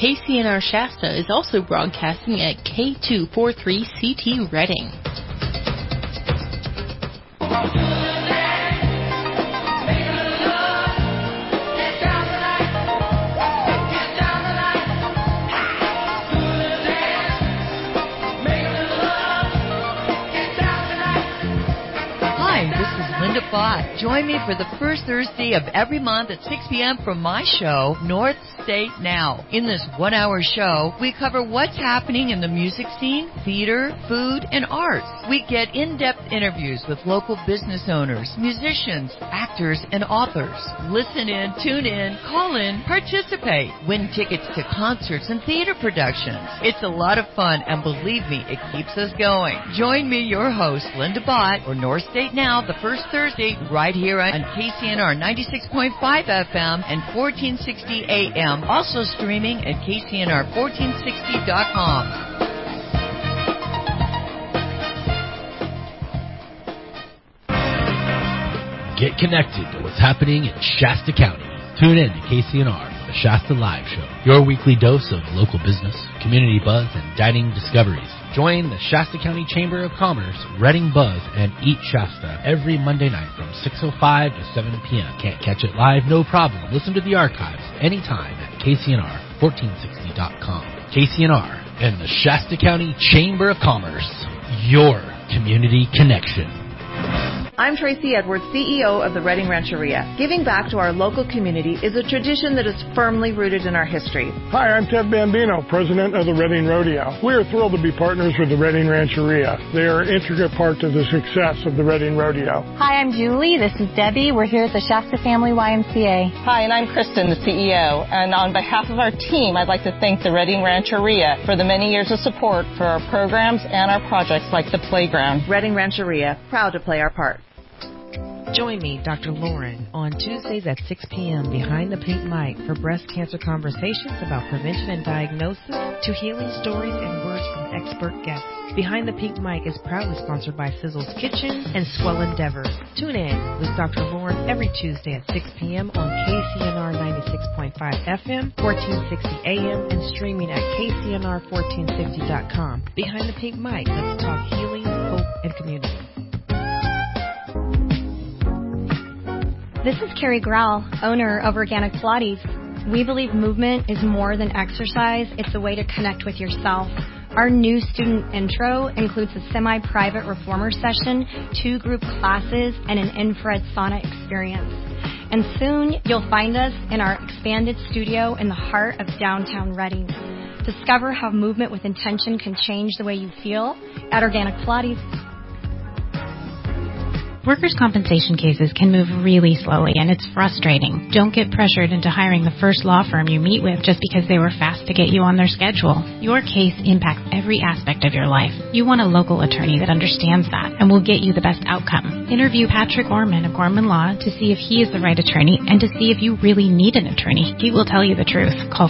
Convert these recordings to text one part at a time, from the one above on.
KCNR Shasta is also broadcasting at K243CT Redding. Join me for the first Thursday of every month at 6 p.m. for my show, North State Now. In this one-hour show, we cover what's happening in the music scene, theater, food, and arts. We get in-depth interviews with local business owners, musicians, actors, and authors. Listen in, tune in, call in, participate, win tickets to concerts and theater productions. It's a lot of fun, and believe me, it keeps us going. Join me, your host, Linda Bott, for North State Now, the first Thursday, right here on KCNR 96.5 FM and 1460 AM. Also streaming at KCNR1460.com. Get connected to what's happening in Shasta County. Tune in to KCNR for the Shasta Live Show, your weekly dose of local business, community buzz, and dining discoveries. Join the Shasta County Chamber of Commerce, Reading Buzz, and Eat Shasta every Monday night from 6:05 to 7 p.m. Can't catch it live? No problem. Listen to the archives anytime at KCNR1460.com. KCNR and the Shasta County Chamber of Commerce, your community connection. I'm Tracy Edwards, CEO of the Reading Rancheria. Giving back to our local community is a tradition that is firmly rooted in our history. Hi, I'm Ted Bambino, president of the Reading Rodeo. We are thrilled to be partners with the Reading Rancheria. They are an intricate part of the success of the Reading Rodeo. Hi, I'm Julie. This is Debbie. We're here at the Shasta Family YMCA. Hi, and I'm Kristen, the CEO. And on behalf of our team, I'd like to thank the Reading Rancheria for the many years of support for our programs and our projects like the playground. Reading Rancheria, proud to play our part. Join me, Dr. Lauren, on Tuesdays at 6 p.m. behind the pink mic for breast cancer conversations about prevention and diagnosis to healing stories and words from expert guests. Behind the Pink Mic is proudly sponsored by Sizzle's Kitchen and Swell Endeavor. Tune in with Dr. Lauren every Tuesday at 6 p.m. on KCNR 96.5 FM, 1460 AM, and streaming at KCNR1460.com. Behind the Pink Mic, let's talk healing, hope, and community. This is Carrie Grau, owner of Organic Pilates. We believe movement is more than exercise. It's a way to connect with yourself. Our new student intro includes a semi-private reformer session, 2 group classes, and an infrared sauna experience. And soon you'll find us in our expanded studio in the heart of downtown Reading. Discover how movement with intention can change the way you feel at Organic Pilates. Workers' compensation cases can move really slowly, and it's frustrating. Don't get pressured into hiring the first law firm you meet with just because they were fast to get you on their schedule. Your case impacts every aspect of your life. You want a local attorney that understands that and will get you the best outcome. Interview Patrick Orman of Gorman Law to see if he is the right attorney and to see if you really need an attorney. He will tell you the truth. Call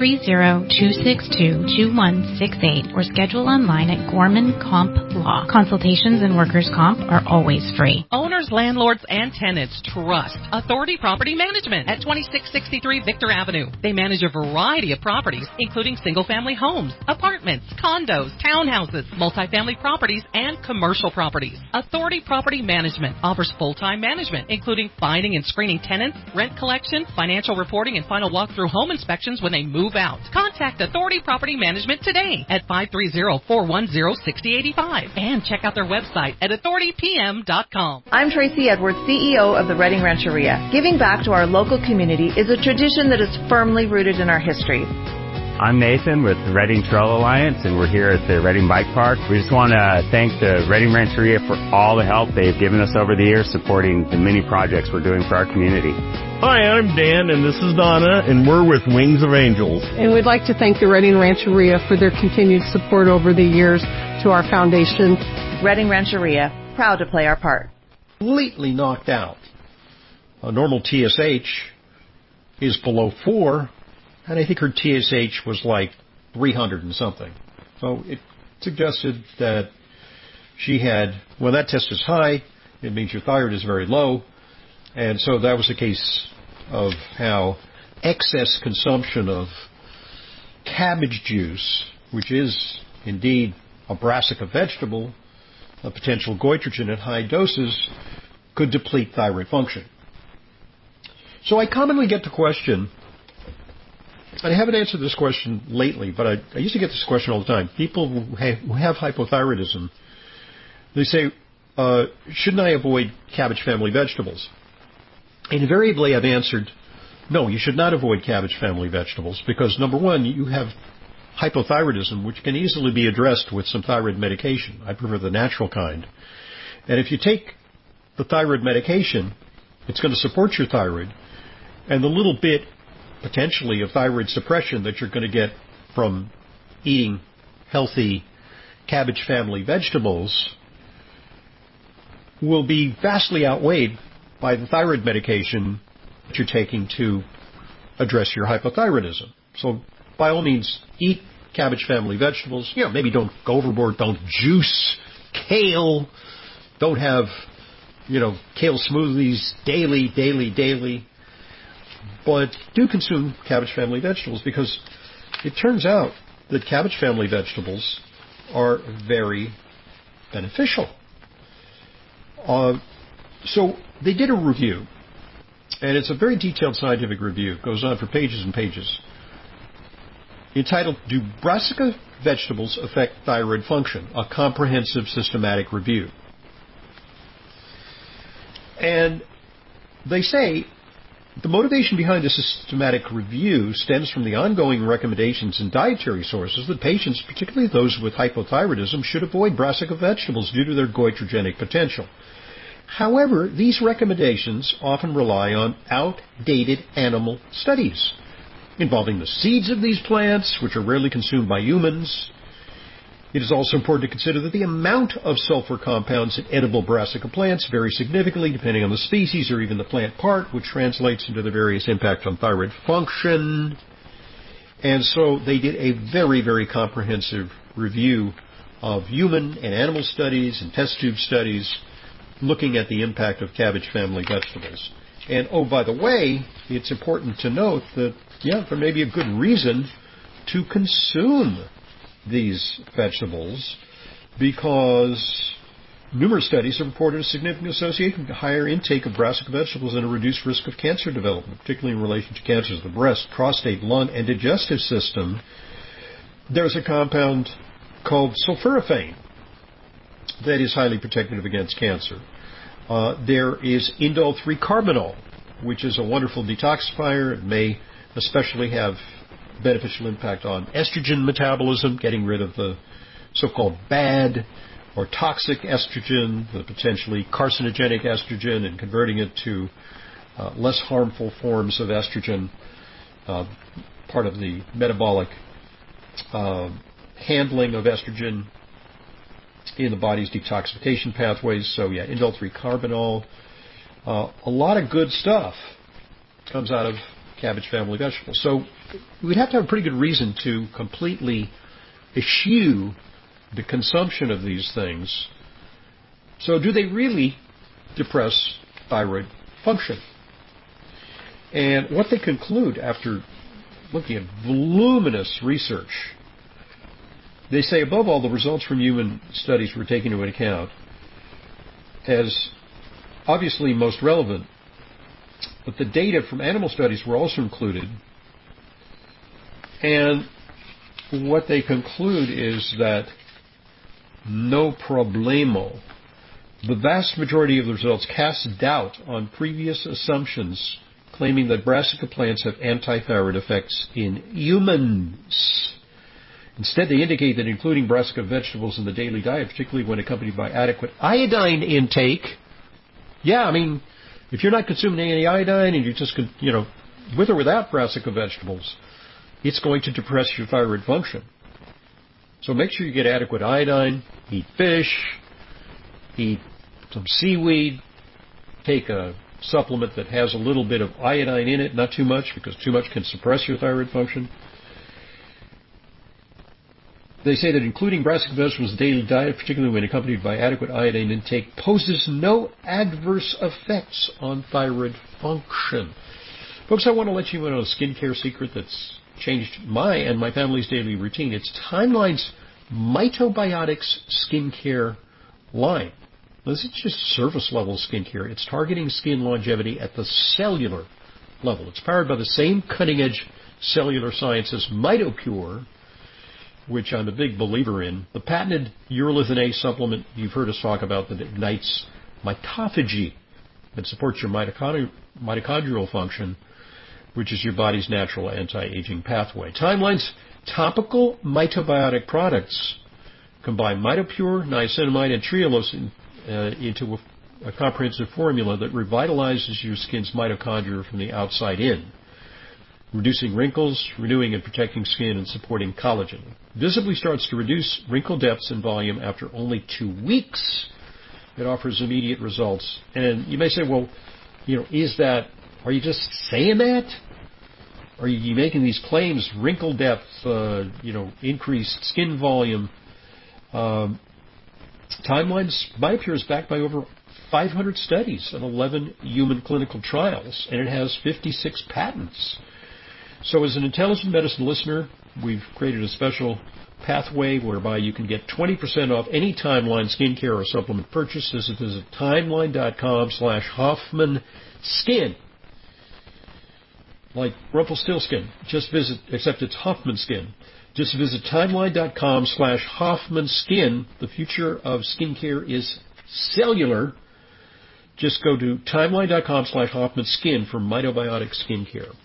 530-262-2168 or schedule online at Gorman Comp Law. Consultations in workers' comp are always free. Owners, landlords, and tenants trust Authority Property Management at 2663 Victor Avenue. They manage a variety of properties, including single-family homes, apartments, condos, townhouses, multifamily properties, and commercial properties. Authority Property Management offers full-time management, including finding and screening tenants, rent collection, financial reporting, and final walkthrough home inspections when they move out. Contact Authority Property Management today at 530-410-6085 and check out their website at authoritypm.com. I'm Tracy Edwards, CEO of the Reading Rancheria. Giving back to our local community is a tradition that is firmly rooted in our history. I'm Nathan with the Reading Trail Alliance, and we're here at the Reading Bike Park. We just want to thank the Reading Rancheria for all the help they've given us over the years supporting the many projects we're doing for our community. Hi, I'm Dan, and this is Donna, and we're with Wings of Angels. And we'd like to thank the Reading Rancheria for their continued support over the years to our foundation. Reading Rancheria, proud to play our part. Completely knocked out. A normal TSH is below 4, and I think her TSH was like 300 and something. So it suggested that she had, when that test is high, it means your thyroid is very low. And so that was a case of how excess consumption of cabbage juice, which is indeed a brassica vegetable, a potential goitrogen at high doses, could deplete thyroid function. So I commonly get the question, and I haven't answered this question lately, but I used to get this question all the time. People who have hypothyroidism, they say, shouldn't I avoid cabbage family vegetables? And invariably I've answered, no, you should not avoid cabbage family vegetables because, number one, you have hypothyroidism, which can easily be addressed with some thyroid medication. I prefer the natural kind. And if you take the thyroid medication, it's going to support your thyroid, and the little bit, potentially, of thyroid suppression that you're going to get from eating healthy cabbage family vegetables will be vastly outweighed by the thyroid medication that you're taking to address your hypothyroidism. So, by all means, eat cabbage family vegetables. You know, maybe don't go overboard. Don't juice kale. Don't have, kale smoothies daily. But do consume cabbage family vegetables because it turns out that cabbage family vegetables are very beneficial. So they did a review, and it's a very detailed scientific review. It goes on for pages and pages. Entitled, Do Brassica Vegetables Affect Thyroid Function? A Comprehensive Systematic Review. And they say the motivation behind the systematic review stems from the ongoing recommendations in dietary sources that patients, particularly those with hypothyroidism, should avoid brassica vegetables due to their goitrogenic potential. However, these recommendations often rely on outdated animal studies involving the seeds of these plants, which are rarely consumed by humans. It is also important to consider that the amount of sulfur compounds in edible brassica plants varies significantly depending on the species or even the plant part, which translates into the various impacts on thyroid function. And so they did a very, very comprehensive review of human and animal studies and test tube studies looking at the impact of cabbage family vegetables. And, oh, by the way, it's important to note that, there may be a good reason to consume these vegetables because numerous studies have reported a significant association with a higher intake of brassica vegetables and a reduced risk of cancer development, particularly in relation to cancers of the breast, prostate, lung, and digestive system. There's a compound called sulforaphane that is highly protective against cancer. There is indole-3-carbinol, which is a wonderful detoxifier. It may especially have beneficial impact on estrogen metabolism, getting rid of the so-called bad or toxic estrogen, the potentially carcinogenic estrogen, and converting it to less harmful forms of estrogen, part of the metabolic handling of estrogen in the body's detoxification pathways. So, indole-3-carbinol. A lot of good stuff comes out of cabbage family vegetables. So we'd have to have a pretty good reason to completely eschew the consumption of these things. So do they really depress thyroid function? And what they conclude after looking at voluminous research, they say, above all, the results from human studies were taken into account as obviously most relevant, but the data from animal studies were also included. And what they conclude is that no problemo. The vast majority of the results cast doubt on previous assumptions claiming that brassica plants have antithyroid effects in humans. Instead, they indicate that including brassica vegetables in the daily diet, particularly when accompanied by adequate iodine intake, if you're not consuming any iodine and you're just, with or without brassica vegetables, it's going to depress your thyroid function. So make sure you get adequate iodine, eat fish, eat some seaweed, take a supplement that has a little bit of iodine in it, not too much, because too much can suppress your thyroid function. They say that including brassica vegetables in the daily diet, particularly when accompanied by adequate iodine intake, poses no adverse effects on thyroid function. Folks, I want to let you in on a skincare secret that's changed my and my family's daily routine. It's Timeline's Mitobiotics skincare line. This is just surface-level skincare. It's targeting skin longevity at the cellular level. It's powered by the same cutting-edge cellular science as MitoPure, which I'm a big believer in. The patented urolithin A supplement you've heard us talk about that ignites mitophagy and supports your mitochondrial function, which is your body's natural anti-aging pathway. Timeline's topical mitobiotic products combine MitoPure, niacinamide, and trehalose into a comprehensive formula that revitalizes your skin's mitochondria from the outside in, reducing wrinkles, renewing and protecting skin, and supporting collagen. Visibly starts to reduce wrinkle depths and volume after only 2 weeks. It offers immediate results. And you may say, well, are you just saying that? Are you making these claims, wrinkle depth, increased skin volume? Timeline's MitoPure is backed by over 500 studies and 11 human clinical trials, and it has 56 patents. So as an intelligent medicine listener, we've created a special pathway whereby you can get 20% off any Timeline skincare or supplement purchase. Visit timeline.com/HoffmanSkin. Like Rumpelstiltskin, except it's Hoffman Skin. Just visit timeline.com/HoffmanSkin. The future of skincare is cellular. Just go to timeline.com/HoffmanSkin for Mitobiotic skincare.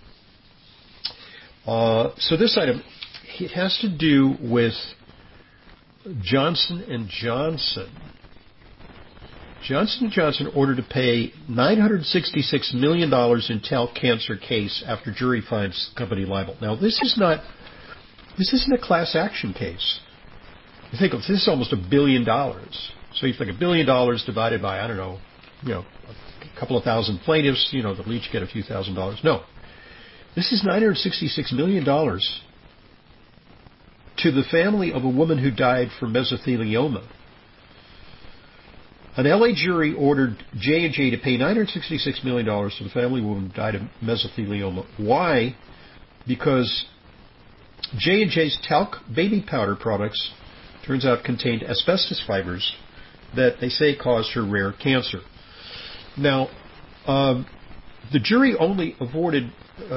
So this item, it has to do with Johnson & Johnson. Johnson & Johnson ordered to pay $966 million in talc cancer case after jury finds company liable. Now, this isn't a class action case. You think this is almost $1 billion. So you think $1 billion divided by, a couple of thousand plaintiffs, they'll each get a few $1,000s. No. This is $966 million to the family of a woman who died from mesothelioma. An L.A. jury ordered J&J to pay $966 million to the family of a woman who died of mesothelioma. Why? Because J&J's talc baby powder products, turns out, contained asbestos fibers that they say caused her rare cancer. Now, the jury only awarded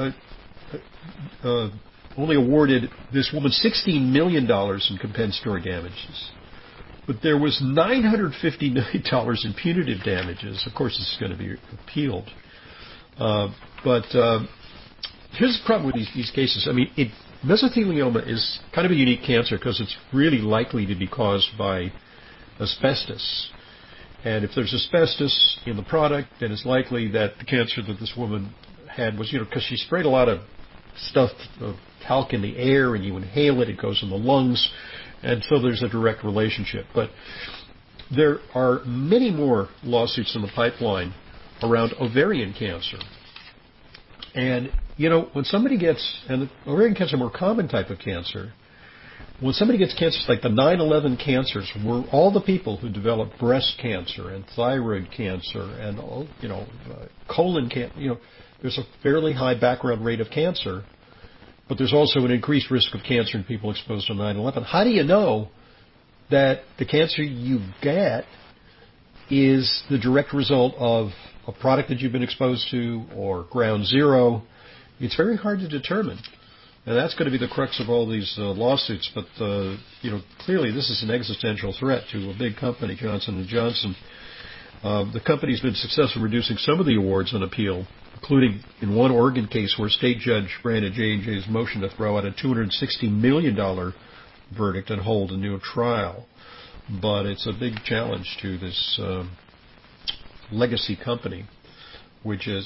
this woman $16 million in compensatory damages. But there was $950 million in punitive damages. Of course, this is going to be appealed. But here's the problem with these cases. Mesothelioma is kind of a unique cancer because it's really likely to be caused by asbestos. And if there's asbestos in the product, then it's likely that the cancer that this woman had was, because she sprayed a lot of stuff, talc in the air, and you inhale it, it goes in the lungs, and so there's a direct relationship. But there are many more lawsuits in the pipeline around ovarian cancer. And, when somebody gets, and ovarian cancer is a more common type of cancer, when somebody gets cancers like the 9/11 cancers, were all the people who developed breast cancer and thyroid cancer and, colon cancer, there's a fairly high background rate of cancer, but there's also an increased risk of cancer in people exposed to 9/11. How do you know that the cancer you get is the direct result of a product that you've been exposed to or ground zero? It's very hard to determine. And that's going to be the crux of all these lawsuits. But, clearly this is an existential threat to a big company, Johnson & Johnson. The company's been successful in reducing some of the awards on appeal, including in one Oregon case where a state judge granted J&J's motion to throw out a $260 million verdict and hold a new trial. But it's a big challenge to this legacy company, which is,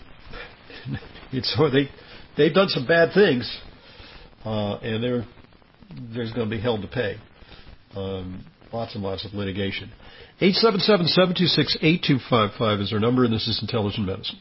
they've done some bad things, and there's going to be hell to pay. Lots and lots of litigation. 877-726-8255 is our number, and this is Intelligent Medicine.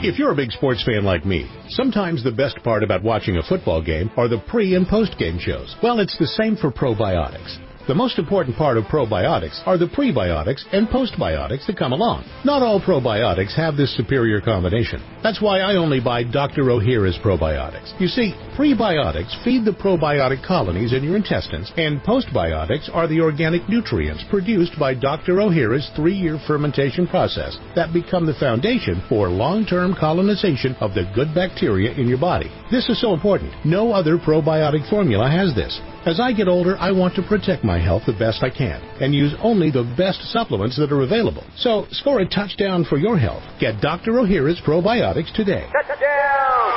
If you're a big sports fan like me, sometimes the best part about watching a football game are the pre- and post-game shows. Well, it's the same for probiotics. The most important part of probiotics are the prebiotics and postbiotics that come along. Not all probiotics have this superior combination. That's why I only buy Dr. Ohhira's probiotics. You see, prebiotics feed the probiotic colonies in your intestines, and postbiotics are the organic nutrients produced by Dr. Ohhira's 3-year fermentation process that become the foundation for long-term colonization of the good bacteria in your body. This is so important. No other probiotic formula has this. As I get older, I want to protect my health the best I can and use only the best supplements that are available. So, score a touchdown for your health. Get Dr. Ohhira's probiotics today. Touchdown!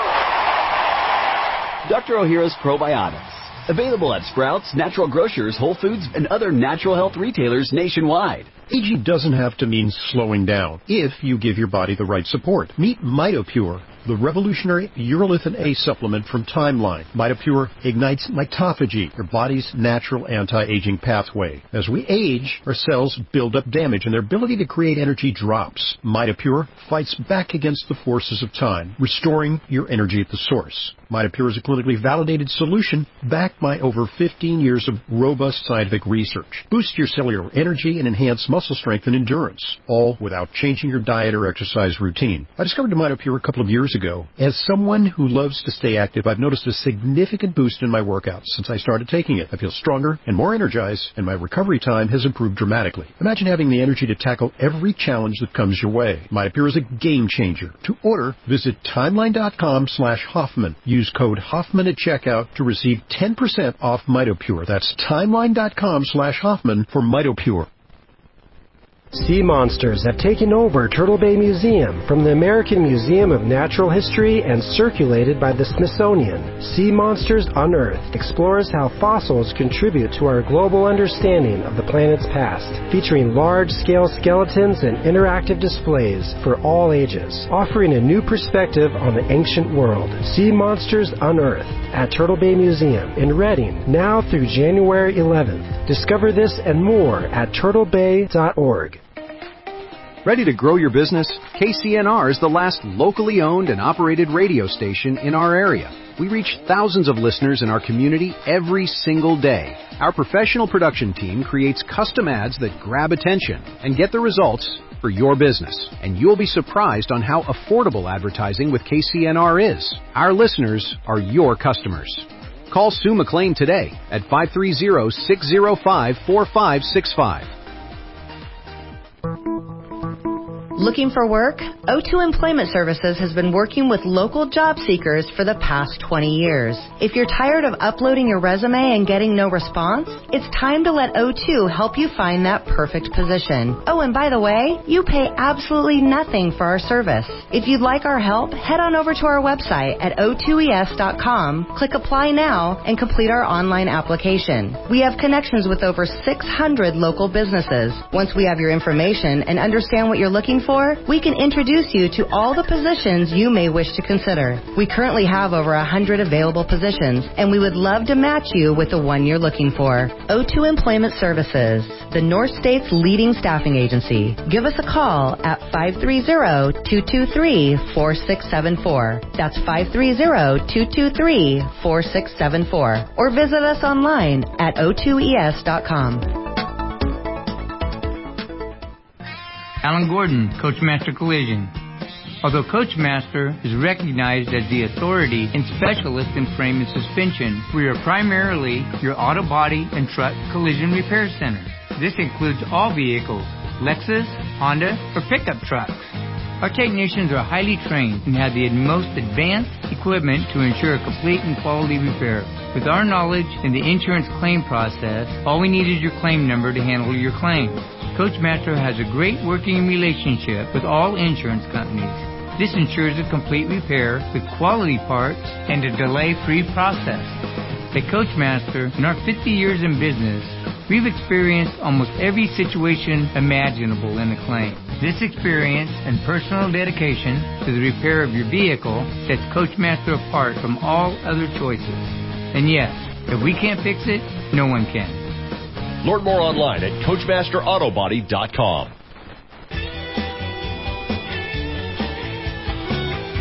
Dr. Ohhira's probiotics. Available at Sprouts, Natural Grocers, Whole Foods, and other natural health retailers nationwide. Aging doesn't have to mean slowing down if you give your body the right support. Meet MitoPure, the revolutionary urolithin A supplement from Timeline. MitoPure ignites mitophagy, your body's natural anti-aging pathway. As we age, our cells build up damage and their ability to create energy drops. MitoPure fights back against the forces of time, restoring your energy at the source. MitoPure is a clinically validated solution backed by over 15 years of robust scientific research. Boost your cellular energy and enhance muscle strength and endurance, all without changing your diet or exercise routine. I discovered MitoPure a couple of years ago. As someone who loves to stay active, I've noticed a significant boost in my workouts since I started taking it. I feel stronger and more energized, and my recovery time has improved dramatically. Imagine having the energy to tackle every challenge that comes your way. MitoPure is a game changer. To order, visit timeline.com/Hoffman. Use code Hoffman at checkout to receive 10% off MitoPure. That's timeline.com/Hoffman for MitoPure. Sea monsters have taken over Turtle Bay Museum from the American Museum of Natural History and circulated by the Smithsonian. Sea Monsters Unearthed explores how fossils contribute to our global understanding of the planet's past, featuring large-scale skeletons and interactive displays for all ages, offering a new perspective on the ancient world. Sea Monsters Unearthed at Turtle Bay Museum in Redding, now through January 11th. Discover this and more at turtlebay.org. Ready to grow your business? KCNR is the last locally owned and operated radio station in our area. We reach thousands of listeners in our community every single day. Our professional production team creates custom ads that grab attention and get the results for your business. And you'll be surprised on how affordable advertising with KCNR is. Our listeners are your customers. Call Sue McLean today at 530-605-4565. Looking for work? O2 Employment Services has been working with local job seekers for the past 20 years. If you're tired of uploading your resume and getting no response, it's time to let O2 help you find that perfect position. Oh, and by the way, you pay absolutely nothing for our service. If you'd like our help, head on over to our website at o2es.com, click Apply Now, and complete our online application. We have connections with over 600 local businesses. Once we have your information and understand what you're looking for, we can introduce you to all the positions you may wish to consider. We currently have over 100 available positions, and we would love to match you with the one you're looking for. O2 Employment Services, the North State's leading staffing agency. Give us a call at 530-223-4674. That's 530-223-4674. Or visit us online at o2es.com. Alan Gordon, Coachmaster Collision. Although Coachmaster is recognized as the authority and specialist in frame and suspension, we are primarily your auto body and truck collision repair center. This includes all vehicles, Lexus, Honda, or pickup trucks. Our technicians are highly trained and have the most advanced equipment to ensure a complete and quality repair. With our knowledge in the insurance claim process, all we need is your claim number to handle your claim. Coachmaster has a great working relationship with all insurance companies. This ensures a complete repair with quality parts and a delay-free process. At Coachmaster, in our 50 years in business, we've experienced almost every situation imaginable in a claim. This experience and personal dedication to the repair of your vehicle sets Coachmaster apart from all other choices. And yes, if we can't fix it, no one can. Learn more online at CoachmasterAutobody.com.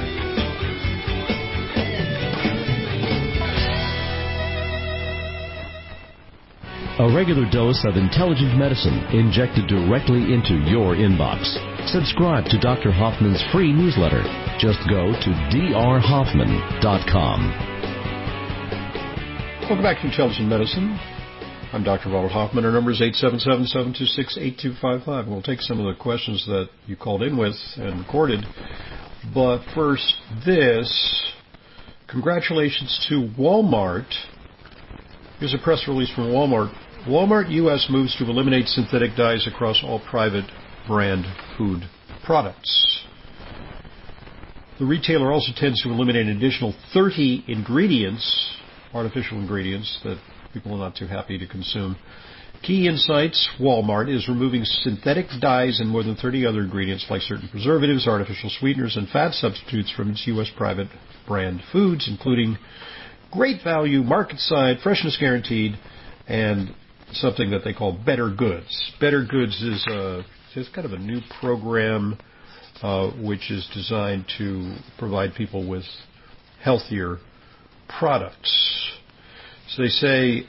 A regular dose of intelligent medicine injected directly into your inbox. Subscribe to Dr. Hoffman's free newsletter. Just go to drhoffman.com. Welcome back to Intelligent Medicine. I'm Dr. Ronald Hoffman. Our number is 877-726-8255. We'll take some of the questions that you called in with and recorded. But first, this. Congratulations to Walmart. Here's a press release from Walmart. Walmart U.S. moves to eliminate synthetic dyes across all private brand food products. The retailer also tends to eliminate an additional 30 ingredients, artificial ingredients, that people are not too happy to consume. Key insights, Walmart is removing synthetic dyes and more than 30 other ingredients like certain preservatives, artificial sweeteners, and fat substitutes from its U.S. private brand foods, including Great Value, Market Side, Freshness Guaranteed, and something that they call Better Goods. Better Goods is kind of a new program which is designed to provide people with healthier products. So they say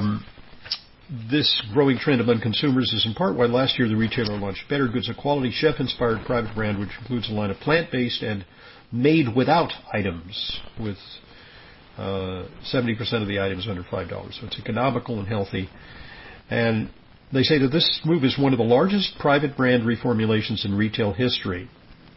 this growing trend among consumers is in part why last year the retailer launched Better Goods, a quality chef-inspired private brand which includes a line of plant-based and made-without items with 70% of the items under $5. So it's economical and healthy. And they say that this move is one of the largest private brand reformulations in retail history.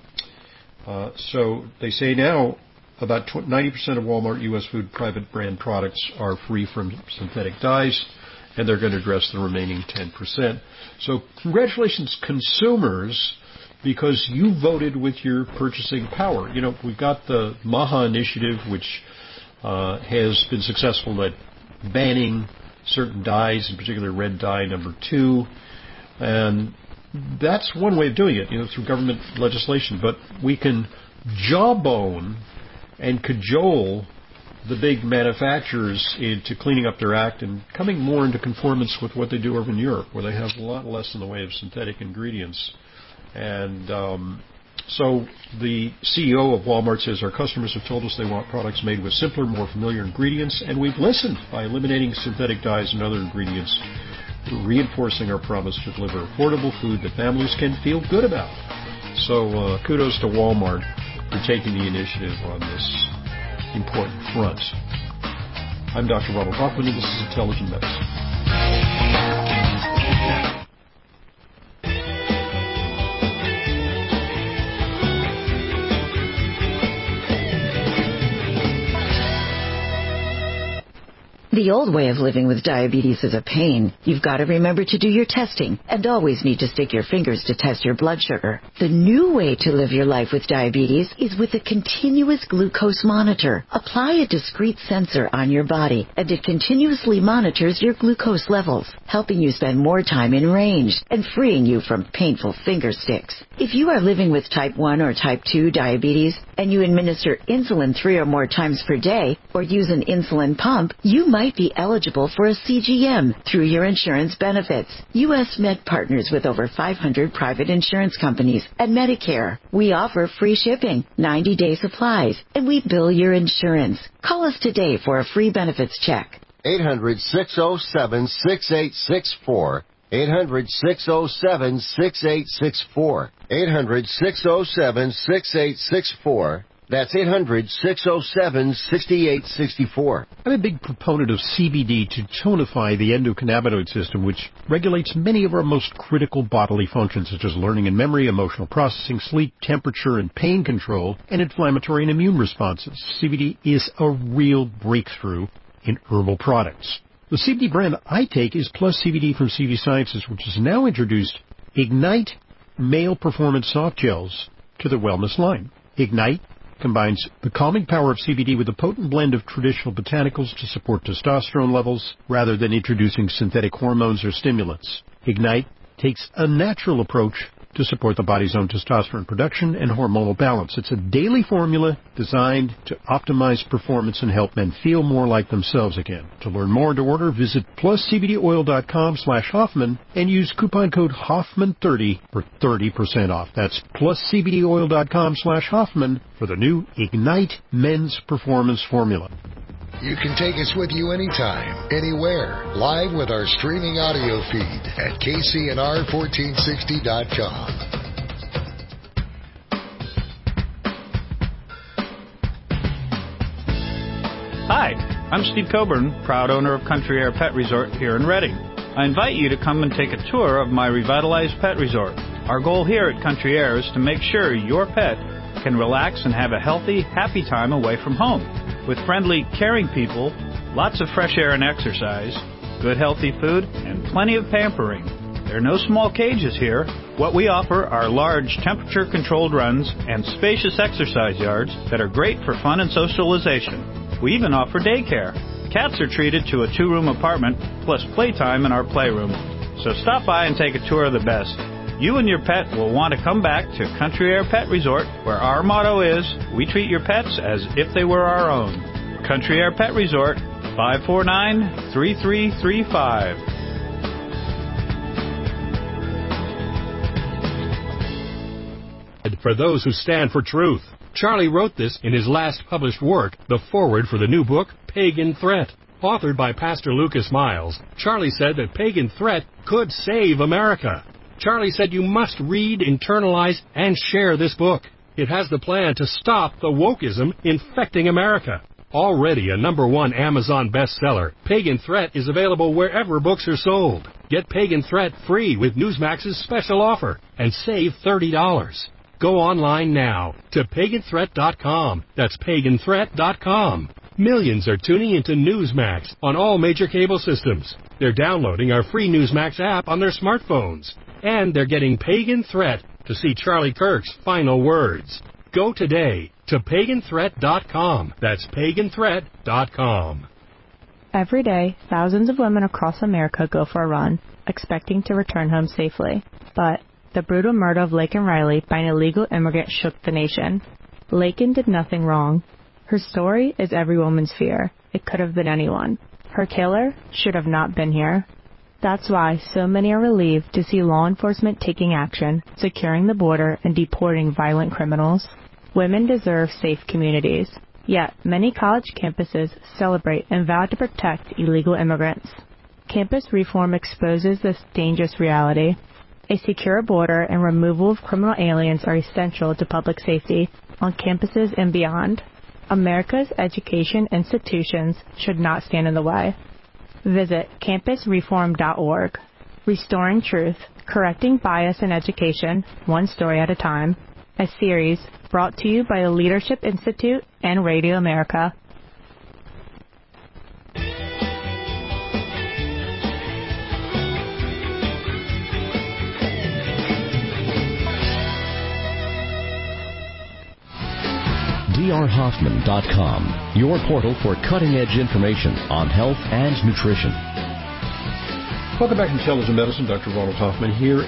So they say now about 90% of Walmart U.S. food private brand products are free from synthetic dyes, and they're going to address the remaining 10%. So congratulations, consumers, because you voted with your purchasing power. You know, we've got the MAHA initiative, which has been successful at banning certain dyes, in particular red dye number 2. And that's one way of doing it, through government legislation. But we can jawbone and cajole the big manufacturers into cleaning up their act and coming more into conformance with what they do over in Europe, where they have a lot less in the way of synthetic ingredients. And so the CEO of Walmart says, our customers have told us they want products made with simpler, more familiar ingredients, and we've listened by eliminating synthetic dyes and other ingredients, reinforcing our promise to deliver affordable food that families can feel good about. So kudos to Walmart for taking the initiative on this important front. I'm Dr. Ronald Hoffman, and this is Intelligent Medicine. The old way of living with diabetes is a pain. You've got to remember to do your testing and always need to stick your fingers to test your blood sugar. The new way to live your life with diabetes is with a continuous glucose monitor. Apply a discrete sensor on your body, and it continuously monitors your glucose levels, helping you spend more time in range and freeing you from painful finger sticks. If you are living with type 1 or type 2 diabetes and you administer insulin 3 or more times per day or use an insulin pump, you might be eligible for a CGM through your insurance benefits. U.S. Med partners with over 500 private insurance companies and Medicare. We offer free shipping, 90-day supplies, and we bill your insurance. Call us today for a free benefits check. 800-607-6864. 800-607-6864. 800-607-6864. That's 800-607-6864. I'm a big proponent of CBD to tonify the endocannabinoid system, which regulates many of our most critical bodily functions, such as learning and memory, emotional processing, sleep, temperature and pain control, and inflammatory and immune responses. CBD is a real breakthrough in herbal products. The CBD brand I take is Plus CBD from CV Sciences, which has now introduced Ignite Male Performance Soft Gels to their wellness line. Ignite combines the calming power of CBD with a potent blend of traditional botanicals to support testosterone levels rather than introducing synthetic hormones or stimulants. Ignite takes a natural approach to support the body's own testosterone production and hormonal balance. It's a daily formula designed to optimize performance and help men feel more like themselves again. To learn more and to order, visit pluscbdoil.com/Hoffman and use coupon code Hoffman30 for 30% off. That's pluscbdoil.com/Hoffman for the new Ignite Men's Performance Formula. You can take us with you anytime, anywhere, live with our streaming audio feed at KCNR1460.com. Hi, I'm Steve Coburn, proud owner of Country Air Pet Resort here in Reading. I invite you to come and take a tour of my revitalized pet resort. Our goal here at Country Air is to make sure your pet can relax and have a healthy, happy time away from home. With friendly, caring people, lots of fresh air and exercise, good healthy food, and plenty of pampering. There are no small cages here. What we offer are large temperature-controlled runs and spacious exercise yards that are great for fun and socialization. We even offer daycare. Cats are treated to a 2-room apartment plus playtime in our playroom. So stop by and take a tour of the best. You and your pet will want to come back to Country Air Pet Resort, where our motto is, we treat your pets as if they were our own. Country Air Pet Resort, 549-3335. For those who stand for truth. Charlie wrote this in his last published work, the foreword for the new book, Pagan Threat. Authored by Pastor Lucas Miles, Charlie said that Pagan Threat could save America. Charlie said you must read, internalize, and share this book. It has the plan to stop the wokeism infecting America. Already a #1 Amazon bestseller, Pagan Threat is available wherever books are sold. Get Pagan Threat free with Newsmax's special offer and save $30. Go online now to paganthreat.com. That's paganthreat.com. Millions are tuning into Newsmax on all major cable systems. They're downloading our free Newsmax app on their smartphones. And they're getting Pagan Threat to see Charlie Kirk's final words. Go today to paganthreat.com. That's paganthreat.com. Every day, thousands of women across America go for a run, expecting to return home safely. But the brutal murder of Laken Riley by an illegal immigrant shook the nation. Laken did nothing wrong. Her story is every woman's fear. It could have been anyone. Her killer should have not been here. That's why so many are relieved to see law enforcement taking action, securing the border, and deporting violent criminals. Women deserve safe communities. Yet, many college campuses celebrate and vow to protect illegal immigrants. Campus reform exposes this dangerous reality. A secure border and removal of criminal aliens are essential to public safety on campuses and beyond. America's education institutions should not stand in the way. Visit campusreform.org. Restoring Truth, Correcting Bias in Education, One Story at a Time. A series brought to you by the Leadership Institute and Radio America. drhoffman.com, your portal for cutting-edge information on health and nutrition. Welcome back to Intelligent Medicine. Dr. Ronald Hoffman here.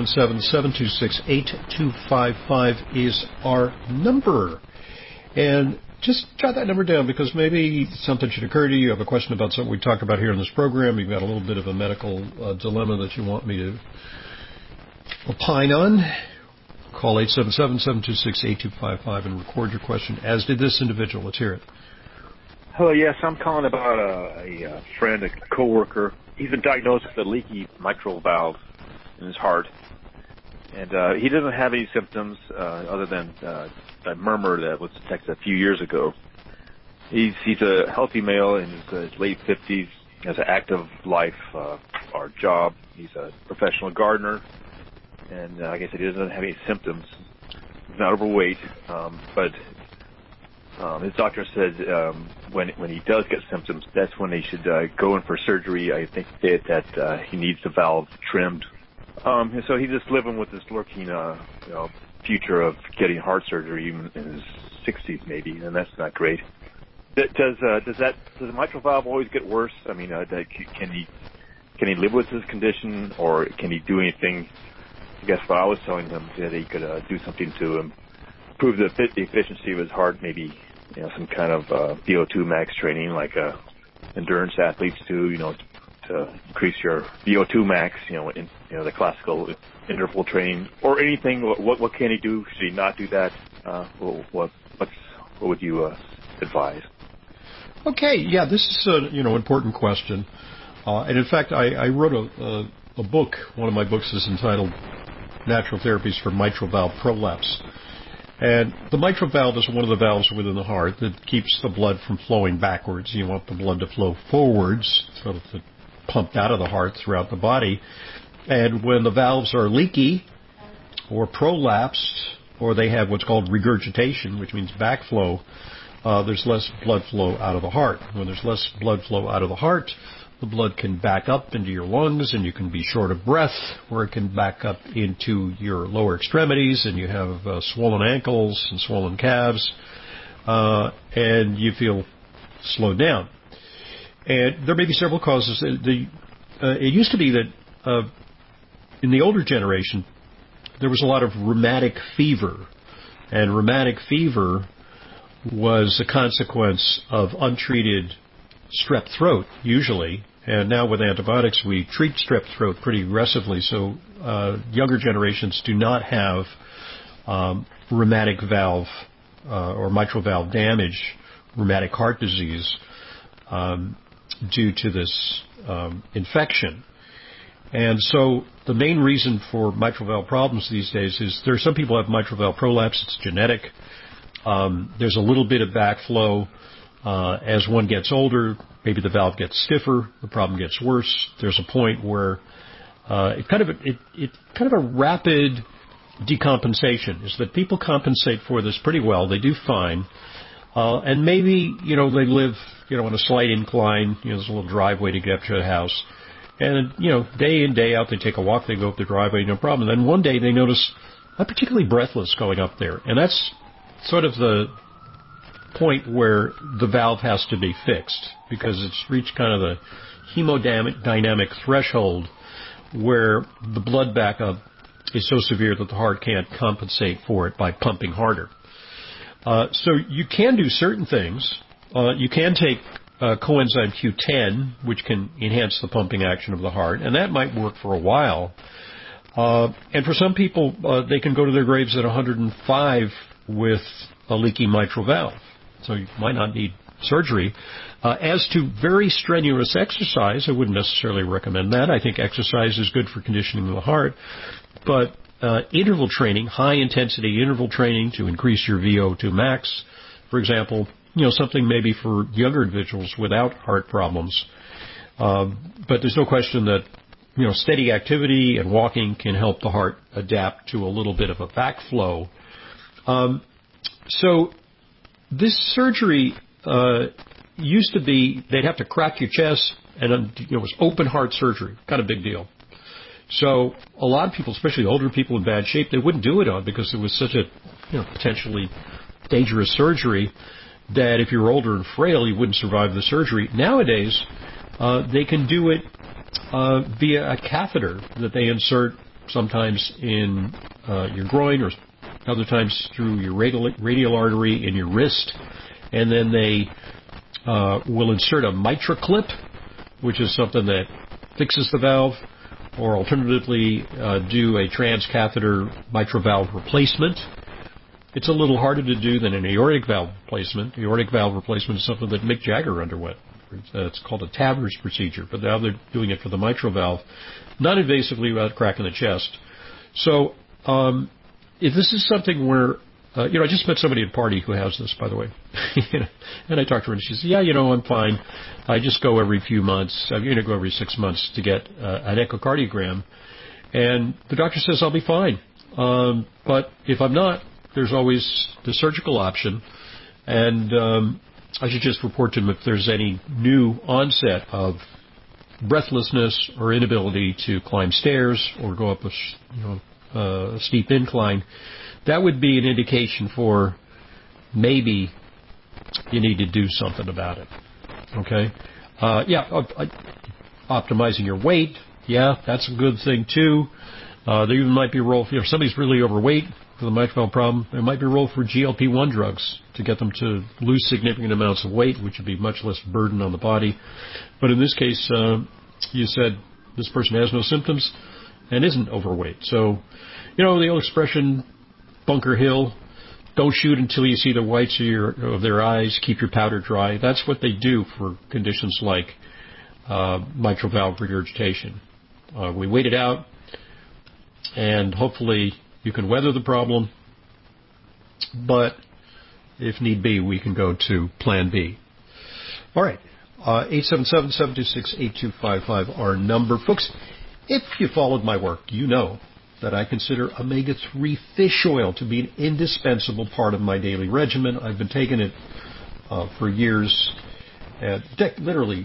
877-726-8255 is our number. And just jot that number down because maybe something should occur to you. You have a question about something we talked about here in this program. You've got a little bit of a medical dilemma that you want me to opine on. Call 877-726-8255 and record your question, as did this individual. Let's hear it. Hello, yes, I'm calling about a friend, a coworker. He's been diagnosed with a leaky mitral valve in his heart. And he doesn't have any symptoms other than a murmur that was detected a few years ago. He's a healthy male in his late 50s, has an active life, or job. He's a professional gardener. And like I said, he doesn't have any symptoms. He's not overweight, but his doctor said when he does get symptoms, that's when he should go in for surgery. I think that he needs the valve trimmed. And so he's just living with this lurking future of getting heart surgery even in his 60s maybe, and that's not great. Does the mitral valve always get worse? I mean, can he live with this condition, or can he do anything? I guess what I was telling him that he could do something to improve the efficiency of his heart, maybe some kind of VO2 max training, like endurance athletes do, to increase your VO2 max, in the classical interval training, or anything. What can he do? Should he not do that? What would you advise? Okay, yeah, this is an important question. And in fact, I wrote a book. One of my books is entitled Natural Therapies for Mitral Valve Prolapse. And the mitral valve is one of the valves within the heart that keeps the blood from flowing backwards. You want the blood to flow forwards, sort of to pumped out of the heart throughout the body. And when the valves are leaky or prolapsed, or they have what's called regurgitation, which means backflow, there's less blood flow out of the heart. When there's less blood flow out of the heart, the blood can back up into your lungs, and you can be short of breath, or it can back up into your lower extremities, and you have swollen ankles and swollen calves, and you feel slowed down. And there may be several causes. It used to be that in the older generation, there was a lot of rheumatic fever, and rheumatic fever was a consequence of untreated strep throat, usually. And now with antibiotics, we treat strep throat pretty aggressively, so younger generations do not have rheumatic valve or mitral valve damage, rheumatic heart disease, due to this infection. And so the main reason for mitral valve problems these days is there are some people who have mitral valve prolapse. It's genetic. There's a little bit of backflow. As one gets older, maybe the valve gets stiffer, the problem gets worse. There's a point where it's kind of a rapid decompensation. Is that people compensate for this pretty well. They do fine. And maybe, they live, on a slight incline. There's a little driveway to get up to the house. And, day in, day out, they take a walk, they go up the driveway, no problem. And then one day they notice, I'm particularly breathless going up there. And that's sort of the point where the valve has to be fixed, because it's reached kind of the hemodynamic threshold where the blood backup is so severe that the heart can't compensate for it by pumping harder. So you can do certain things. You can take coenzyme Q10, which can enhance the pumping action of the heart, and that might work for a while. And for some people, they can go to their graves at 105 with a leaky mitral valve. So you might not need surgery. As to very strenuous exercise, I wouldn't necessarily recommend that. I think exercise is good for conditioning the heart. But interval training, high-intensity interval training to increase your VO2 max, for example, something maybe for younger individuals without heart problems. But there's no question that, steady activity and walking can help the heart adapt to a little bit of a backflow. So this surgery used to be, they'd have to crack your chest, and it was open heart surgery, kind of big deal. So a lot of people, especially older people in bad shape, they wouldn't do it on because it was such a potentially dangerous surgery that if you were older and frail, you wouldn't survive the surgery. Nowadays, they can do it via a catheter that they insert sometimes in your groin, or other times through your radial artery in your wrist, and then they will insert a MitraClip, which is something that fixes the valve, or alternatively do a transcatheter mitral valve replacement. It's a little harder to do than an aortic valve replacement. The aortic valve replacement is something that Mick Jagger underwent. It's called a TAVRs procedure, but now they're doing it for the mitral valve, non-invasively without cracking the chest. So if this is something where, I just met somebody at a party who has this, by the way. And I talked to her, and she said, I'm fine. I just go every few months. I'm going to go every 6 months to get an echocardiogram. And the doctor says I'll be fine. But if I'm not, there's always the surgical option. And I should just report to him if there's any new onset of breathlessness or inability to climb stairs or go up a steep incline. That would be an indication for maybe you need to do something about it. Okay? Optimizing your weight, that's a good thing too. There even might be a role, if somebody's really overweight with a mitral valve problem, there might be a role for GLP-1 drugs to get them to lose significant amounts of weight, which would be much less burden on the body. But in this case, you said this person has no symptoms and isn't overweight. So, the old expression, Bunker Hill, Don't shoot until you see the whites of their eyes. Keep your powder dry. That's what they do for conditions like mitral valve regurgitation. We wait it out, and hopefully you can weather the problem. But if need be, we can go to Plan B. All right. 877-726-8255, our number. Folks, if you followed my work, you know that I consider omega-3 fish oil to be an indispensable part of my daily regimen. I've been taking it for years, literally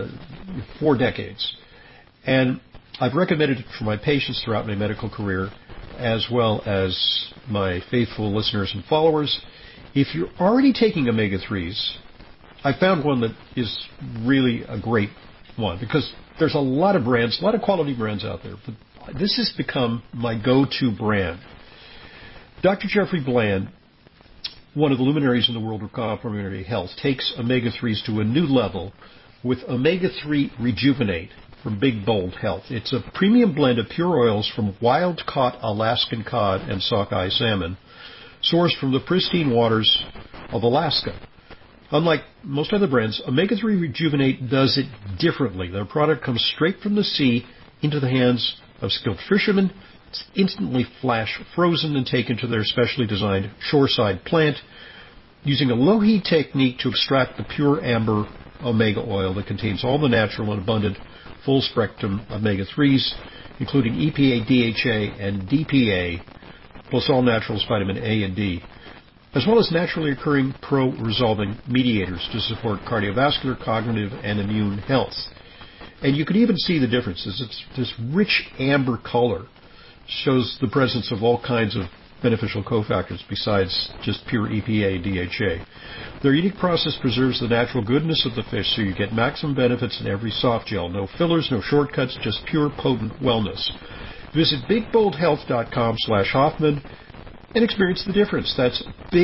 4 decades. And I've recommended it for my patients throughout my medical career, as well as my faithful listeners and followers. If you're already taking omega-3s, I found one that is really a great one, because there's a lot of brands, a lot of quality brands out there, but this has become my go-to brand. Dr. Jeffrey Bland, one of the luminaries in the world of complementary health, takes omega-3s to a new level with Omega-3 Rejuvenate from Big Bold Health. It's a premium blend of pure oils from wild-caught Alaskan cod and sockeye salmon, sourced from the pristine waters of Alaska. Unlike most other brands, Omega-3 Rejuvenate does it differently. Their product comes straight from the sea into the hands of skilled fishermen. It's instantly flash frozen and taken to their specially designed shoreside plant using a low-heat technique to extract the pure amber omega oil that contains all the natural and abundant full-spectrum omega-3s, including EPA, DHA, and DPA, plus all naturals vitamin A and D, as well as naturally occurring pro-resolving mediators to support cardiovascular, cognitive, and immune health. And you can even see the differences. It's this rich amber color shows the presence of all kinds of beneficial cofactors besides just pure EPA, DHA. Their unique process preserves the natural goodness of the fish, so you get maximum benefits in every soft gel. No fillers, no shortcuts, just pure potent wellness. Visit bigboldhealth.com/Hoffman and experience the difference. That's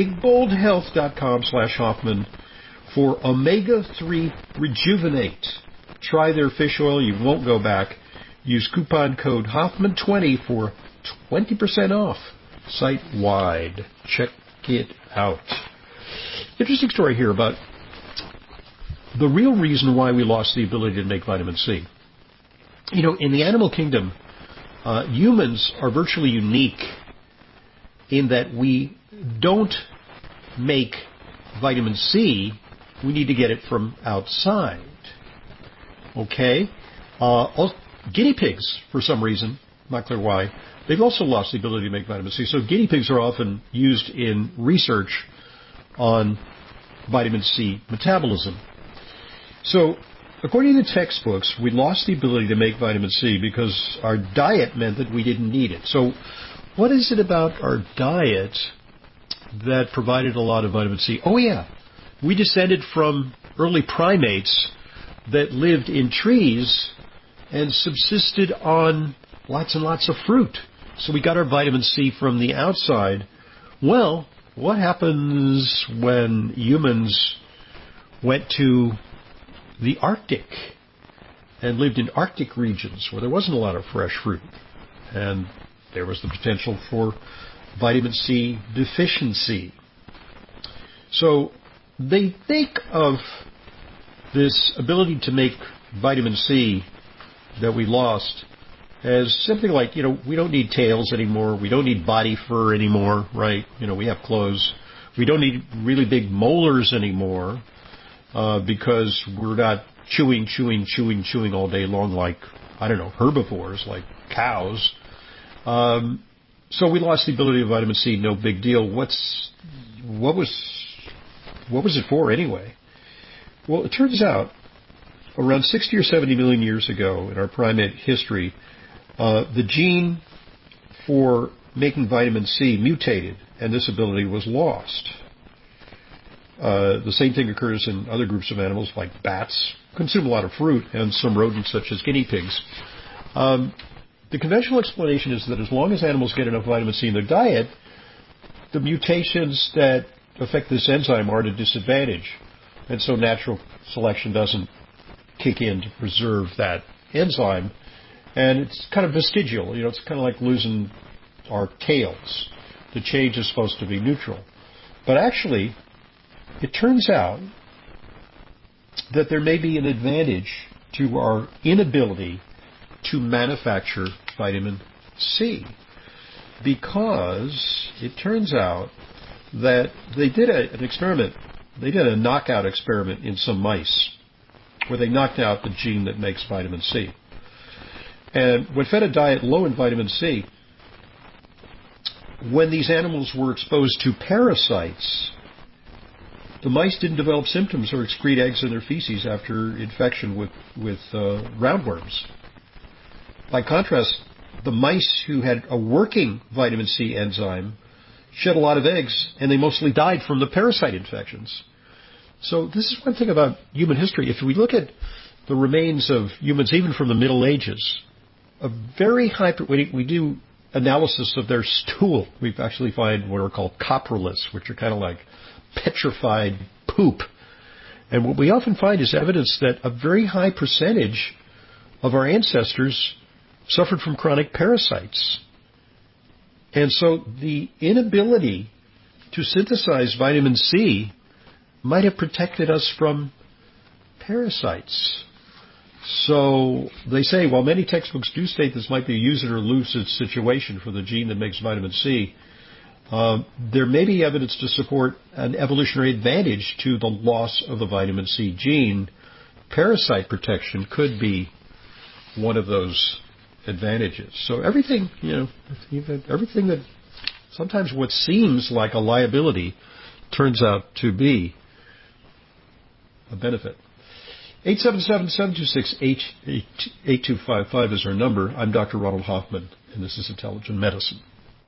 bigboldhealth.com/Hoffman for Omega-3 Rejuvenate. Try their fish oil. You won't go back. Use coupon code Hoffman20 for 20% off site-wide. Check it out. Interesting story here about the real reason why we lost the ability to make vitamin C. You know, in the animal kingdom, humans are virtually unique in that we don't make vitamin C. We need to get it from outside. Okay? Guinea pigs, for some reason, not clear why, they've also lost the ability to make vitamin C. So guinea pigs are often used in research on vitamin C metabolism. So, according to the textbooks, we lost the ability to make vitamin C because our diet meant that we didn't need it. So, what is it about our diet that provided a lot of vitamin C? Oh, yeah. We descended from early primates that lived in trees and subsisted on lots and lots of fruit. So we got our vitamin C from the outside. Well, what happens when humans went to the Arctic and lived in Arctic regions where there wasn't a lot of fresh fruit? And there was the potential for vitamin C deficiency. So they think of this ability to make vitamin C that we lost as something like, we don't need tails anymore. We don't need body fur anymore, right? We have clothes. We don't need really big molars anymore because we're not chewing all day long like, herbivores like cows. So we lost the ability of vitamin C, no big deal. What was it for anyway? Well, it turns out around 60 or 70 million years ago in our primate history, the gene for making vitamin C mutated, and this ability was lost. The same thing occurs in other groups of animals like bats, consume a lot of fruit, and some rodents such as guinea pigs. The conventional explanation is that as long as animals get enough vitamin C in their diet, the mutations that affect this enzyme are at a disadvantage. And so natural selection doesn't kick in to preserve that enzyme. And it's kind of vestigial. It's kind of like losing our tails. The change is supposed to be neutral. But actually, it turns out that there may be an advantage to our inability to manufacture vitamin C, because it turns out that they did an experiment. They did a knockout experiment in some mice where they knocked out the gene that makes vitamin C. And when fed a diet low in vitamin C, when these animals were exposed to parasites, the mice didn't develop symptoms or excrete eggs in their feces after infection with roundworms. By contrast, the mice who had a working vitamin C enzyme shed a lot of eggs, and they mostly died from the parasite infections. So this is one thing about human history. If we look at the remains of humans, even from the Middle Ages, a very high, we do analysis of their stool. We actually find what are called coproliths, which are kind of like petrified poop. And what we often find is evidence that a very high percentage of our ancestors suffered from chronic parasites. And so the inability to synthesize vitamin C might have protected us from parasites. So they say, while many textbooks do state this might be a use it or lose it situation for the gene that makes vitamin C, there may be evidence to support an evolutionary advantage to the loss of the vitamin C gene. Parasite protection could be one of those advantages. So everything, everything that sometimes what seems like a liability turns out to be a benefit. 877-726-8255 is our number. I'm Dr. Ronald Hoffman, and this is Intelligent Medicine.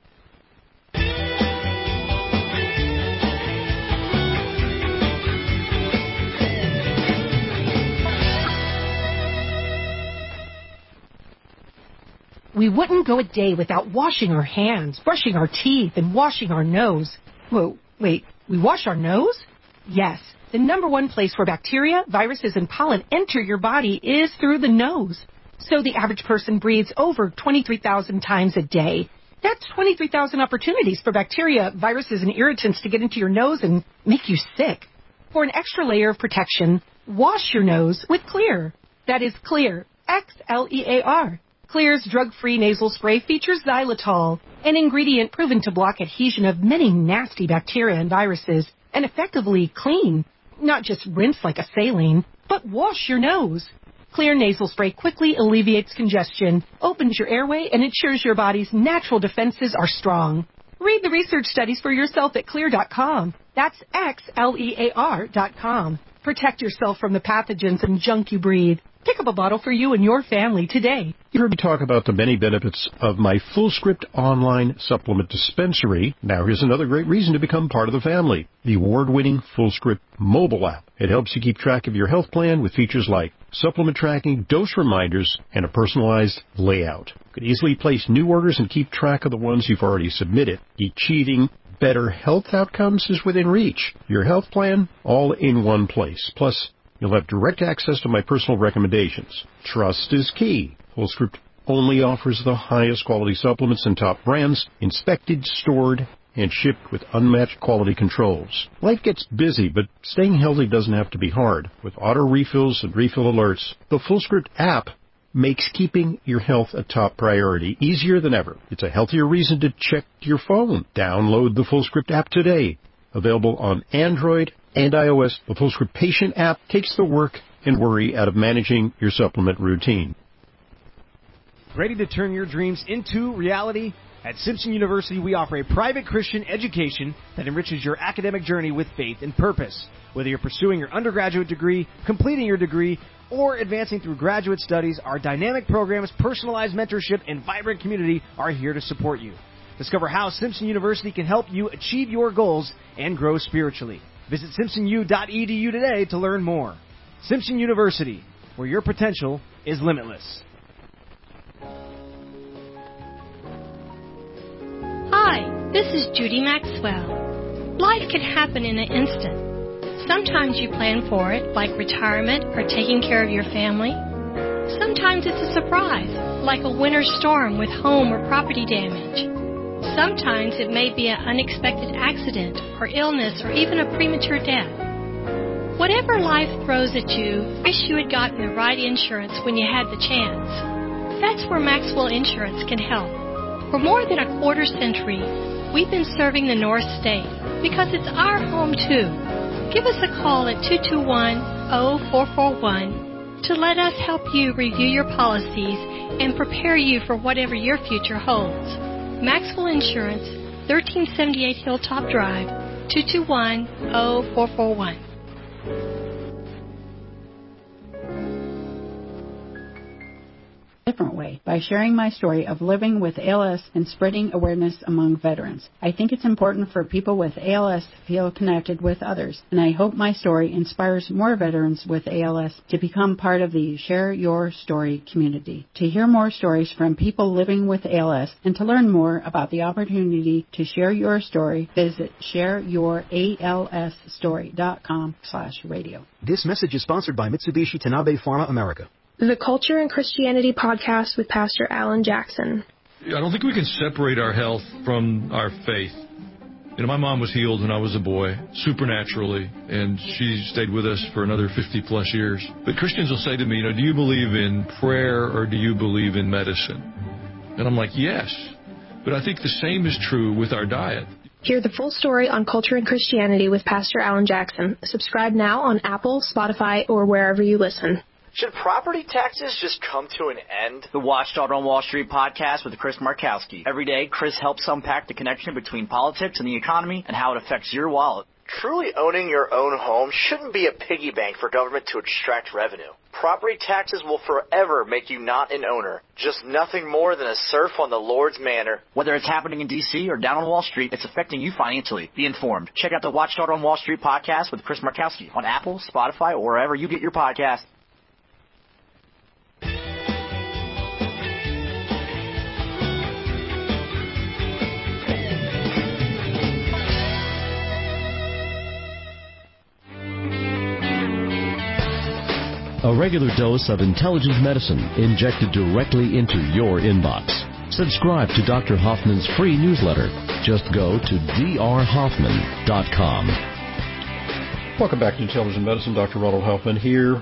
We wouldn't go a day without washing our hands, brushing our teeth, and washing our nose. Whoa, wait, we wash our nose? Yes. The number one place where bacteria, viruses, and pollen enter your body is through the nose. So the average person breathes over 23,000 times a day. That's 23,000 opportunities for bacteria, viruses, and irritants to get into your nose and make you sick. For an extra layer of protection, wash your nose with Xlear. That is Xlear, Xlear. Xlear's drug-free nasal spray features xylitol, an ingredient proven to block adhesion of many nasty bacteria and viruses, and effectively clean. Not just rinse like a saline, but wash your nose. Xlear nasal spray quickly alleviates congestion, opens your airway, and ensures your body's natural defenses are strong. Read the research studies for yourself at Xlear.com. That's Xlear.com. Protect yourself from the pathogens and junk you breathe. Pick up a bottle for you and your family today. You heard me talk about the many benefits of my FullScript online supplement dispensary. Now here's another great reason to become part of the family. The award-winning FullScript mobile app. It helps you keep track of your health plan with features like supplement tracking, dose reminders, and a personalized layout. You can easily place new orders and keep track of the ones you've already submitted. Achieving better health outcomes is within reach. Your health plan, all in one place. Plus, you'll have direct access to my personal recommendations. Trust is key. FullScript only offers the highest quality supplements and top brands, inspected, stored, and shipped with unmatched quality controls. Life gets busy, but staying healthy doesn't have to be hard. With auto refills and refill alerts, the FullScript app makes keeping your health a top priority easier than ever. It's a healthier reason to check your phone. Download the FullScript app today. Available on Android and iOS, the FullScript Patient app takes the work and worry out of managing your supplement routine. Ready to turn your dreams into reality? At Simpson University, we offer a private Christian education that enriches your academic journey with faith and purpose. Whether you're pursuing your undergraduate degree, completing your degree, or advancing through graduate studies, our dynamic programs, personalized mentorship, and vibrant community are here to support you. Discover how Simpson University can help you achieve your goals and grow spiritually. Visit simpsonu.edu today to learn more. Simpson University, where your potential is limitless. Hi, this is Judy Maxwell. Life can happen in an instant. Sometimes you plan for it, like retirement or taking care of your family. Sometimes it's a surprise, like a winter storm with home or property damage. Sometimes it may be an unexpected accident or illness or even a premature death. Whatever life throws at you, wish you had gotten the right insurance when you had the chance. That's where Maxwell Insurance can help. For more than a quarter century, we've been serving the North State because it's our home too. Give us a call at 221-0441 to let us help you review your policies and prepare you for whatever your future holds. Maxwell Insurance, 1378 Hilltop Drive, 221-0441. Different way by sharing my story of living with ALS and spreading awareness among veterans. I think it's important for people with ALS to feel connected with others, and I hope my story inspires more veterans with ALS to become part of the Share Your Story community. To hear more stories from people living with ALS and to learn more about the opportunity to share your story, visit shareyouralsstory.com/radio. This message is sponsored by Mitsubishi Tanabe Pharma America. The Culture and Christianity podcast with Pastor Alan Jackson. I don't think we can separate our health from our faith. You know, my mom was healed when I was a boy, supernaturally, and she stayed with us for another 50-plus years. But Christians will say to me, you know, do you believe in prayer or do you believe in medicine? And I'm like, yes. But I think the same is true with our diet. Hear the full story on Culture and Christianity with Pastor Alan Jackson. Subscribe now on Apple, Spotify, or wherever you listen. Should property taxes just come to an end? The Watchdog on Wall Street podcast with Chris Markowski. Every day, Chris helps unpack the connection between politics and the economy and how it affects your wallet. Truly owning your own home shouldn't be a piggy bank for government to extract revenue. Property taxes will forever make you not an owner, just nothing more than a serf on the Lord's manor. Whether it's happening in D.C. or down on Wall Street, it's affecting you financially. Be informed. Check out the Watchdog on Wall Street podcast with Chris Markowski on Apple, Spotify, or wherever you get your podcasts. A regular dose of intelligent medicine injected directly into your inbox. Subscribe to Dr. Hoffman's free newsletter. Just go to drhoffman.com. Welcome back to Intelligent Medicine. Dr. Ronald Hoffman here.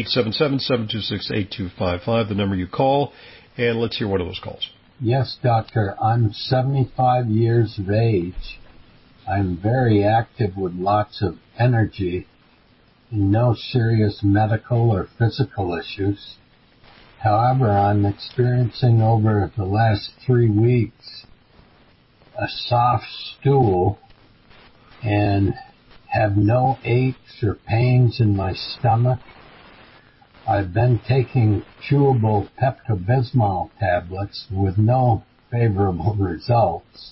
877-726-8255, the number you call. And let's hear one of those calls. Yes, doctor. I'm 75 years of age. I'm very active with lots of energy. No serious medical or physical issues. However, I'm experiencing over the last 3 weeks a soft stool and have no aches or pains in my stomach. I've been taking chewable Pepto-Bismol tablets with no favorable results.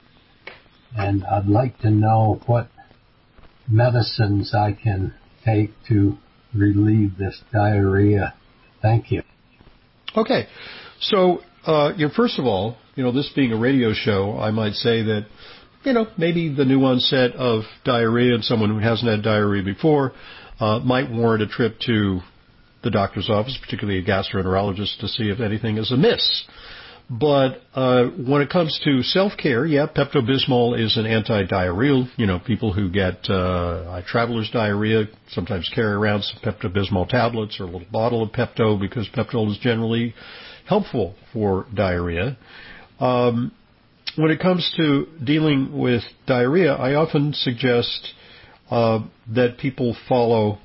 And I'd like to know what medicines I can take to relieve this diarrhea. Thank you. Okay. So, first of all, this being a radio show, I might say that, maybe the new onset of diarrhea in someone who hasn't had diarrhea before might warrant a trip to the doctor's office, particularly a gastroenterologist, to see if anything is amiss. But when it comes to self-care, Pepto-Bismol is an anti-diarrheal. People who get traveler's diarrhea sometimes carry around some Pepto-Bismol tablets or a little bottle of Pepto because Pepto is generally helpful for diarrhea. When it comes to dealing with diarrhea, I often suggest that people follow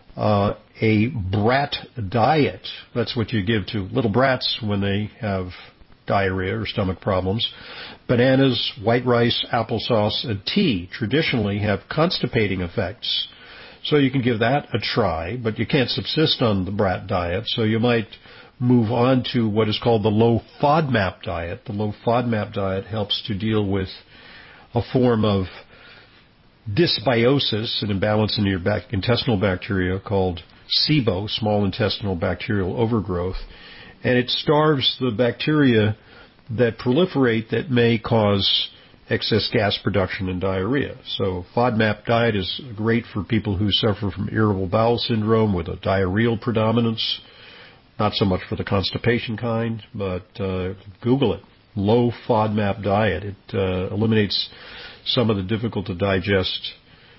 a brat diet. That's what you give to little brats when they have diarrhea or stomach problems. Bananas, white rice, applesauce, and tea traditionally have constipating effects. So you can give that a try, but you can't subsist on the brat diet, so you might move on to what is called the low FODMAP diet. The low FODMAP diet helps to deal with a form of dysbiosis, an imbalance in your intestinal bacteria called SIBO, small intestinal bacterial overgrowth, and it starves the bacteria that proliferate that may cause excess gas production and diarrhea. So FODMAP diet is great for people who suffer from irritable bowel syndrome with a diarrheal predominance, not so much for the constipation kind, but Google it. low FODMAP diet. It eliminates some of the difficult to digest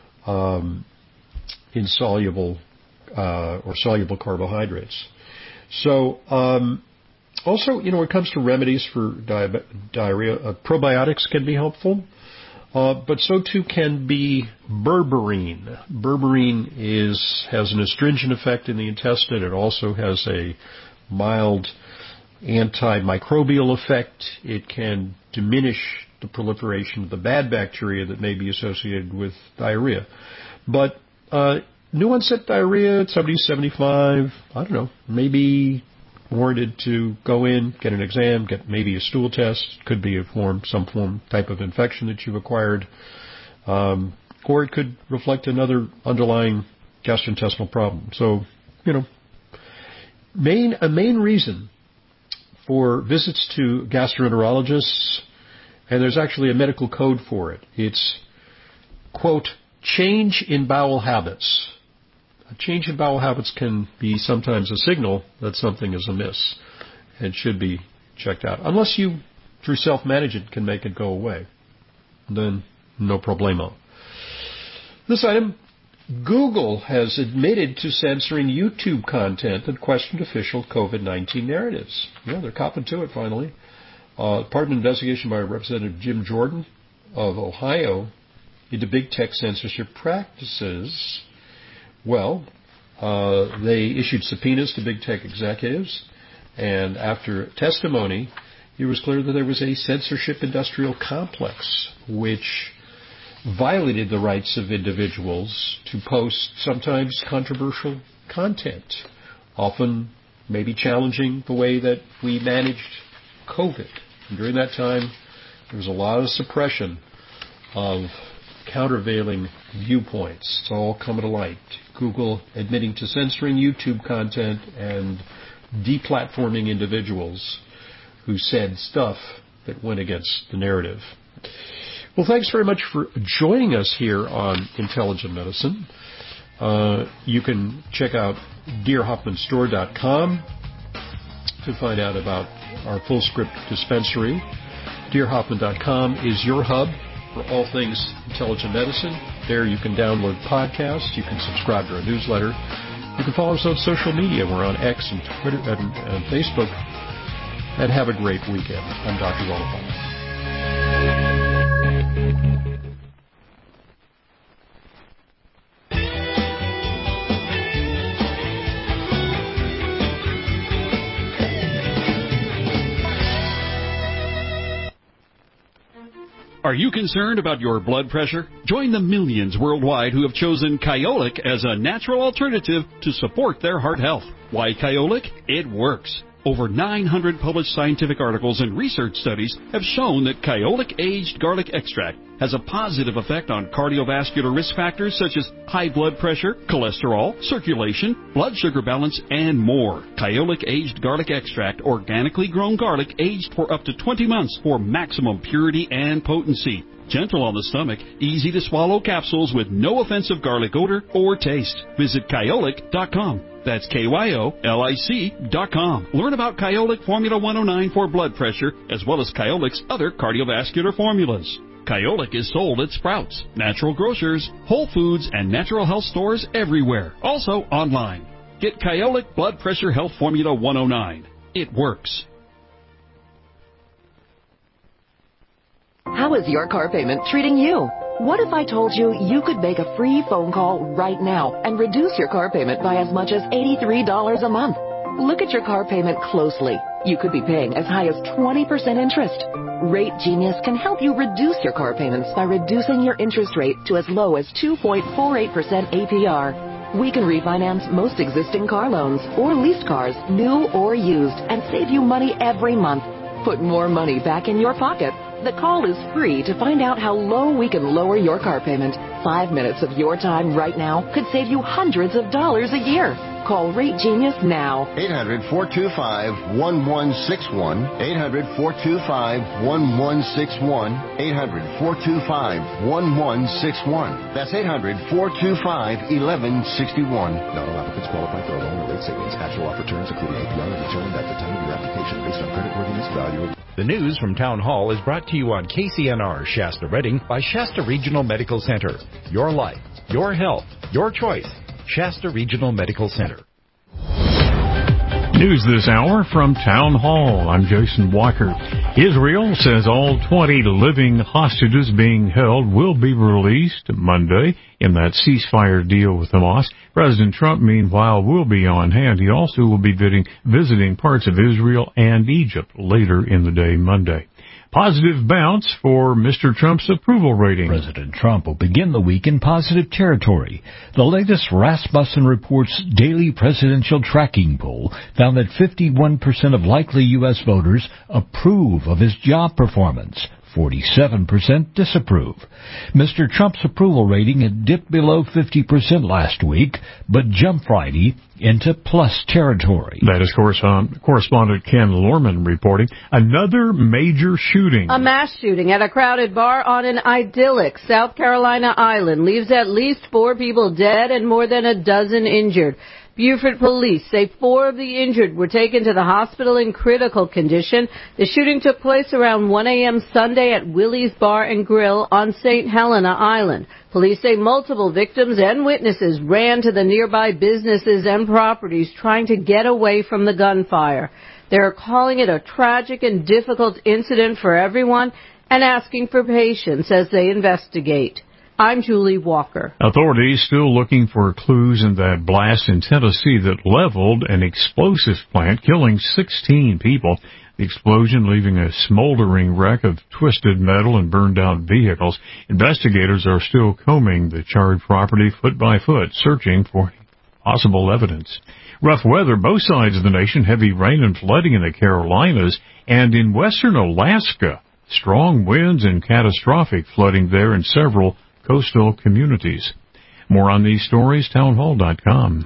insoluble or soluble carbohydrates. So also, when it comes to remedies for diarrhea, probiotics can be helpful. But so too can be berberine. Berberine has an astringent effect in the intestine. It also has a mild antimicrobial effect. It can diminish the proliferation of the bad bacteria that may be associated with diarrhea. But new onset diarrhea at 70, 75, I don't know, maybe warranted to go in, get an exam, get maybe a stool test. Could be some type of infection that you've acquired. Or it could reflect another underlying gastrointestinal problem. So, a main reason for visits to gastroenterologists, and there's actually a medical code for it. It's, quote, change in bowel habits. A change in bowel habits can be sometimes a signal that something is amiss and should be checked out. Unless you, through self-management, can make it go away. Then no problemo. This item, Google has admitted to censoring YouTube content that questioned official COVID-19 narratives. Yeah, they're copping to it finally. Part of an investigation by Representative Jim Jordan of Ohio into big tech censorship practices. Well, they issued subpoenas to big tech executives, and after testimony, it was clear that there was a censorship industrial complex which violated the rights of individuals to post sometimes controversial content, often maybe challenging the way that we managed COVID. And during that time, there was a lot of suppression of countervailing viewpoints. It's all coming to light. Google admitting to censoring YouTube content and deplatforming individuals who said stuff that went against the narrative. Well, thanks very much for joining us here on Intelligent Medicine. You can check out DearHoffmanStore.com to find out about our full script dispensary. DearHoffman.com is your hub for all things intelligent medicine. There you can download podcasts. You can subscribe to our newsletter. You can follow us on social media. We're on X and Twitter and Facebook. And have a great weekend. I'm Dr. Wallafon. Are you concerned about your blood pressure? Join the millions worldwide who have chosen Kyolic as a natural alternative to support their heart health. Why Kyolic? It works. Over 900 published scientific articles and research studies have shown that Kyolic aged garlic extract has a positive effect on cardiovascular risk factors such as high blood pressure, cholesterol, circulation, blood sugar balance, and more. Kyolic aged garlic extract, organically grown garlic aged for up to 20 months for maximum purity and potency. Gentle on the stomach, easy to swallow capsules with no offensive garlic odor or taste. Visit Kyolic.com. That's KYOLIC.com. Learn about Kyolic Formula 109 for blood pressure, as well as Kyolic's other cardiovascular formulas. Kyolic is sold at Sprouts, Natural Grocers, Whole Foods, and natural health stores everywhere. Also online. Get Kyolic Blood Pressure Health Formula 109. It works. How is your car payment treating you? What if I told you you could make a free phone call right now and reduce your car payment by as much as $83 a month? Look at your car payment closely. You could be paying as high as 20% interest. Rate Genius can help you reduce your car payments by reducing your interest rate to as low as 2.48% APR. We can refinance most existing car loans or leased cars, new or used, and save you money every month. Put more money back in your pocket. The call is free to find out how low we can lower your car payment. 5 minutes of your time right now could save you hundreds of dollars a year. Call Rate Genius now. 800-425-1161. 800-425-1161. 800-425-1161. That's 800-425-1161. Not all applicants qualify for a loan or rate savings. Actual offer terms, including APR, are determined at the time of your application based on creditworthiness, value. The news from Town Hall is brought to you on KCNR Shasta Redding by Shasta Regional Medical Center. Your life, your health, your choice. Shasta Regional Medical Center. News this hour from Town Hall. I'm Jason Walker. Israel says all 20 living hostages being held will be released Monday in that ceasefire deal with Hamas. President Trump, meanwhile, will be on hand. He also will be visiting parts of Israel and Egypt later in the day Monday. Positive bounce for Mr. Trump's approval rating. President Trump will begin the week in positive territory. The latest Rasmussen Reports daily presidential tracking poll found that 51% of likely U.S. voters approve of his job performance. 47% disapprove. Mr. Trump's approval rating had dipped below 50% last week, but jumped Friday into plus territory. That is correspondent Ken Lorman reporting. Another major shooting. A mass shooting at a crowded bar on an idyllic South Carolina island leaves at least 4 people dead and more than a dozen injured. Beaufort police say 4 of the injured were taken to the hospital in critical condition. The shooting took place around 1 a.m. Sunday at Willie's Bar and Grill on St. Helena Island. Police say multiple victims and witnesses ran to the nearby businesses and properties trying to get away from the gunfire. They're calling it a tragic and difficult incident for everyone and asking for patience as they investigate. I'm Julie Walker. Authorities still looking for clues in that blast in Tennessee that leveled an explosives plant, killing 16 people. The explosion leaving a smoldering wreck of twisted metal and burned out vehicles. Investigators are still combing the charred property foot by foot, searching for possible evidence. Rough weather both sides of the nation, heavy rain and flooding in the Carolinas and in western Alaska. Strong winds and catastrophic flooding there in several coastal communities. More on these stories, townhall.com.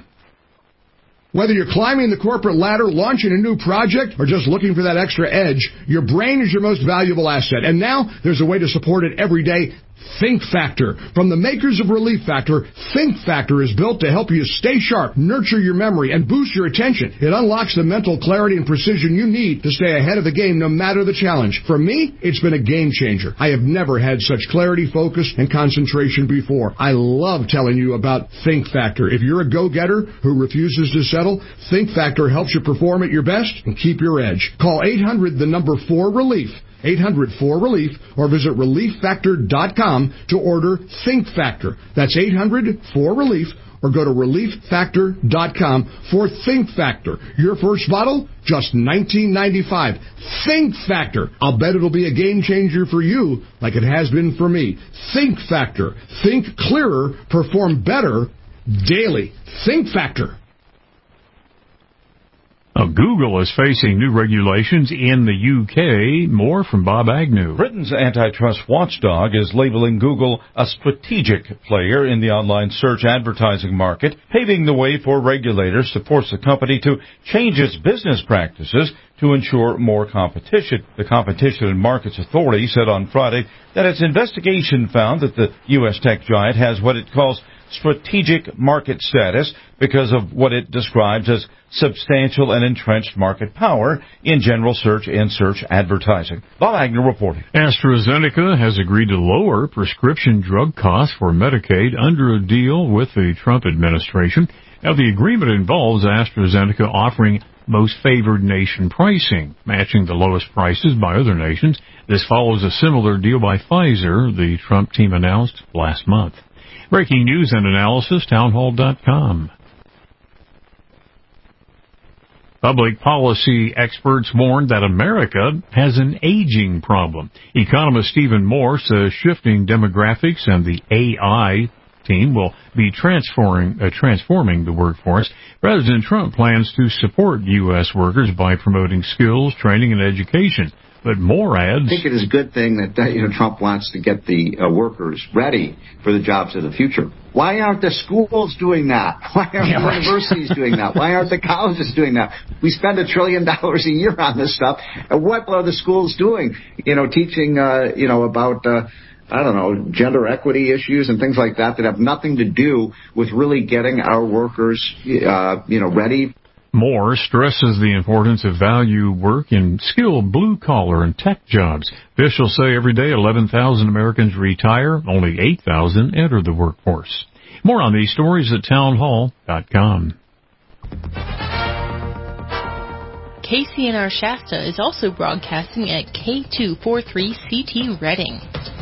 Whether you're climbing the corporate ladder, launching a new project, or just looking for that extra edge, your brain is your most valuable asset. And now there's a way to support it every day. Think Factor. From the makers of Relief Factor, Think Factor is built to help you stay sharp, nurture your memory, and boost your attention. It unlocks the mental clarity and precision you need to stay ahead of the game no matter the challenge. For me, it's been a game changer. I have never had such clarity, focus, and concentration before. I love telling you about Think Factor. If you're a go-getter who refuses to settle, Think Factor helps you perform at your best and keep your edge. Call 800-4-RELIEF. 800-4-RELIEF or visit ReliefFactor.com to order Think Factor. That's 800-4-RELIEF or go to ReliefFactor.com for Think Factor. Your first bottle, just $19.95. Think Factor. I'll bet it'll be a game changer for you like it has been for me. Think Factor. Think clearer, perform better daily. Think Factor. Google is facing new regulations in the UK. More from Bob Agnew. Britain's antitrust watchdog is labeling Google a strategic player in the online search advertising market, paving the way for regulators to force the company to change its business practices to ensure more competition. The Competition and Markets Authority said on Friday that its investigation found that the U.S. tech giant has what it calls strategic market status because of what it describes as substantial and entrenched market power in general search and search advertising. Bob Agnew reporting. AstraZeneca has agreed to lower prescription drug costs for Medicaid under a deal with the Trump administration. Now, the agreement involves AstraZeneca offering most favored nation pricing, matching the lowest prices by other nations. This follows a similar deal by Pfizer, the Trump team announced last month. Breaking news and analysis, townhall.com. Public policy experts warned that America has an aging problem. Economist Stephen Moore says shifting demographics and the AI team will be transforming the workforce. President Trump plans to support U.S. workers by promoting skills, training, and education. But more ads. I think it is a good thing that Trump wants to get the workers ready for the jobs of the future. Why aren't the schools doing that? Why aren't the universities doing that? Why aren't the colleges doing that? We spend $1 trillion a year on this stuff. And what are the schools doing? Teaching, about, gender equity issues and things like that have nothing to do with really getting our workers, ready. Moore stresses the importance of value work in skilled blue-collar and tech jobs. Officials say every day 11,000 Americans retire, only 8,000 enter the workforce. More on these stories at townhall.com. KCNR Shasta is also broadcasting at K243CT Reading.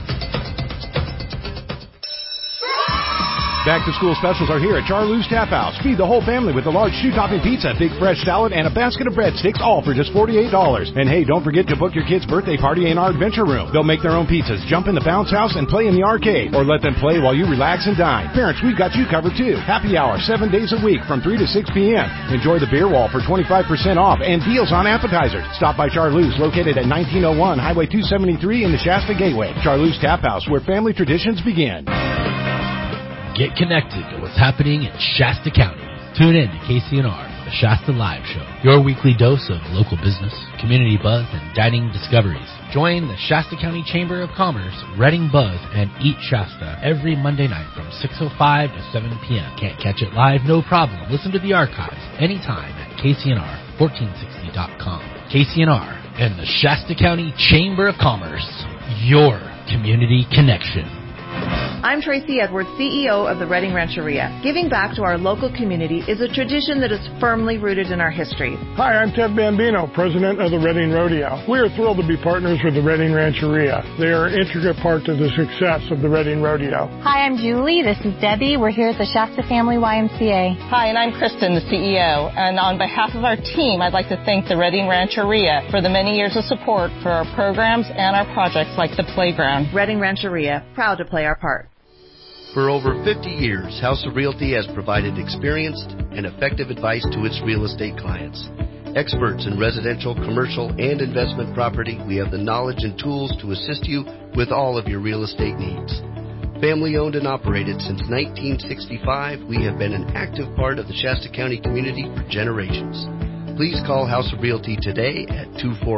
Back-to-school specials are here at Charlie's Tap House. Feed the whole family with a large shoe-topping pizza, big fresh salad, and a basket of breadsticks, all for just $48. And hey, don't forget to book your kids' birthday party in our adventure room. They'll make their own pizzas, jump in the bounce house, and play in the arcade. Or let them play while you relax and dine. Parents, we've got you covered too. Happy hour 7 days a week from 3 to 6 p.m. Enjoy the beer wall for 25% off and deals on appetizers. Stop by Charlie's, located at 1901 Highway 273 in the Shasta Gateway. Charlie's Tap House, where family traditions begin. Get connected to what's happening in Shasta County. Tune in to KCNR, the Shasta Live Show, your weekly dose of local business, community buzz, and dining discoveries. Join the Shasta County Chamber of Commerce, Reading Buzz, and Eat Shasta every Monday night from 6:05 to 7 p.m. Can't catch it live? No problem. Listen to the archives anytime at KCNR1460.com. KCNR and the Shasta County Chamber of Commerce, your community connection. I'm Tracy Edwards, CEO of the Reading Rancheria. Giving back to our local community is a tradition that is firmly rooted in our history. Hi, I'm Ted Bambino, president of the Reading Rodeo. We are thrilled to be partners with the Reading Rancheria. They are an intricate part of the success of the Reading Rodeo. Hi, I'm Julie. This is Debbie. We're here at the Shasta Family YMCA. Hi, and I'm Kristen, the CEO. And on behalf of our team, I'd like to thank the Reading Rancheria for the many years of support for our programs and our projects like the playground. Reading Rancheria, proud to play our part. For over 50 years, House of Realty has provided experienced and effective advice to its real estate clients. Experts in residential, commercial, and investment property, we have the knowledge and tools to assist you with all of your real estate needs. Family owned and operated since 1965, we have been an active part of the Shasta County community for generations. Please call House of Realty today at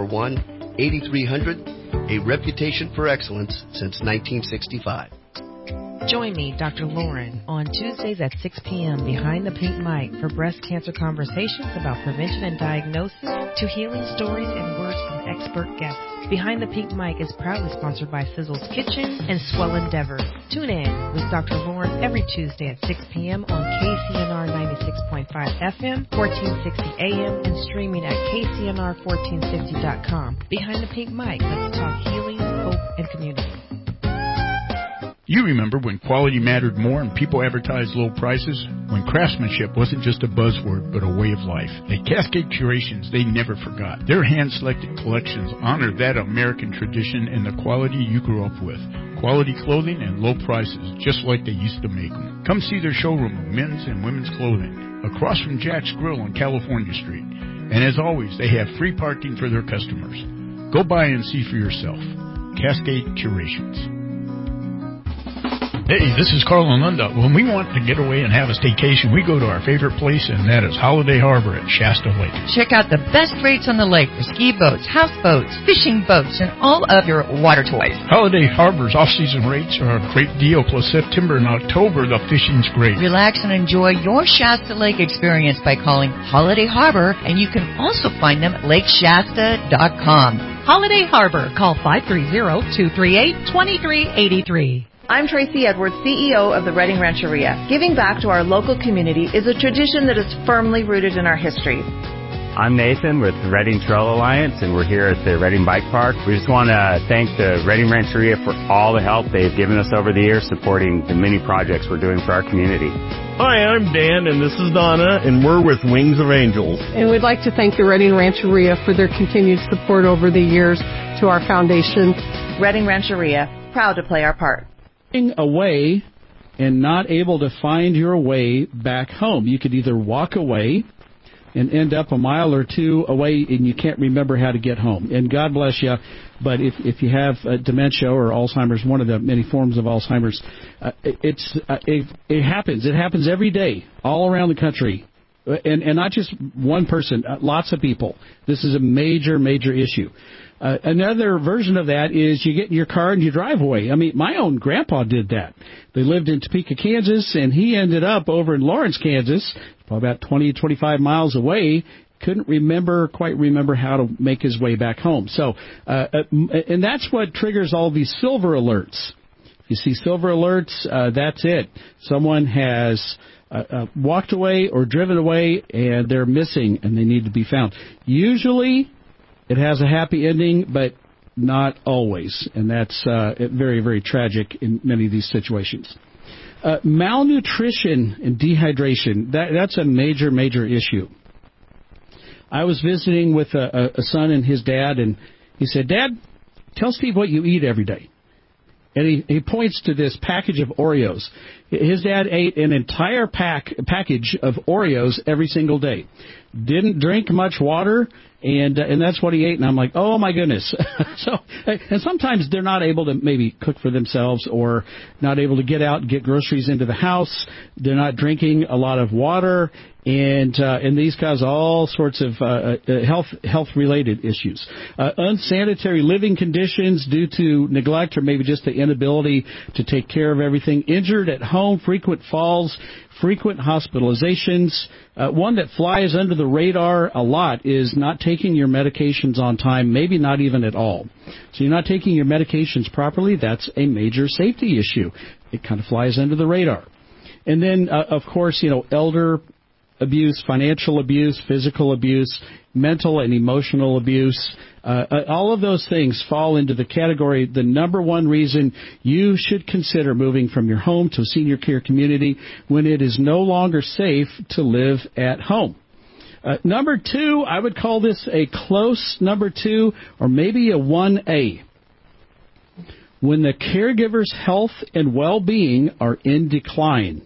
241-8300, a reputation for excellence since 1965. Join me, Dr. Lauren, on Tuesdays at 6 p.m. behind the pink mic for breast cancer conversations about prevention and diagnosis to healing stories and words from expert guests. Behind the Pink Mic is proudly sponsored by Sizzle's Kitchen and Swell Endeavor. Tune in with Dr. Lauren every Tuesday at 6 p.m. on KCNR 96.5 FM, 1460 AM, and streaming at KCNR1460.com. Behind the Pink Mic, let's talk healing, hope, and community. You remember when quality mattered more and people advertised low prices? When craftsmanship wasn't just a buzzword, but a way of life. At Cascade Curations, they never forgot. Their hand-selected collections honor that American tradition and the quality you grew up with. Quality clothing and low prices, just like they used to make them. Come see their showroom of men's and women's clothing, across from Jack's Grill on California Street. And as always, they have free parking for their customers. Go by and see for yourself. Cascade Curations. Hey, this is Carl and Linda. When we want to get away and have a staycation, we go to our favorite place, and that is Holiday Harbor at Shasta Lake. Check out the best rates on the lake for ski boats, houseboats, fishing boats, and all of your water toys. Holiday Harbor's off-season rates are a great deal, plus September and October, the fishing's great. Relax and enjoy your Shasta Lake experience by calling Holiday Harbor, and you can also find them at lakeshasta.com. Holiday Harbor. Call 530-238-2383. I'm Tracy Edwards, CEO of the Reading Rancheria. Giving back to our local community is a tradition that is firmly rooted in our history. I'm Nathan with the Reading Trail Alliance, and we're here at the Reading Bike Park. We just want to thank the Reading Rancheria for all the help they've given us over the years supporting the many projects we're doing for our community. Hi, I'm Dan, and this is Donna, and we're with Wings of Angels. And we'd like to thank the Reading Rancheria for their continued support over the years to our foundation. Reading Rancheria, proud to play our part. Away and not able to find your way back home. You could either walk away and end up a mile or two away, and you can't remember how to get home. And God bless you, but if you have dementia or Alzheimer's, one of the many forms of Alzheimer's, it happens. It happens every day all around the country. And not just one person, lots of people. This is a major, major issue. Another version of that is you get in your car and you drive away. I mean, my own grandpa did that. They lived in Topeka, Kansas, and he ended up over in Lawrence, Kansas, probably about 20, 25 miles away. Couldn't quite remember how to make his way back home. So, and that's what triggers all these silver alerts. If you see silver alerts, that's it. Someone has walked away or driven away, and they're missing, and they need to be found. Usually, it has a happy ending, but not always, and that's very, very tragic in many of these situations. Malnutrition and dehydration, that's a major, major issue. I was visiting with a son and his dad, and he said, "Dad, tell Steve what you eat every day." And he points to this package of Oreos. His dad ate an entire package of Oreos every single day. Didn't drink much water, and that's what he ate. And I'm like, oh, my goodness. And sometimes they're not able to maybe cook for themselves or not able to get out and get groceries into the house. They're not drinking a lot of water, and these cause all sorts of health-related issues. Unsanitary living conditions due to neglect or maybe just the inability to take care of everything. Injured at home, frequent falls, frequent hospitalizations. One that flies under the radar a lot is not taking your medications on time, maybe not even at all. So you're not taking your medications properly, that's a major safety issue. It kind of flies under the radar. And then, of course, elder abuse, financial abuse, physical abuse, mental and emotional abuse. All of those things fall into the category, the number one reason you should consider moving from your home to a senior care community when it is no longer safe to live at home. Number two, I would call this a close number two or maybe a 1A. When the caregiver's health and well-being are in decline.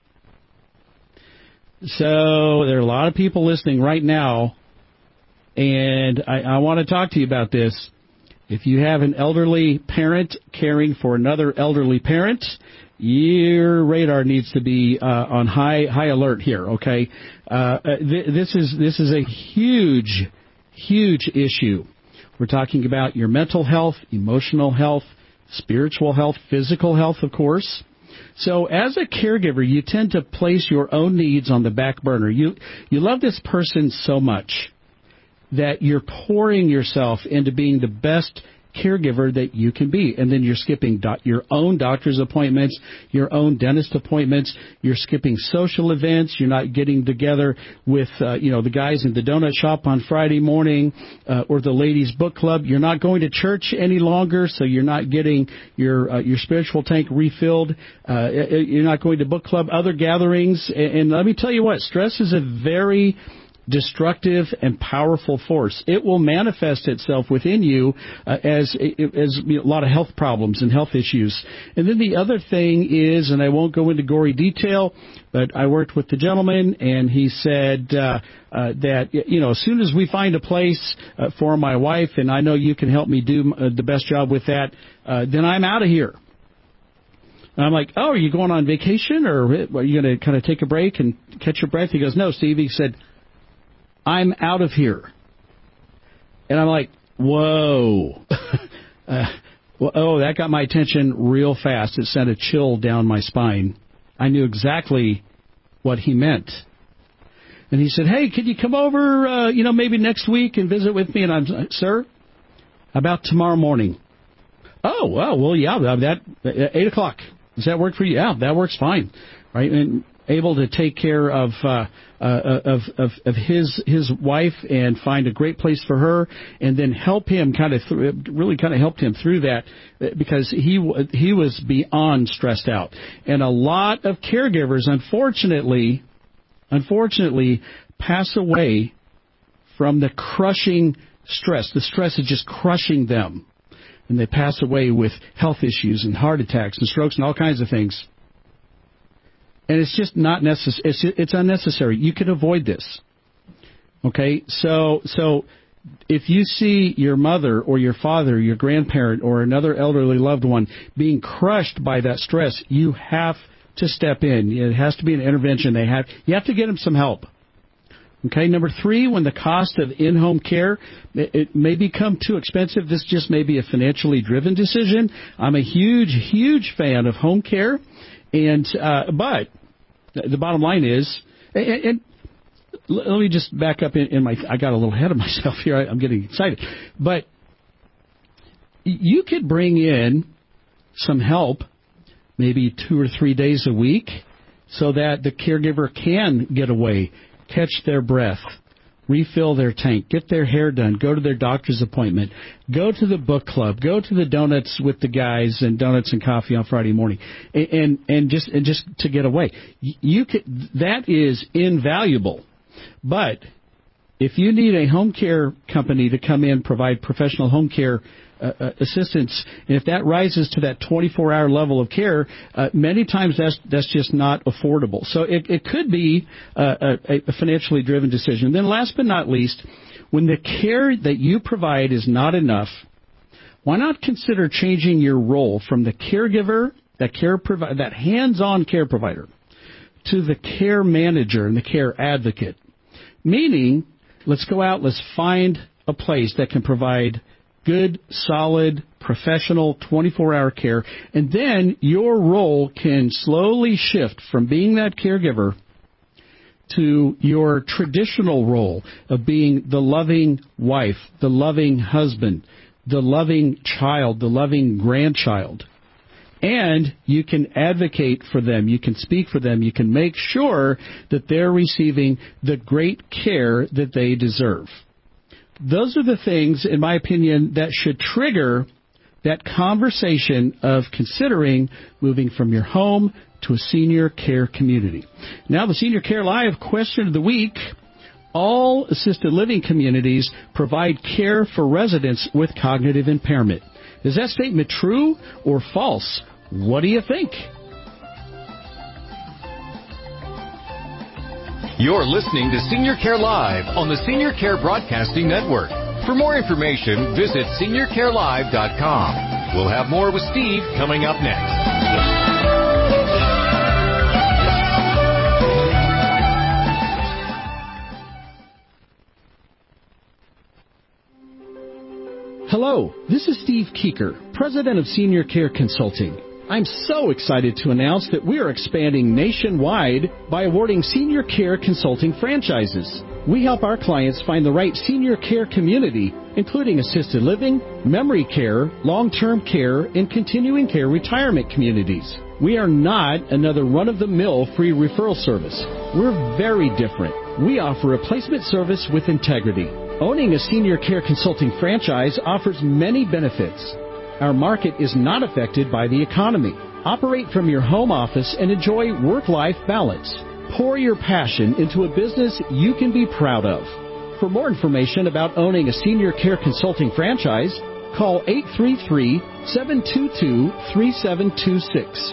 So there are a lot of people listening right now, and I want to talk to you about this. If you have an elderly parent caring for another elderly parent, your radar needs to be on high alert here. Okay, this is a huge issue. We're talking about your mental health, emotional health, spiritual health, physical health, of course. So as a caregiver, you tend to place your own needs on the back burner. You love this person so much that you're pouring yourself into being the best caregiver that you can be. And then you're skipping your own doctor's appointments, your own dentist appointments. You're skipping social events. You're not getting together with, the guys in the donut shop on Friday morning or the ladies' book club. You're not going to church any longer, so you're not getting your spiritual tank refilled. You're not going to book club, other gatherings. And let me tell you what, stress is a very destructive and powerful force. It will manifest itself within you as a lot of health problems and health issues. And then the other thing is, and I won't go into gory detail, but I worked with the gentleman, and he said that, as soon as we find a place for my wife, and I know you can help me do the best job with that, then I'm out of here. And I'm like, oh, are you going on vacation, or are you going to kind of take a break and catch your breath? He goes, no, Steve. He said, I'm out of here. And I'm like, whoa. That got my attention real fast. It sent a chill down my spine. I knew exactly what he meant. And he said, hey, could you come over, maybe next week and visit with me? And I'm like, sir, about tomorrow morning. Oh, well, yeah, that 8 o'clock. Does that work for you? Yeah, that works fine. Right? And able to take care of his wife and find a great place for her, and then help him really helped him through that, because he was beyond stressed out. And a lot of caregivers, unfortunately, pass away from the crushing stress. The stress is just crushing them, and they pass away with health issues and heart attacks and strokes and all kinds of things. And it's just not necessary. It's unnecessary. You can avoid this. Okay, so if you see your mother or your father, your grandparent, or another elderly loved one being crushed by that stress, you have to step in. It has to be an intervention. You have to get them some help. Okay, number 3, when the cost of in-home care, it may become too expensive. This just may be a financially driven decision. I'm a huge fan of home care, but the bottom line is, and let me just back up I got a little ahead of myself here. I'm getting excited. But you could bring in some help maybe 2 or 3 days a week so that the caregiver can get away, catch their breath, refill their tank, get their hair done, go to their doctor's appointment, go to the book club, go to the donuts with the guys and donuts and coffee on Friday morning, and just to get away. That is invaluable. But if you need a home care company to come in, provide professional home care assistance, and if that rises to that 24-hour level of care, many times that's just not affordable. So it could be a financially driven decision. Then last but not least, when the care that you provide is not enough, why not consider changing your role from the caregiver, that hands-on care provider, to the care manager and the care advocate? Meaning, let's go out, let's find a place that can provide good, solid, professional, 24-hour care, and then your role can slowly shift from being that caregiver to your traditional role of being the loving wife, the loving husband, the loving child, the loving grandchild. And you can advocate for them, you can speak for them, you can make sure that they're receiving the great care that they deserve. Those are the things, in my opinion, that should trigger that conversation of considering moving from your home to a senior care community. Now, the Senior Care Live question of the week: all assisted living communities provide care for residents with cognitive impairment. Is that statement true or false? What do you think? You're listening to Senior Care Live on the Senior Care Broadcasting Network. For more information, visit seniorcarelive.com. We'll have more with Steve coming up next. Hello, this is Steve Keeker, President of Senior Care Consulting. I'm so excited to announce that we are expanding nationwide by awarding senior care consulting franchises. We help our clients find the right senior care community, including assisted living, memory care, long-term care, and continuing care retirement communities. We are not another run-of-the-mill free referral service. We're very different. We offer a placement service with integrity. Owning a senior care consulting franchise offers many benefits. Our market is not affected by the economy. Operate from your home office and enjoy work-life balance. Pour your passion into a business you can be proud of. For more information about owning a senior care consulting franchise, call 833-722-3726,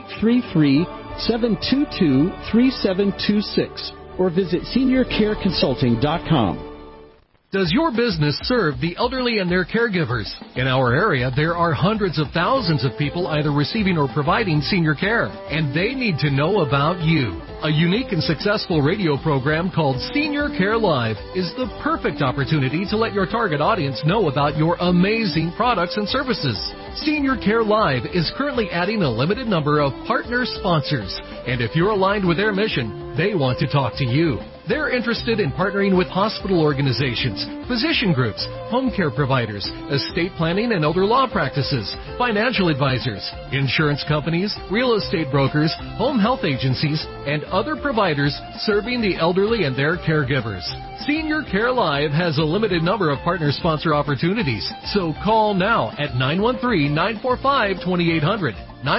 833-722-3726, or visit seniorcareconsulting.com. Does your business serve the elderly and their caregivers? In our area, there are hundreds of thousands of people either receiving or providing senior care, and they need to know about you. A unique and successful radio program called Senior Care Live is the perfect opportunity to let your target audience know about your amazing products and services. Senior Care Live is currently adding a limited number of partner sponsors, and if you're aligned with their mission, they want to talk to you. They're interested in partnering with hospital organizations, physician groups, home care providers, estate planning and elder law practices, financial advisors, insurance companies, real estate brokers, home health agencies, and other providers serving the elderly and their caregivers. Senior Care Live has a limited number of partner sponsor opportunities, so call now at 913-945-2800.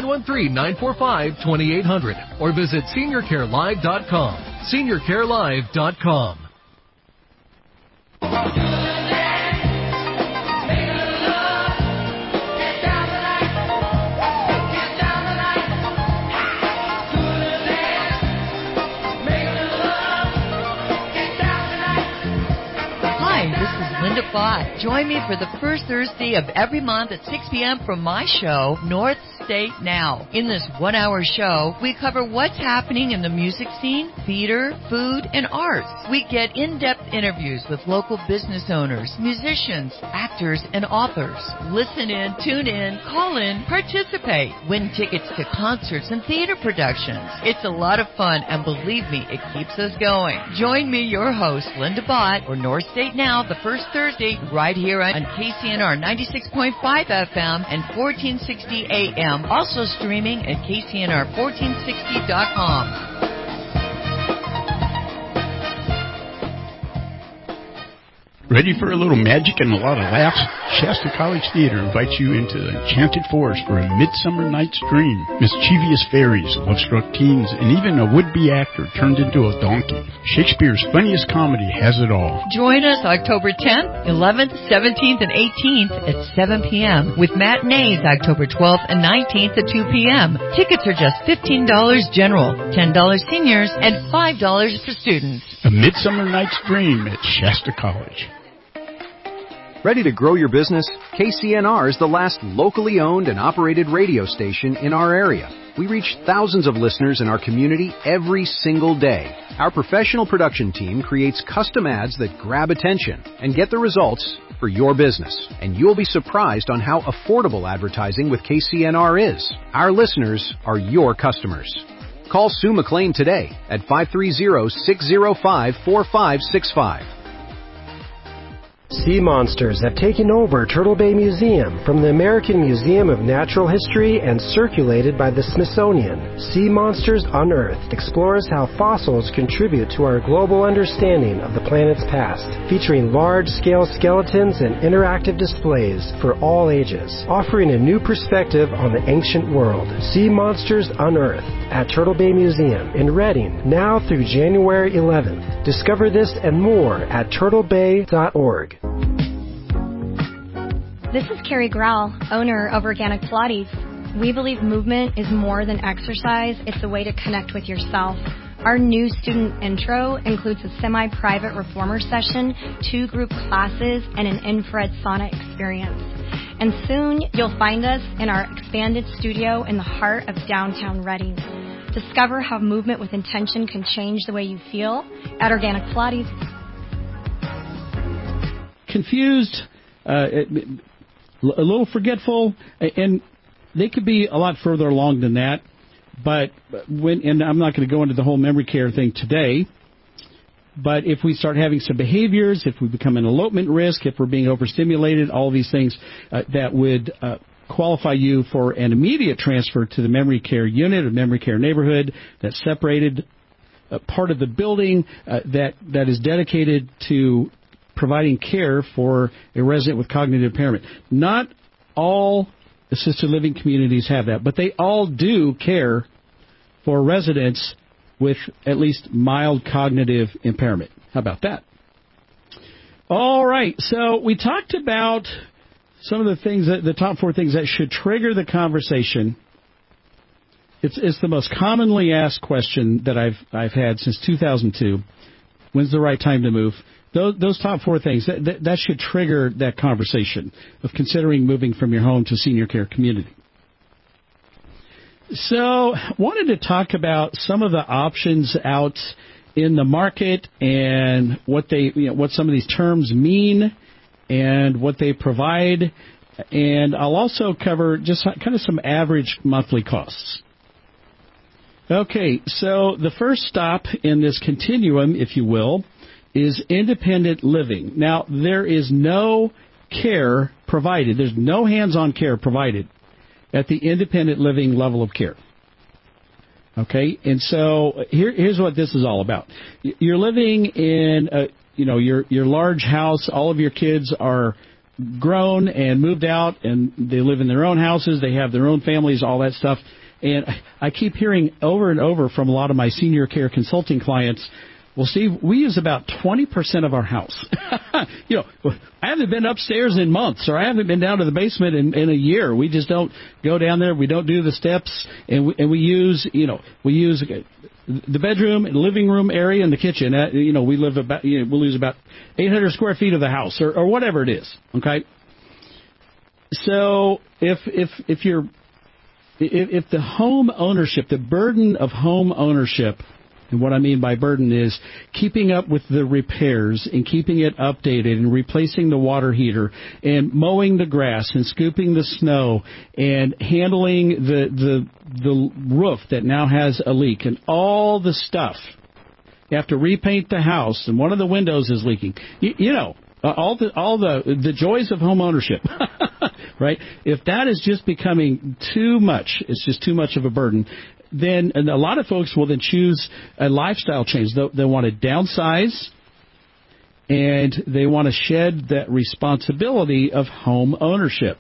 913-945-2800 or visit seniorcarelive.com. seniorcarelive.com. Hi, this is Linda Bott. Join me for the first Thursday of every month at 6 p.m. for my show, North State Now. In this 1-hour show, we cover what's happening in the music scene, theater, food, and arts. We get in-depth interviews with local business owners, musicians, actors, and authors. Listen in, tune in, call in, participate, win tickets to concerts and theater productions. It's a lot of fun, and believe me, it keeps us going. Join me, your host, Linda Bott, for North State Now the first Thursday right here on KCNR 96.5 FM and 1460 AM. Also streaming at KCNR1460.com. Ready for a little magic and a lot of laughs? Shasta College Theater invites you into the Enchanted Forest for a Midsummer Night's Dream. Mischievous fairies, love-struck teens, and even a would-be actor turned into a donkey. Shakespeare's funniest comedy has it all. Join us October 10th, 11th, 17th, and 18th at 7 p.m. with matinees October 12th and 19th at 2 p.m. Tickets are just $15 general, $10 seniors, and $5 for students. A Midsummer Night's Dream at Shasta College. Ready to grow your business? KCNR is the last locally owned and operated radio station in our area. We reach thousands of listeners in our community every single day. Our professional production team creates custom ads that grab attention and get the results for your business. And you'll be surprised on how affordable advertising with KCNR is. Our listeners are your customers. Call Sue McLean today at 530-605-4565. Sea monsters have taken over Turtle Bay Museum from the American Museum of Natural History and circulated by the Smithsonian. Sea Monsters Unearthed explores how fossils contribute to our global understanding of the planet's past, featuring large-scale skeletons and interactive displays for all ages, offering a new perspective on the ancient world. Sea Monsters Unearthed at Turtle Bay Museum in Redding, now through January 11th. Discover this and more at turtlebay.org. This is Carrie Grau, owner of Organic Pilates. We believe movement is more than exercise. It's a way to connect with yourself. Our new student intro includes a semi-private reformer session, 2 group classes, and an infrared sauna experience. And soon you'll find us in our expanded studio in the heart of downtown Redding. Discover how movement with intention can change the way you feel at Organic Pilates. Confused, a little forgetful, and they could be a lot further along than that. But and I'm not going to go into the whole memory care thing today, but if we start having some behaviors, if we become an elopement risk, if we're being overstimulated, all these things that would qualify you for an immediate transfer to the memory care unit or memory care neighborhood that's separated, part of the building that is dedicated to providing care for a resident with cognitive impairment. Not all assisted living communities have that, but they all do care for residents with at least mild cognitive impairment. How about that? All right, so we talked about some of the things, the top 4 things that should trigger the conversation. It's the most commonly asked question that I've had since 2002. When's the right time to move? Those top 4 things, that should trigger that conversation of considering moving from your home to a senior care community. So, wanted to talk about some of the options out in the market and what some of these terms mean and what they provide. And I'll also cover just kind of some average monthly costs. Okay, so the first stop in this continuum, if you will, is independent living. Now, there is no care provided. There's no hands-on care provided at the independent living level of care. Okay, and so here's what this is all about. You're living in your large house. All of your kids are grown and moved out, and they live in their own houses. They have their own families, all that stuff. And I keep hearing over and over from a lot of my senior care consulting clients, well, Steve, we use about 20% of our house. I haven't been upstairs in months, or I haven't been down to the basement in a year. We just don't go down there. We don't do the steps, and we use the bedroom and living room area and the kitchen. We live about, we'll lose about 800 square feet of the house or whatever it is. Okay. So if the home ownership, the burden of home ownership, and what I mean by burden is keeping up with the repairs and keeping it updated and replacing the water heater and mowing the grass and scooping the snow and handling the roof that now has a leak and all the stuff. You have to repaint the house and one of the windows is leaking. All the joys of home ownership, right? If that is just becoming too much, it's just too much of a burden, then a lot of folks will then choose a lifestyle change. They want to downsize, and they want to shed that responsibility of home ownership.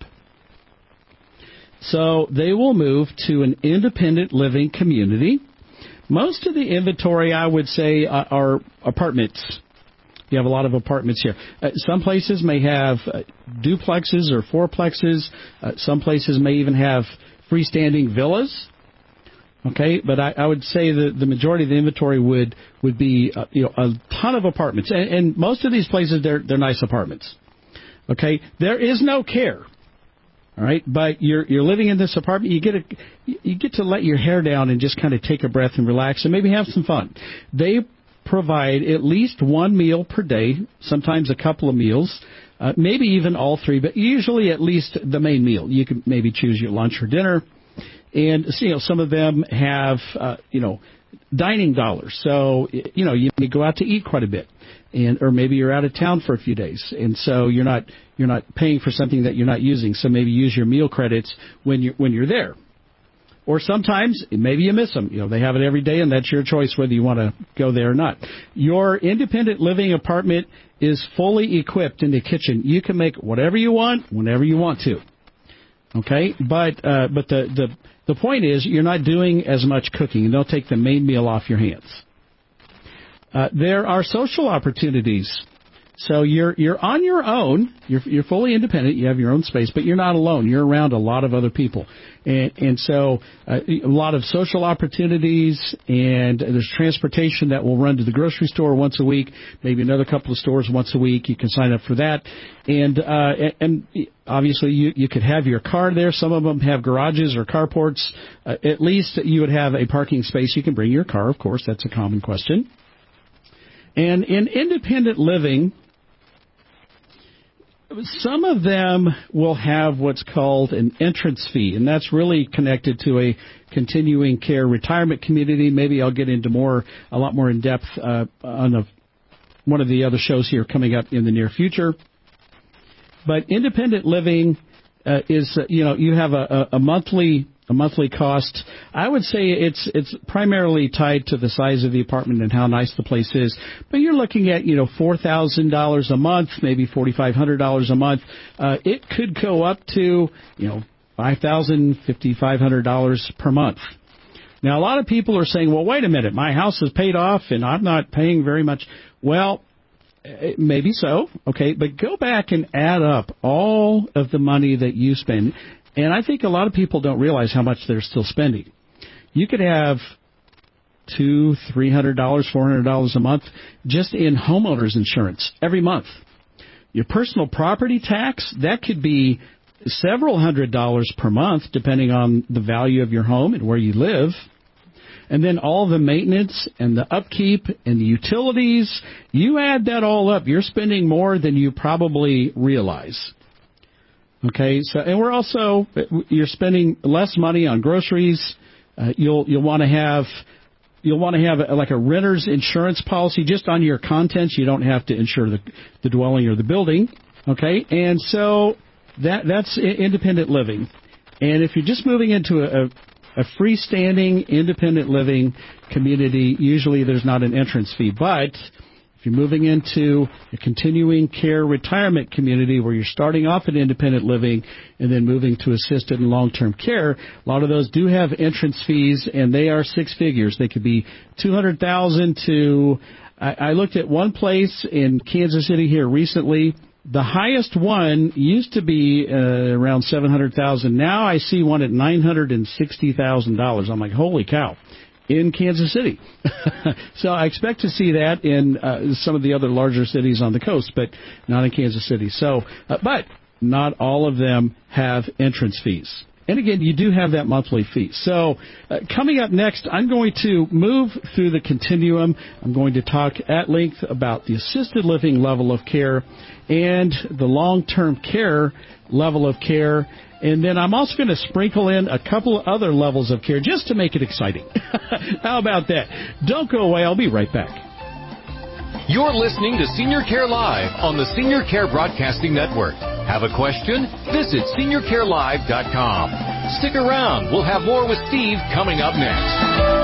So they will move to an independent living community. Most of the inventory, I would say, are apartments. You have a lot of apartments here. Some places may have duplexes or fourplexes. Some places may even have freestanding villas. Okay, but I would say that the majority of the inventory would be a ton of apartments, and most of these places they're nice apartments. Okay, there is no care, all right, but you're living in this apartment. You get to let your hair down and just kind of take a breath and relax and maybe have some fun. They provide at least one meal per day, sometimes a couple of meals, maybe even all three, but usually at least the main meal. You can maybe choose your lunch or dinner. And, some of them have, dining dollars. So, you may go out to eat quite a bit, or maybe you're out of town for a few days. And so you're not paying for something that you're not using. So maybe use your meal credits when you're there. Or sometimes maybe you miss them. They have it every day and that's your choice whether you want to go there or not. Your independent living apartment is fully equipped in the kitchen. You can make whatever you want, whenever you want to. Okay, but the point is you're not doing as much cooking. They'll take the main meal off your hands. There are social opportunities. So you're on your own. You're fully independent. You have your own space, but you're not alone. You're around a lot of other people, and so a lot of social opportunities. And there's transportation that will run to the grocery store once a week, maybe another couple of stores once a week. You can sign up for that, and obviously you could have your car there. Some of them have garages or carports. At least you would have a parking space. You can bring your car, of course. That's a common question. And in independent living, some of them will have what's called an entrance fee, and that's really connected to a continuing care retirement community. Maybe I'll get into a lot more in depth on one of the other shows here coming up in the near future. But independent living is, you have a monthly cost. I would say it's primarily tied to the size of the apartment and how nice the place is. But you're looking at, $4,000 a month, maybe $4,500 a month. It could go up to, $5,000, $5,500 per month. Now, a lot of people are saying, well, wait a minute, my house is paid off and I'm not paying very much. Well, maybe so, okay, but go back and add up all of the money that you spend. And I think a lot of people don't realize how much they're still spending. You could have $200, $300, $400 a month just in homeowners insurance every month. Your personal property tax, that could be several $100s per month, depending on the value of your home and where you live. And then all the maintenance and the upkeep and the utilities, you add that all up, you're spending more than you probably realize. Okay, so and you're spending less money on groceries. You'll want to have like a renter's insurance policy just on your contents. You don't have to insure the dwelling or the building. Okay, and so that's independent living. And if you're just moving into a freestanding independent living community, usually there's not an entrance fee, but if you're moving into a continuing care retirement community where you're starting off at independent living and then moving to assisted and long-term care, a lot of those do have entrance fees, and they are six figures. They could be $200,000 to I looked at one place in Kansas City here recently. The highest one used to be around $700,000. Now I see one at $960,000. I'm like, holy cow. in Kansas City. So I expect to see that in some of the other larger cities on the coast, but not in Kansas City. So, but not all of them have entrance fees. And again, you do have that monthly fee. So coming up next, I'm going to move through the continuum. I'm going to talk at length about the assisted living level of care and the long-term care level of care. And then I'm also going to sprinkle in a couple of other levels of care just to make it exciting. How about that? Don't go away. I'll be right back. You're listening to Senior Care Live on the Senior Care Broadcasting Network. Have a question? Visit SeniorCareLive.com. Stick around. We'll have more with Steve coming up next.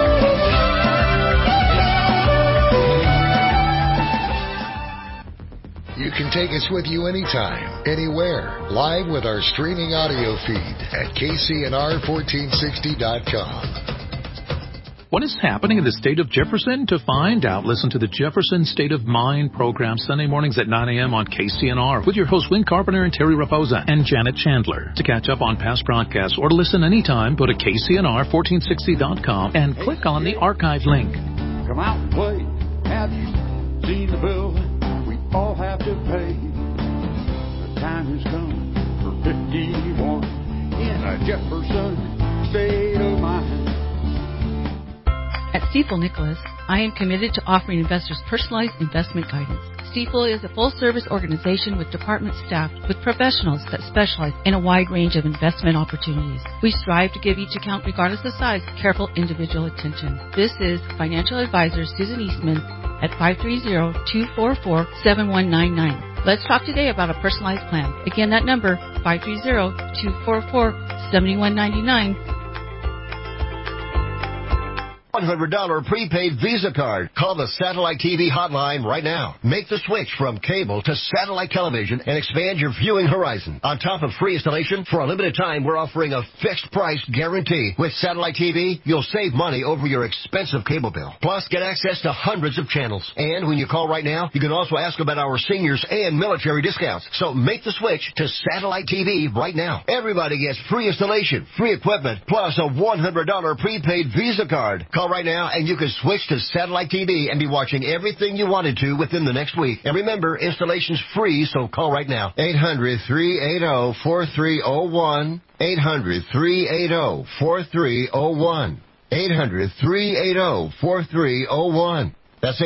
You can take us with you anytime, anywhere, live with our streaming audio feed at KCNR1460.com. What is happening in the state of Jefferson? To find out, listen to the Jefferson State of Mind program Sunday mornings at 9 a.m. on KCNR with your hosts Win Carpenter and Terry Raposa and Janet Chandler. To catch up on past broadcasts or to listen anytime, go to KCNR1460.com and click on the archive link. Come out and play. Have you seen the bill we all have to pay? The time has come for 51 in a Jefferson State of Mind. At Stifel Nicholas, I am committed to offering investors personalized investment guidance. Stifel is a full-service organization with department staffed with professionals that specialize in a wide range of investment opportunities. We strive to give each account, regardless of size, careful individual attention. This is financial advisor Susan Eastman at 530-244-7199. Let's talk today about a personalized plan. Again, that number, 530-244-7199. $100 prepaid Visa card. Call the Satellite TV hotline right now. Make the switch from cable to satellite television and expand your viewing horizon. On top of free installation, for a limited time, we're offering a fixed price guarantee. With Satellite TV, you'll save money over your expensive cable bill. Plus, get access to hundreds of channels. And when you call right now, you can also ask about our seniors and military discounts. So make the switch to Satellite TV right now. Everybody gets free installation, free equipment, plus a $100 prepaid Visa card. Call right now and you can switch to Satellite TV and be watching everything you wanted to within the next week. And remember, installation's free, so call right now. 800-380-4301. 800-380-4301. 800-380-4301. That's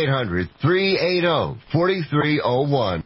800-380-4301.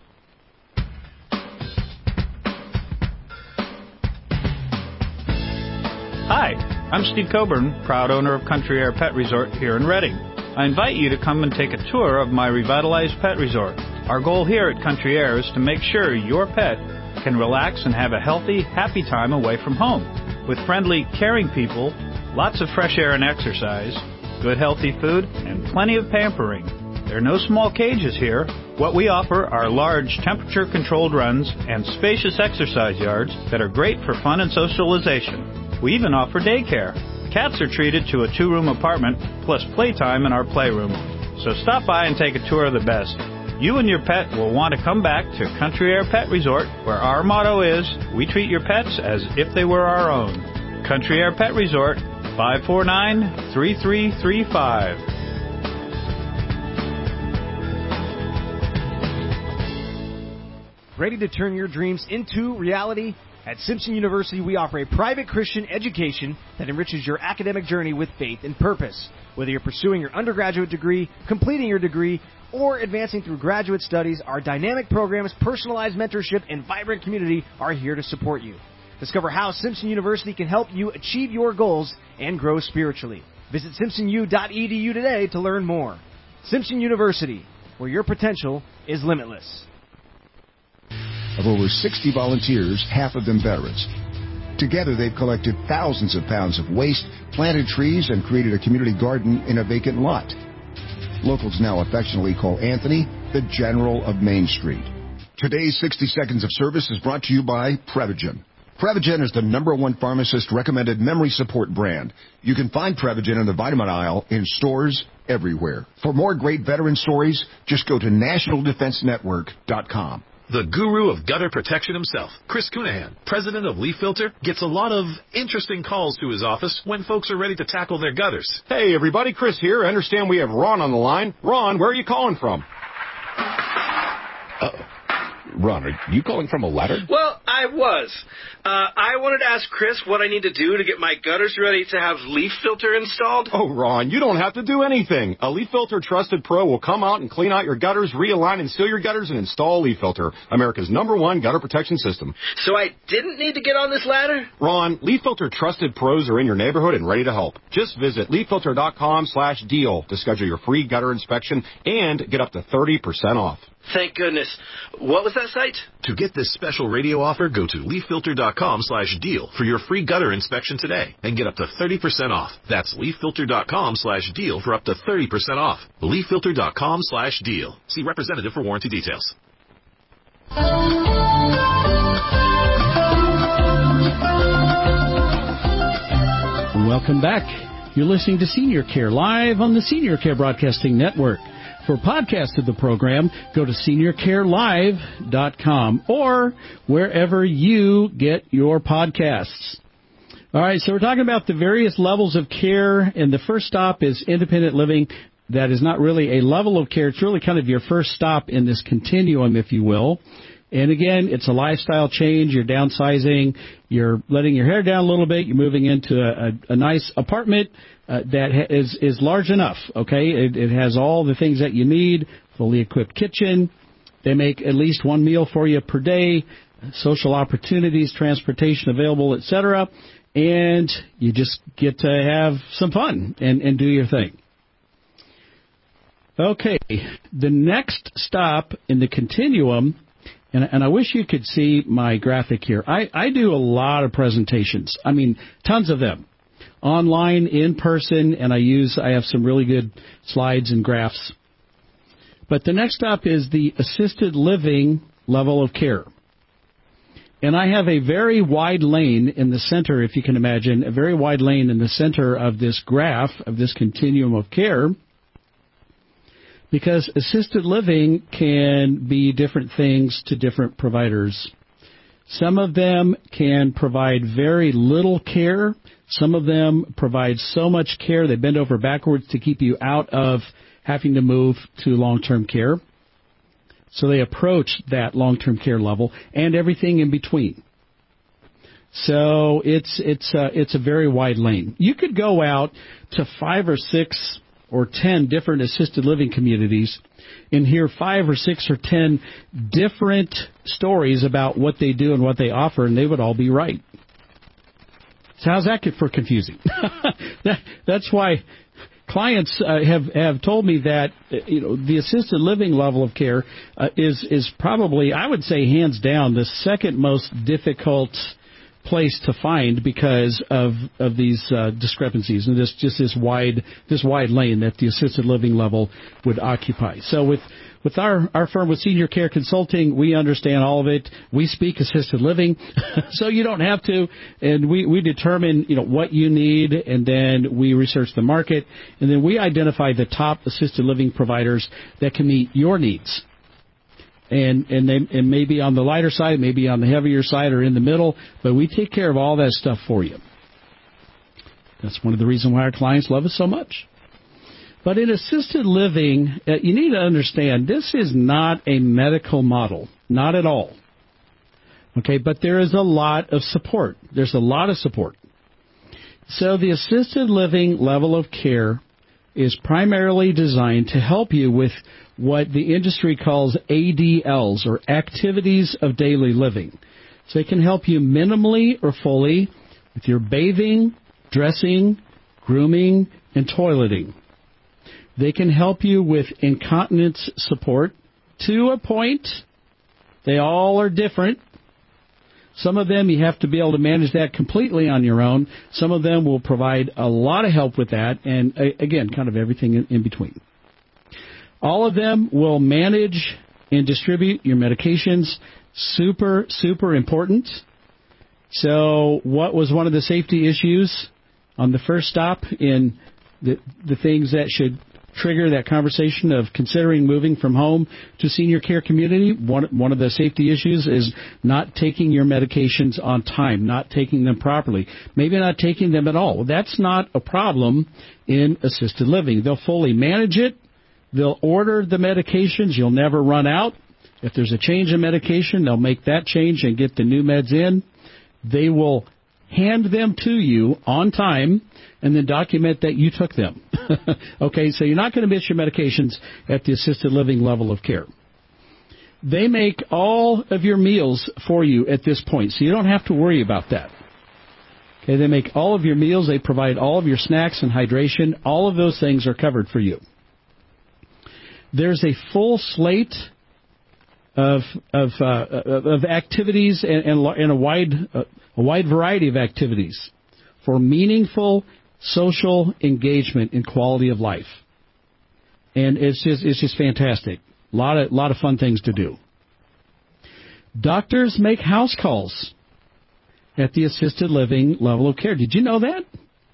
Hi, I'm Steve Coburn, proud owner of Country Air Pet Resort here in Reading. I invite you to come and take a tour of my revitalized pet resort. Our goal here at Country Air is to make sure your pet can relax and have a healthy, happy time away from home. With friendly, caring people, lots of fresh air and exercise, good healthy food, and plenty of pampering. There are no small cages here. What we offer are large temperature-controlled runs and spacious exercise yards that are great for fun and socialization. We even offer daycare. Cats are treated to a 2-room apartment plus playtime in our playroom. So stop by and take a tour of the best. You and your pet will want to come back to Country Air Pet Resort, where our motto is, we treat your pets as if they were our own. Country Air Pet Resort, 549-3335. Ready to turn your dreams into reality? At Simpson University, we offer a private Christian education that enriches your academic journey with faith and purpose. Whether you're pursuing your undergraduate degree, completing your degree, or advancing through graduate studies, our dynamic programs, personalized mentorship, and vibrant community are here to support you. Discover how Simpson University can help you achieve your goals and grow spiritually. Visit simpsonu.edu today to learn more. Simpson University, where your potential is limitless. Of over 60 volunteers, half of them veterans. Together, they've collected thousands of pounds of waste, planted trees, and created a community garden in a vacant lot. Locals now affectionately call Anthony the General of Main Street. Today's 60 Seconds of Service is brought to you by Prevagen. Prevagen is the #1 pharmacist-recommended memory support brand. You can find Prevagen in the vitamin aisle in stores everywhere. For more great veteran stories, just go to NationalDefenseNetwork.com. The guru of gutter protection himself, Chris Cunahan, president of Leaf Filter, gets a lot of interesting calls to his office when folks are ready to tackle their gutters. Hey, everybody, Chris here. I understand we have Ron on the line. Ron, where are you calling from? Ron, are you calling from a ladder? Well, I was. I wanted to ask Chris what I need to do to get my gutters ready to have Leaf Filter installed. Oh, Ron, you don't have to do anything. A Leaf Filter Trusted Pro will come out and clean out your gutters, realign and seal your gutters, and install Leaf Filter, America's #1 gutter protection system. So I didn't need to get on this ladder? Ron, Leaf Filter Trusted Pros are in your neighborhood and ready to help. Just visit leaffilter.com/deal to schedule your free gutter inspection and get up to 30% off. Thank goodness. What was that site? To get this special radio offer, go to leaffilter.com/deal for your free gutter inspection today and get up to 30% off. That's leaffilter.com/deal for up to 30% off. leaffilter.com/deal. See representative for warranty details. Welcome back. You're listening to Senior Care live on the Senior Care Broadcasting Network. For podcasts of the program, go to seniorcarelive.com or wherever you get your podcasts. All right, so we're talking about the various levels of care, and the first stop is independent living. That is not really a level of care. It's really kind of your first stop in this continuum, if you will. And again, it's a lifestyle change. You're downsizing. You're letting your hair down a little bit. You're moving into a nice apartment that is large enough, okay? It has all the things that you need, fully equipped kitchen. They make at least one meal for you per day, social opportunities, transportation available, etc. And you just get to have some fun and do your thing. Okay, the next stop in the continuum, and I wish you could see my graphic here. I do a lot of presentations. I mean, tons of them. Online, in person, and I have some really good slides and graphs. But the next stop is the assisted living level of care. And I have a very wide lane in the center, if you can imagine, a very wide lane in the center of this graph, of this continuum of care, because assisted living can be different things to different providers. Some of them can provide very little care. Some of them provide so much care they bend over backwards to keep you out of having to move to long-term care. So they approach that long-term care level and everything in between. So it's a very wide lane. You could go out to 5 or 6 or 10 different assisted living communities and hear 5 or 6 or 10 different stories about what they do and what they offer, and they would all be right. So how's that for confusing? That's why clients have told me that the assisted living level of care is probably, I would say, hands down, the second most difficult place to find because of these discrepancies and this wide lane that the assisted living level would occupy. So with our firm, with Senior Care Consulting, we understand all of it. We speak assisted living, so you don't have to. And we determine what you need, and then we research the market, and then we identify the top assisted living providers that can meet your needs. And they may be on the lighter side, maybe on the heavier side, or in the middle, but we take care of all that stuff for you. That's one of the reasons why our clients love us so much. But in assisted living, you need to understand, this is not a medical model. Not at all. Okay, but there is a lot of support. There's a lot of support. So the assisted living level of care is primarily designed to help you with what the industry calls ADLs, or activities of daily living. So it can help you minimally or fully with your bathing, dressing, grooming, and toileting. They can help you with incontinence support to a point. They all are different. Some of them you have to be able to manage that completely on your own. Some of them will provide a lot of help with that, and again, kind of everything in between. All of them will manage and distribute your medications. Super, super important. So what was one of the safety issues on the first stop in the things that should trigger that conversation of considering moving from home to senior care community, one of the safety issues is not taking your medications on time, not taking them properly, maybe not taking them at all. Well, that's not a problem in assisted living. They'll fully manage it. They'll order the medications. You'll never run out. If there's a change in medication, they'll make that change and get the new meds in. They will hand them to you on time and then document that you took them. Okay, so you're not going to miss your medications at the assisted living level of care. They make all of your meals for you at this point, so you don't have to worry about that. Okay, they make all of your meals. They provide all of your snacks and hydration. All of those things are covered for you. There's a full slate of activities and a wide variety of activities for meaningful social engagement and quality of life. And it's just fantastic. A lot of fun things to do. Doctors make house calls at the assisted living level of care. Did you know that?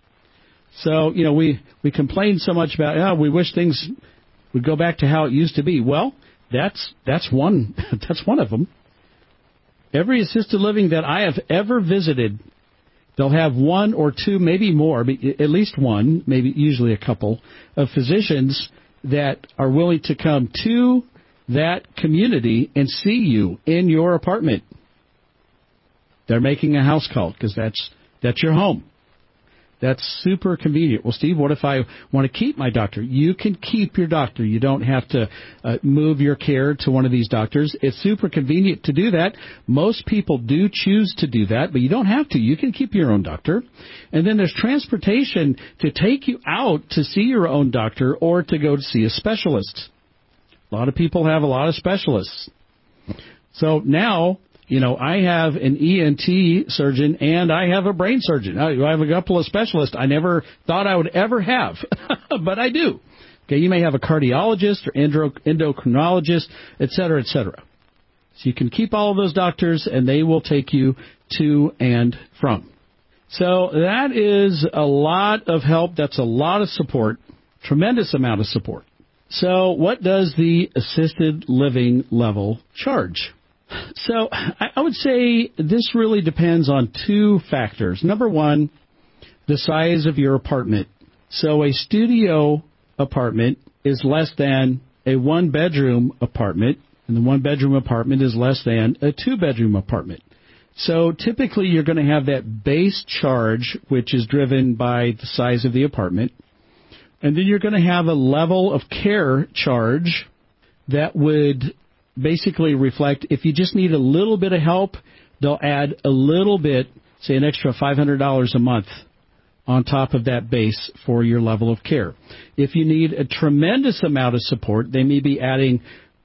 So, we complain so much about, we wish things would go back to how it used to be. Well, that's one of them. Every assisted living that I have ever visited, they'll have one or two, maybe more, but at least one, maybe usually a couple, of physicians that are willing to come to that community and see you in your apartment. They're making a house call because that's your home. That's super convenient. Well, Steve, what if I want to keep my doctor? You can keep your doctor. You don't have to move your care to one of these doctors. It's super convenient to do that. Most people do choose to do that, but you don't have to. You can keep your own doctor. And then there's transportation to take you out to see your own doctor or to go to see a specialist. A lot of people have a lot of specialists. So now, I have an ENT surgeon and I have a brain surgeon. I have a couple of specialists I never thought I would ever have, but I do. Okay, you may have a cardiologist or endocrinologist, et cetera, et cetera. So you can keep all of those doctors and they will take you to and from. So that is a lot of help. That's a lot of support, tremendous amount of support. So what does the assisted living level charge? So I would say this really depends on two factors. Number one, the size of your apartment. So a studio apartment is less than a one-bedroom apartment, and the one-bedroom apartment is less than a two-bedroom apartment. So typically you're going to have that base charge, which is driven by the size of the apartment, and then you're going to have a level of care charge that would basically reflect if you just need a little bit of help, they'll add a little bit, say an extra $500 a month on top of that base for your level of care. If you need a tremendous amount of support, they may be adding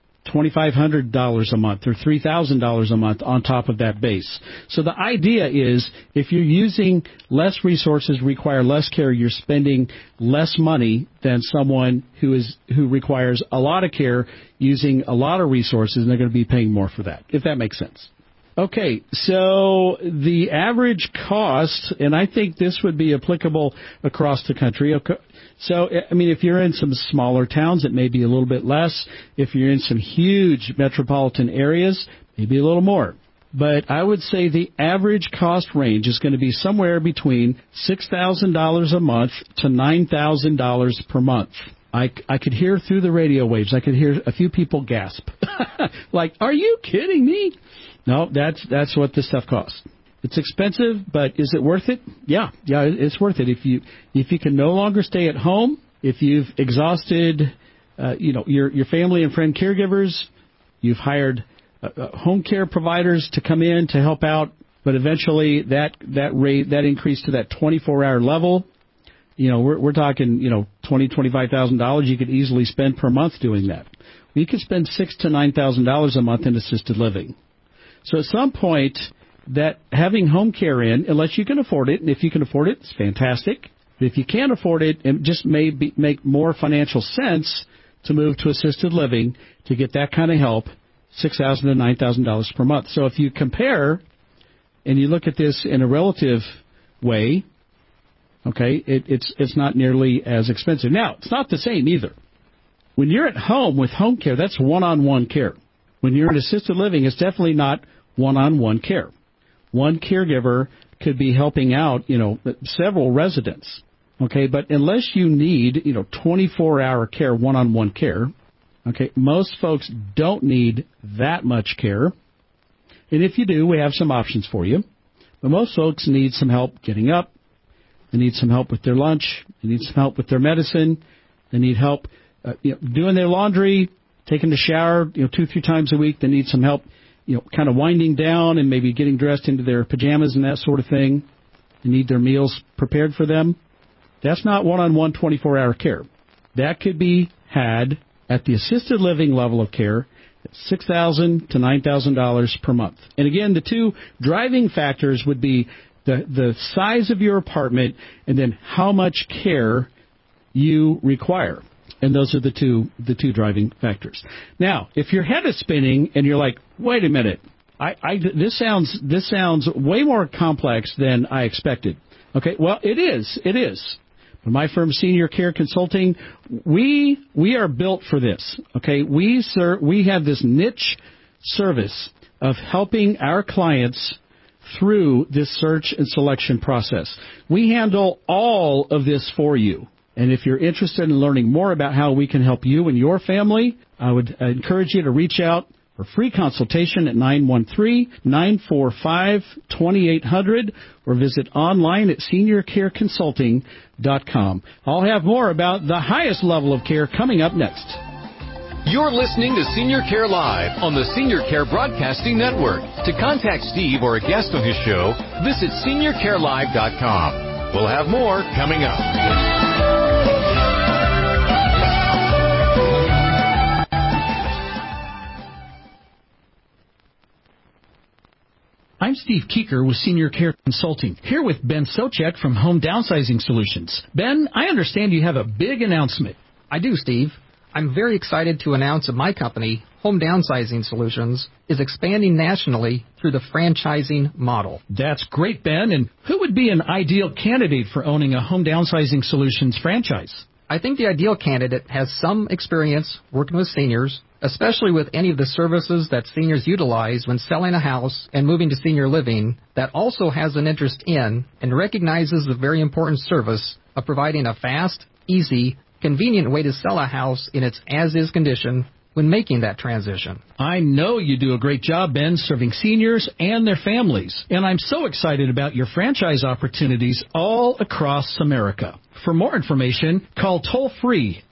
$2,500 a month or $3,000 a month on top of that base. So the idea is if you're using less resources, require less care, you're spending less money than someone who requires a lot of care using a lot of resources, and they're going to be paying more for that, if that makes sense. Okay, so the average cost, and I think this would be applicable across the country. So, if you're in some smaller towns, it may be a little bit less. If you're in some huge metropolitan areas, maybe a little more. But I would say the average cost range is going to be somewhere between $6,000 a month to $9,000 per month. I could hear through the radio waves. I could hear a few people gasp. Like, are you kidding me? No, that's what this stuff costs. It's expensive, but is it worth it? Yeah, it's worth it. If you can no longer stay at home, if you've exhausted, your family and friend caregivers, you've hired home care providers to come in to help out, but eventually that increased to that 24-hour level. We're talking, $20,000-$25,000 you could easily spend per month doing that. You could spend $6,000 to $9,000 a month in assisted living. So at some point, that having home care in, unless you can afford it, and if you can afford it, it's fantastic. But if you can't afford it, it just may make more financial sense to move to assisted living to get that kind of help, $6,000 to $9,000 per month. So if you compare and you look at this in a relative way, Okay, it's not nearly as expensive. Now, it's not the same either. When you're at home with home care, that's one-on-one care. When you're in assisted living, it's definitely not one-on-one care. One caregiver could be helping out, several residents. Okay, but unless you need, 24-hour care, one-on-one care, okay, most folks don't need that much care. And if you do, we have some options for you. But most folks need some help getting up. They need some help with their lunch. They need some help with their medicine. They need help doing their laundry, taking the shower, 2-3 times a week. They need some help, kind of winding down and maybe getting dressed into their pajamas and that sort of thing. They need their meals prepared for them. That's not one-on-one 24-hour care. That could be had at the assisted living level of care at $6,000 to $9,000 per month. And again, the two driving factors would be the size of your apartment and then how much care you require. And those are the two driving factors. Now, if your head is spinning and you're like, wait a minute, this sounds way more complex than I expected. Okay, well, it is. My firm, Senior Care Consulting, we are built for this. Okay, we have this niche service of helping our clients through this search and selection process. We handle all of this for you. And if you're interested in learning more about how we can help you and your family, I would encourage you to reach out for free consultation at 913-945-2800 or visit online at seniorcareconsulting.com. I'll have more about the highest level of care coming up next. You're listening to Senior Care Live on the Senior Care Broadcasting Network. To contact Steve or a guest on his show, visit seniorcarelive.com. We'll have more coming up. I'm Steve Keeker with Senior Care Consulting, here with Ben Socek from Home Downsizing Solutions. Ben, I understand you have a big announcement. I do, Steve. I'm very excited to announce that my company, Home Downsizing Solutions, is expanding nationally through the franchising model. That's great, Ben. And who would be an ideal candidate for owning a Home Downsizing Solutions franchise? I think the ideal candidate has some experience working with seniors, especially with any of the services that seniors utilize when selling a house and moving to senior living, that also has an interest in and recognizes the very important service of providing a fast, easy, convenient way to sell a house in its as-is condition when making that transition. I know you do a great job, Ben, serving seniors and their families. And I'm so excited about your franchise opportunities all across America. For more information, call toll-free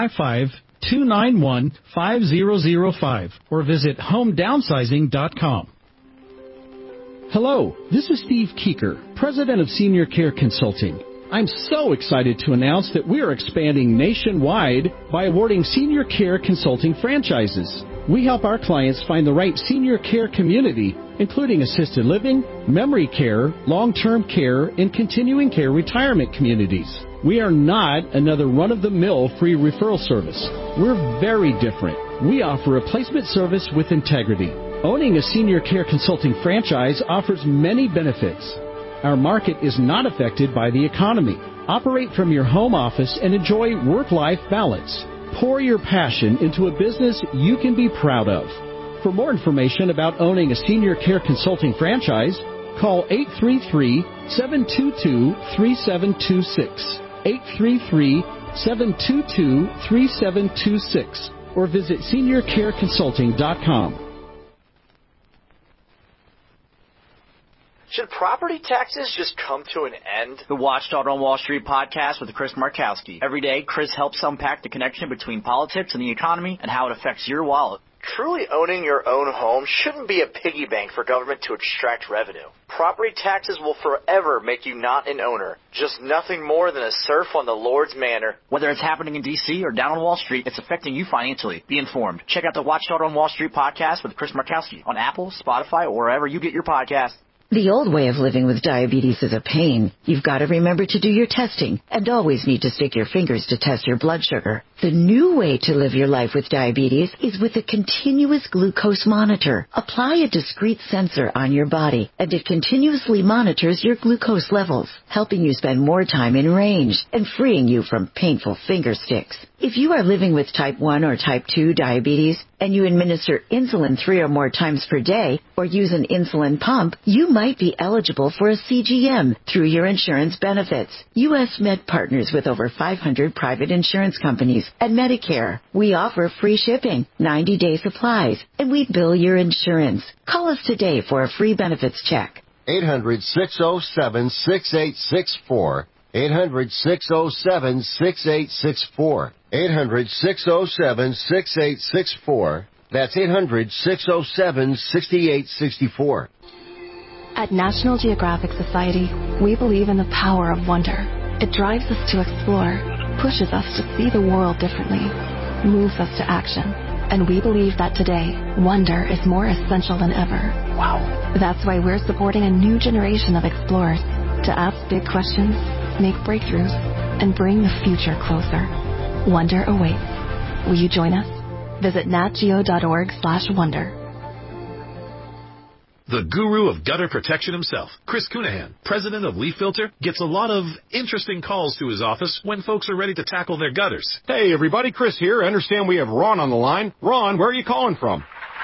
855-291-5005 or visit homedownsizing.com. Hello, this is Steve Keeker, president of Senior Care Consulting. I'm so excited to announce that we are expanding nationwide by awarding Senior Care Consulting franchises. We help our clients find the right senior care community, including assisted living, memory care, long-term care, and continuing care retirement communities. We are not another run-of-the-mill free referral service. We're very different. We offer a placement service with integrity. Owning a Senior Care Consulting franchise offers many benefits. Our market is not affected by the economy. Operate from your home office and enjoy work-life balance. Pour your passion into a business you can be proud of. For more information about owning a Senior Care Consulting franchise, call 833-722-3726, 833-722-3726, or visit seniorcareconsulting.com. Should property taxes just come to an end? The Watchdog on Wall Street podcast with Chris Markowski. Every day, Chris helps unpack the connection between politics and the economy and how it affects your wallet. Truly owning your own home shouldn't be a piggy bank for government to extract revenue. Property taxes will forever make you not an owner, just nothing more than a serf on the Lord's manor. Whether it's happening in D.C. or down on Wall Street, it's affecting you financially. Be informed. Check out the Watchdog on Wall Street podcast with Chris Markowski on Apple, Spotify, or wherever you get your podcasts. The old way of living with diabetes is a pain. You've got to remember to do your testing and always need to stick your fingers to test your blood sugar. The new way to live your life with diabetes is with a continuous glucose monitor. Apply a discrete sensor on your body, and it continuously monitors your glucose levels, helping you spend more time in range and freeing you from painful finger sticks. If you are living with type 1 or type 2 diabetes and you administer insulin 3 or more times per day or use an insulin pump, you might be eligible for a CGM through your insurance benefits. U.S. Med partners with over 500 private insurance companies and Medicare. We offer free shipping, 90-day supplies, and we bill your insurance. Call us today for a free benefits check. 800-607-6864. 800-607-6864. 800-607-6864. That's 800-607-6864. At National Geographic Society, we believe in the power of wonder. It drives us to explore, pushes us to see the world differently, moves us to action. And we believe that today, wonder is more essential than ever. Wow. That's why we're supporting a new generation of explorers to ask big questions, make breakthroughs, and bring the future closer. Wonder awaits. Will you join us? Visit natgeo.org/wonder. The guru of gutter protection himself, Chris Cunahan, president of Leaf Filter, gets a lot of interesting calls to his office when folks are ready to tackle their gutters. Hey, everybody, Chris here. I understand we have Ron on the line. Ron, where are you calling from?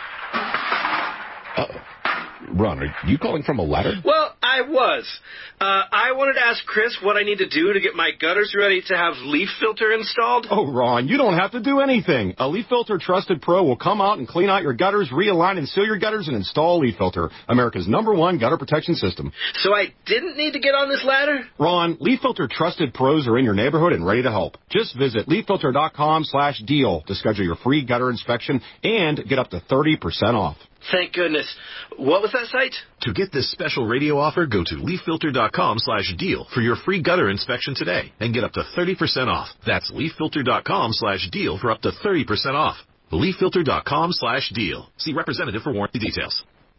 Ron, are you calling from a ladder? Well, I was. I wanted to ask Chris what I need to do to get my gutters ready to have Leaf Filter installed. Oh, Ron, you don't have to do anything. A Leaf Filter Trusted Pro will come out and clean out your gutters, realign and seal your gutters, and install Leaf Filter, America's #1 gutter protection system. So I didn't need to get on this ladder? Ron, Leaf Filter Trusted Pros are in your neighborhood and ready to help. Just visit leaffilter.com/deal to schedule your free gutter inspection and get up to 30% off. Thank goodness. What was that site? To get this special radio offer, go to leaffilter.com/deal for your free gutter inspection today and get up to 30% off. That's leaffilter.com/deal for up to 30% off. leaffilter.com/deal. See representative for warranty details.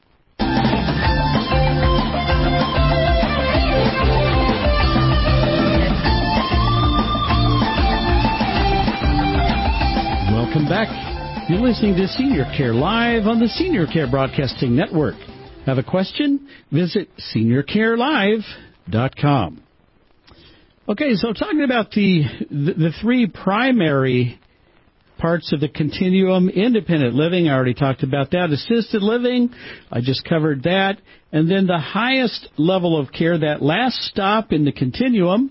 Welcome back. You're listening to Senior Care Live on the Senior Care Broadcasting Network. Have a question? Visit seniorcarelive.com. Okay, so talking about the three primary parts of the continuum: independent living, I already talked about that. Assisted living, I just covered that. And then the highest level of care, that last stop in the continuum,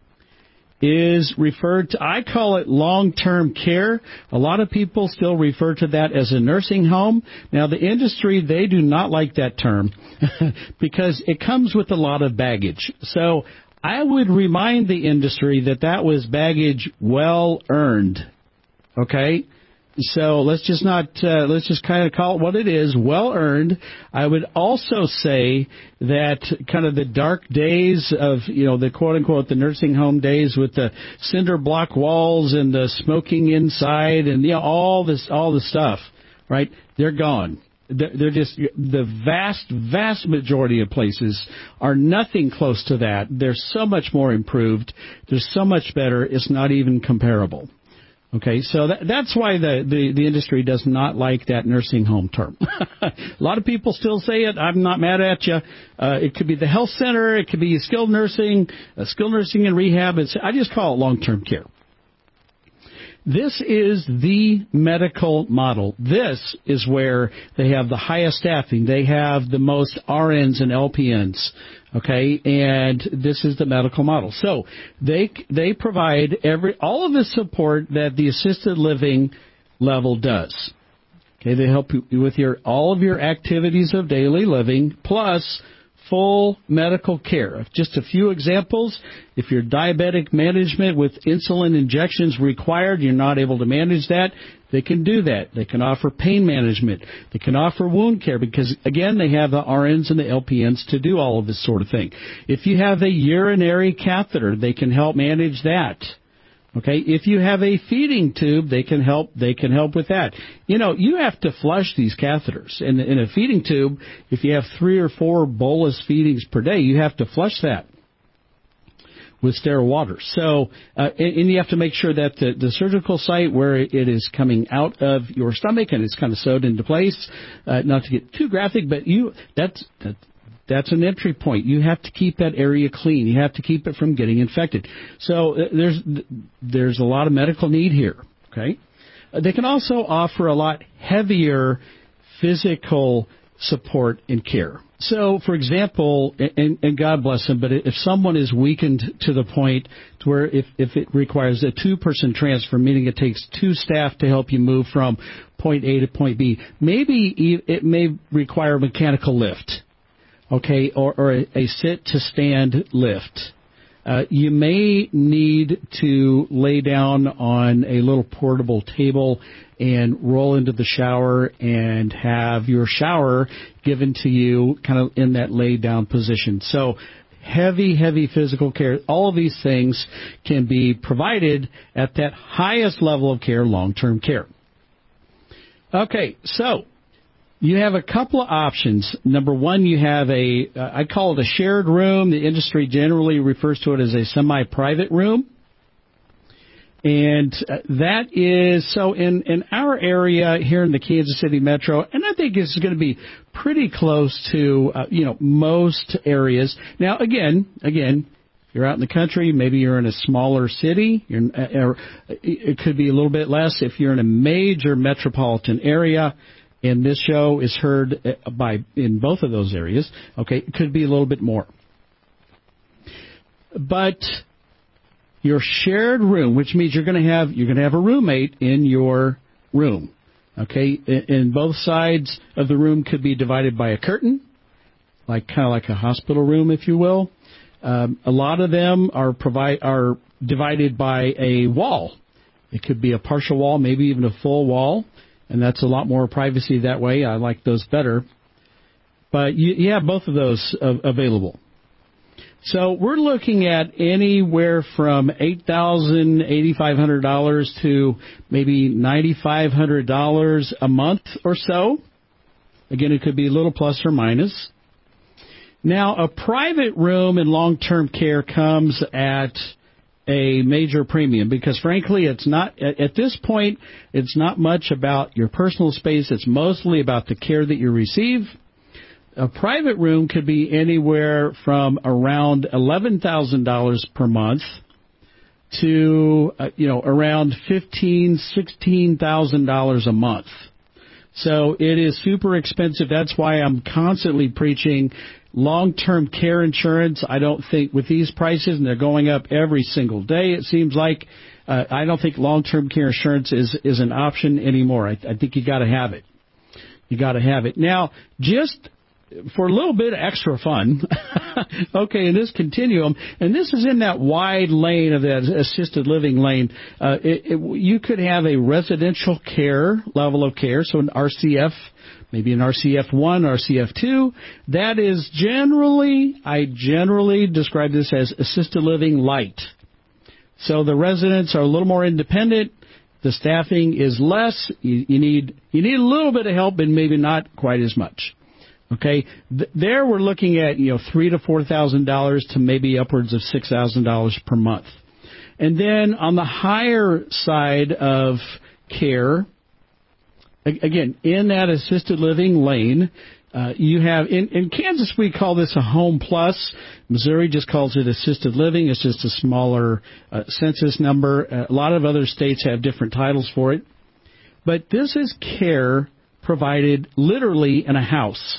is referred to, I call it long-term care. A lot of people still refer to that as a nursing home. Now, the industry, they do not like that term because it comes with a lot of baggage. So I would remind the industry that that was baggage well earned. Okay? So let's just kind of call it what it is, well earned. I would also say that kind of the dark days of, the quote unquote, the nursing home days with the cinder block walls and the smoking inside and, all the stuff, right? They're gone. They're just, the vast majority of places are nothing close to that. They're so much more improved. They're so much better. It's not even comparable. Okay, so that's why the industry does not like that nursing home term. A lot of people still say it. I'm not mad at you. It could be the health center. It could be skilled nursing and rehab. I just call it long-term care. This is the medical model. This is where they have the highest staffing. They have the most RNs and LPNs. Okay, and this is the medical model. So they provide all of the support that the assisted living level does. Okay, they help you with all of your activities of daily living, plus full medical care. Just a few examples. If you're diabetic management with insulin injections required, you're not able to manage that, they can do that. They can offer pain management. They can offer wound care because, again, they have the RNs and the LPNs to do all of this sort of thing. If you have a urinary catheter, they can help manage that. Okay, if you have a feeding tube, they can help with that. You have to flush these catheters. In a feeding tube, if you have 3 or 4 bolus feedings per day, you have to flush that. with sterile water. So, and you have to make sure that the surgical site where it is coming out of your stomach and it's kind of sewed into place, not to get too graphic, but that's an entry point. You have to keep that area clean. You have to keep it from getting infected. So there's a lot of medical need here, okay? They can also offer a lot heavier physical support and care. So, for example, and God bless them, but if someone is weakened to the point to where if it requires a two-person transfer, meaning it takes two staff to help you move from point A to point B, maybe it may require a mechanical lift, okay, or a sit-to-stand lift. You may need to lay down on a little portable table and roll into the shower and have your shower given to you kind of in that laid down position. So heavy physical care. All of these things can be provided at that highest level of care, long-term care. Okay, so you have a couple of options. Number one, you have I call it a shared room. The industry generally refers to it as a semi-private room. And that is, so in our area here in the Kansas City metro, and I think it's going to be pretty close to, most areas. Now, again, you're out in the country, maybe you're in a smaller city, or it could be a little bit less if you're in a major metropolitan area. And this show is heard in both of those areas. Okay, it could be a little bit more. But your shared room, which means you're going to have a roommate in your room. Okay, and both sides of the room could be divided by a curtain, kind of like a hospital room, if you will. A lot of them are divided by a wall. It could be a partial wall, maybe even a full wall. And that's a lot more privacy that way. I like those better. But you have both of those available. So we're looking at anywhere from $8,000, $8,500 to maybe $9,500 a month or so. Again, it could be a little plus or minus. Now, a private room in long-term care comes at a major premium because, frankly, it's not at this point. It's not much about your personal space. It's mostly about the care that you receive. A private room could be anywhere from around $11,000 per month to around $16,000 a month. So it is super expensive. That's why I'm constantly preaching long-term care insurance. I don't think with these prices, and they're going up every single day, it seems like, I don't think long-term care insurance is an option anymore. I think you got to have it. You got to have it. Now, just for a little bit of extra fun, okay, in this continuum, and this is in that wide lane of that assisted living lane, you could have a residential care level of care, so an RCF, maybe an RCF 1, RCF 2. That is I generally describe this as assisted living light. So the residents are a little more independent. The staffing is less. You need a little bit of help, but maybe not quite as much. Okay, there we're looking at $3,000 to $4,000 to maybe upwards of $6,000 per month. And then on the higher side of care, again, in that assisted living lane, you have in Kansas we call this a Home Plus. Missouri just calls it assisted living. It's just a smaller census number. A lot of other states have different titles for it, but this is care provided literally in a house.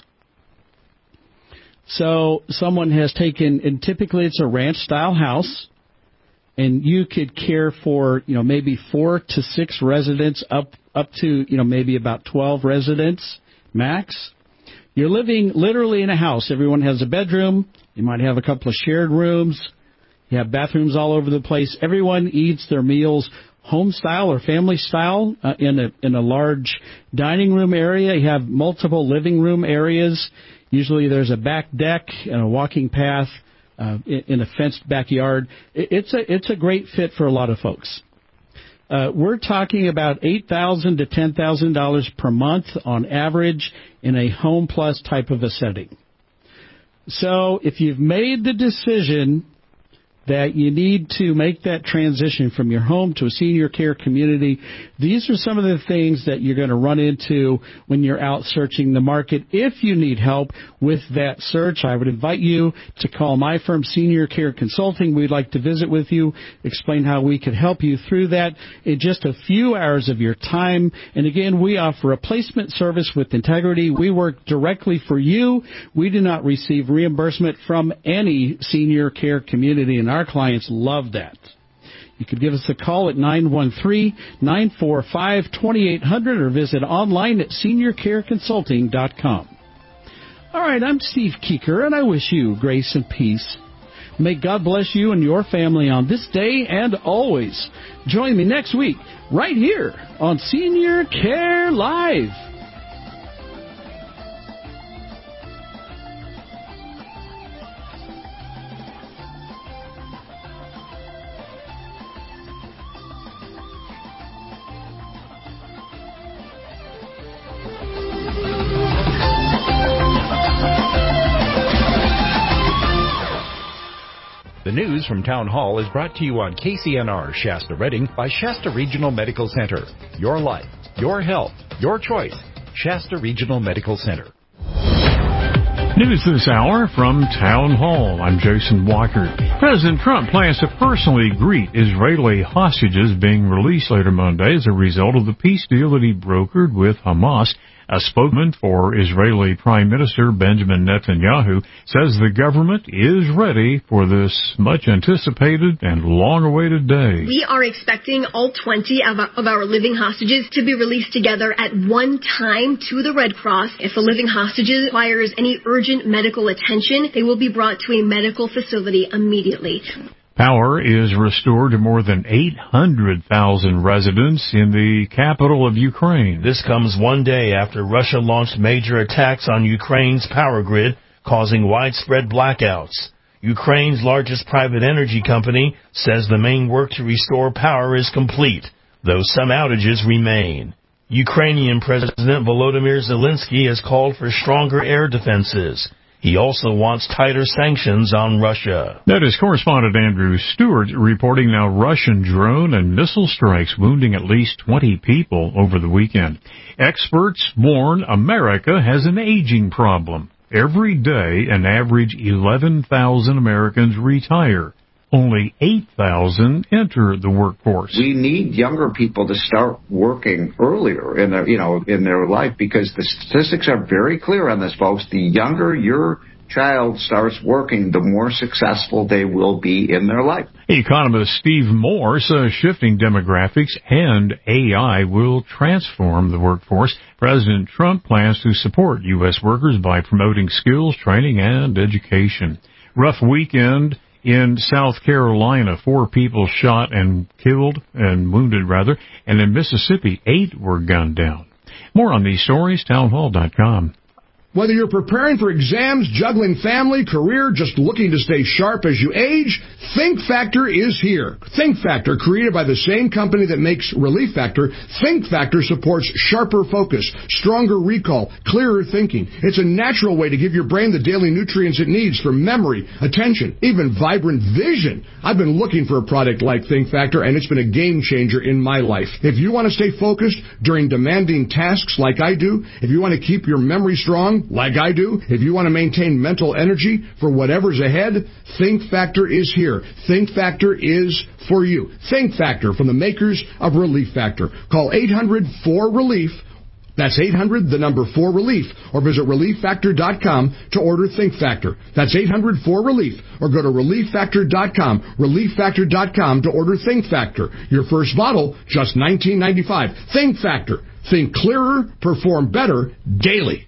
So someone has taken, and typically it's a ranch-style house, and you could care for, maybe 4 to 6 residents up to, maybe about 12 residents max. You're living literally in a house. Everyone has a bedroom. You might have a couple of shared rooms. You have bathrooms all over the place. Everyone eats their meals home-style or family-style in a large dining room area. You have multiple living room areas. Usually there's a back deck and a walking path in a fenced backyard. It's a great fit for a lot of folks. We're talking about $8,000 to $10,000 per month on average in a Home Plus type of a setting. So if you've made the decision that you need to make that transition from your home to a senior care community, these are some of the things that you're going to run into when you're out searching the market. If you need help with that search, I would invite you to call my firm, Senior Care Consulting. We'd like to visit with you, explain how we could help you through that in just a few hours of your time. And again, we offer a placement service with integrity. We work directly for you. We do not receive reimbursement from any senior care community, and our clients love that. You could give us a call at 913-945-2800 or visit online at seniorcareconsulting.com. All right, I'm Steve Keeker, and I wish you grace and peace. May God bless you and your family on this day and always. Join me next week right here on Senior Care Live. The news from Town Hall is brought to you on KCNR Shasta Redding by Shasta Regional Medical Center. Your life, your health, your choice. Shasta Regional Medical Center. News this hour from Town Hall. I'm Jason Walker. President Trump plans to personally greet Israeli hostages being released later Monday as a result of the peace deal that he brokered with Hamas. A spokesman for Israeli Prime Minister Benjamin Netanyahu says the government is ready for this much-anticipated and long-awaited day. We are expecting all 20 of our living hostages to be released together at one time to the Red Cross. If a living hostage requires any urgent medical attention, they will be brought to a medical facility immediately. Power is restored to more than 800,000 residents in the capital of Ukraine. This comes one day after Russia launched major attacks on Ukraine's power grid, causing widespread blackouts. Ukraine's largest private energy company says the main work to restore power is complete, though some outages remain. Ukrainian President Volodymyr Zelensky has called for stronger air defenses. He also wants tighter sanctions on Russia. That is correspondent Andrew Stewart reporting now Russian drone and missile strikes wounding at least 20 people over the weekend. Experts warn America has an aging problem. Every day, an average 11,000 Americans retire. Only 8,000 enter the workforce. We need younger people to start working earlier in their life, because the statistics are very clear on this, folks. The younger your child starts working, the more successful they will be in their life. Economist Steve Moore says shifting demographics and AI will transform the workforce. President Trump plans to support U.S. workers by promoting skills, training, and education. Rough weekend in South Carolina, 4 people shot and wounded, and in Mississippi, 8 were gunned down. More on these stories, townhall.com. Whether you're preparing for exams, juggling family, career, just looking to stay sharp as you age, Think Factor is here. Think Factor, created by the same company that makes Relief Factor, Think Factor supports sharper focus, stronger recall, clearer thinking. It's a natural way to give your brain the daily nutrients it needs for memory, attention, even vibrant vision. I've been looking for a product like Think Factor, and it's been a game changer in my life. If you want to stay focused during demanding tasks like I do, if you want to keep your memory strong like I do, if you want to maintain mental energy for whatever's ahead, Think Factor is here. Think Factor is for you. Think Factor, from the makers of Relief Factor. Call 800-4RELIEF. That's 800-4RELIEF, or visit ReliefFactor.com to order Think Factor. That's 800-4RELIEF, or go to ReliefFactor.com, ReliefFactor.com to order Think Factor. Your first bottle, just $19.95. Think Factor. Think clearer, perform better, daily.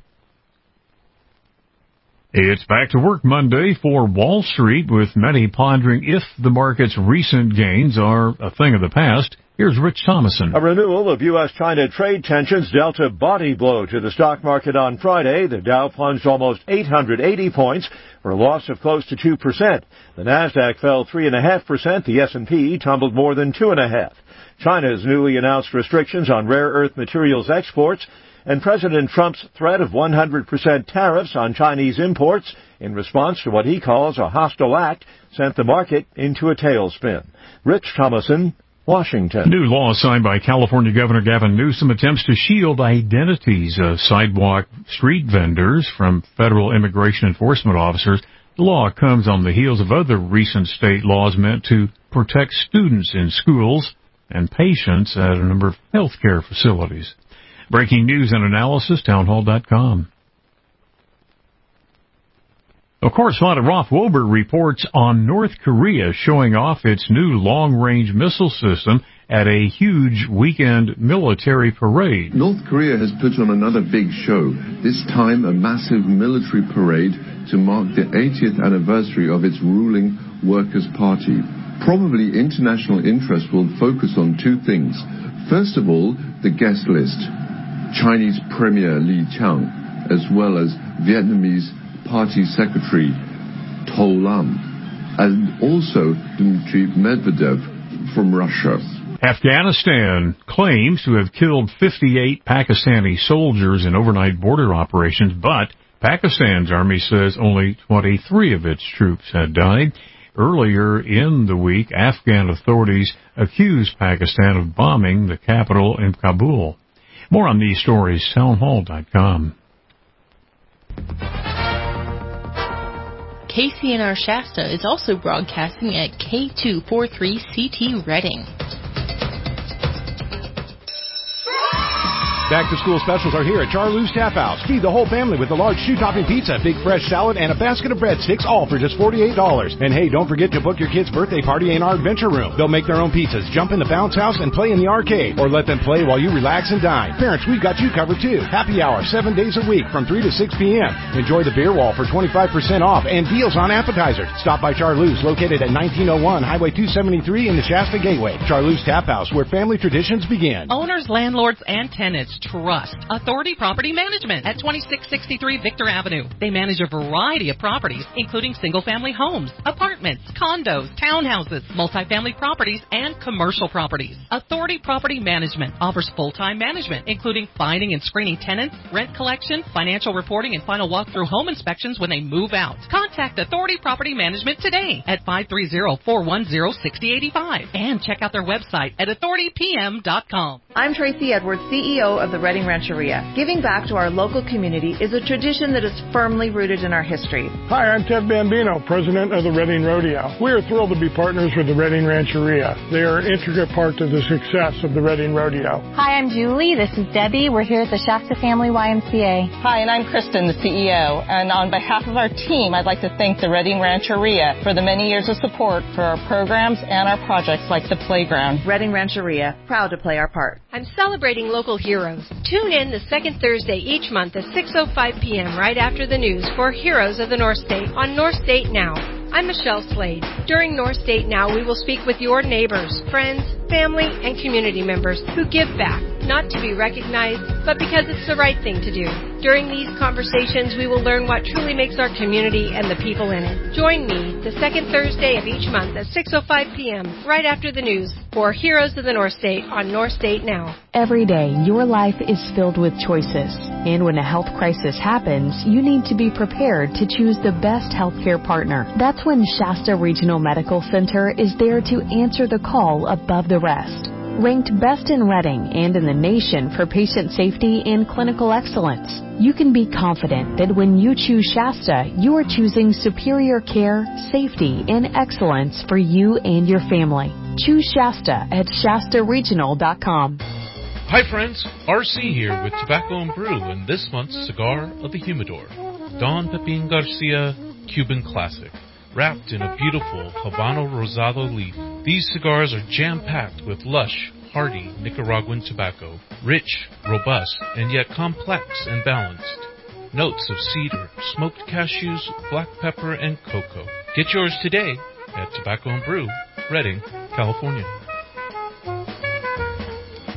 It's back to work Monday for Wall Street, with many pondering if the market's recent gains are a thing of the past. Here's Rich Thomason. A renewal of U.S.-China trade tensions dealt a body blow to the stock market on Friday. The Dow plunged almost 880 points for a loss of close to 2%. The Nasdaq fell 3.5%. The S&P tumbled more than 2.5%. China's newly announced restrictions on rare earth materials exports and President Trump's threat of 100% tariffs on Chinese imports in response to what he calls a hostile act sent the market into a tailspin. Rich Thomason, Washington. New law signed by California Governor Gavin Newsom attempts to shield identities of sidewalk street vendors from federal immigration enforcement officers. The law comes on the heels of other recent state laws meant to protect students in schools and patients at a number of healthcare facilities. Breaking news and analysis, townhall.com. Of course, Roth Wober reports on North Korea showing off its new long-range missile system at a huge weekend military parade. North Korea has put on another big show, this time a massive military parade to mark the 80th anniversary of its ruling Workers' Party. Probably international interest will focus on two things. First of all, the guest list. Chinese Premier Li Qiang, as well as Vietnamese Party Secretary To Lam, and also Dmitry Medvedev from Russia. Afghanistan claims to have killed 58 Pakistani soldiers in overnight border operations, but Pakistan's army says only 23 of its troops had died. Earlier in the week, Afghan authorities accused Pakistan of bombing the capital in Kabul. More on these stories, townhall.com. KCNR Shasta is also broadcasting at K243CT Reading. Back-to-school specials are here at Charlie's Tap House. Feed the whole family with a large shoe-topping pizza, big fresh salad, and a basket of breadsticks, all for just $48. And hey, don't forget to book your kid's birthday party in our adventure room. They'll make their own pizzas, jump in the bounce house, and play in the arcade. Or let them play while you relax and dine. Parents, we've got you covered too. Happy hour, 7 days a week from 3 to 6 p.m. Enjoy the beer wall for 25% off and deals on appetizers. Stop by Charlie's, located at 1901 Highway 273 in the Shasta Gateway. Charlie's Tap House, where family traditions begin. Owners, landlords, and tenants trust Authority Property Management at 2663 Victor Avenue. They manage a variety of properties, including single-family homes, apartments, condos, townhouses, multifamily properties, and commercial properties. Authority Property Management offers full-time management, including finding and screening tenants, rent collection, financial reporting, and final walkthrough home inspections when they move out. Contact Authority Property Management today at 530-410-6085 and check out their website at authoritypm.com. I'm Tracy Edwards, CEO of the Reading Rancheria. Giving back to our local community is a tradition that is firmly rooted in our history. Hi, I'm Ted Bambino, president of the Reading Rodeo. We are thrilled to be partners with the Reading Rancheria. They are an intricate part of the success of the Reading Rodeo. Hi, I'm Julie. This is Debbie. We're here at the Shasta Family YMCA. Hi, and I'm Kristen, the CEO. And on behalf of our team, I'd like to thank the Reading Rancheria for the many years of support for our programs and our projects like the playground. Reading Rancheria, proud to play our part. I'm celebrating local heroes. Tune in the second Thursday each month at 6:05 p.m. right after the news for Heroes of the North State on North State Now. I'm Michelle Slade. During North State Now, we will speak with your neighbors, friends, family, and community members who give back, not to be recognized, but because it's the right thing to do. During these conversations, we will learn what truly makes our community and the people in it. Join me the second Thursday of each month at 6:05 p.m. right after the news for Heroes of the North State on North State Now. Every day, your life is filled with choices. And when a health crisis happens, you need to be prepared to choose the best healthcare partner. That's when Shasta Regional Medical Center is there to answer the call above the rest. Ranked best in Reading and in the nation for patient safety and clinical excellence, you can be confident that when you choose Shasta, you are choosing superior care, safety, and excellence for you and your family. Choose Shasta at ShastaRegional.com. Hi friends, RC here with Tobacco and Brew and this month's Cigar of the Humidor, Don Pepin Garcia Cuban Classic, wrapped in a beautiful Habano Rosado leaf. These cigars are jam-packed with lush, hearty Nicaraguan tobacco, rich, robust, and yet complex and balanced. Notes of cedar, smoked cashews, black pepper, and cocoa. Get yours today at Tobacco and Brew, Redding, California.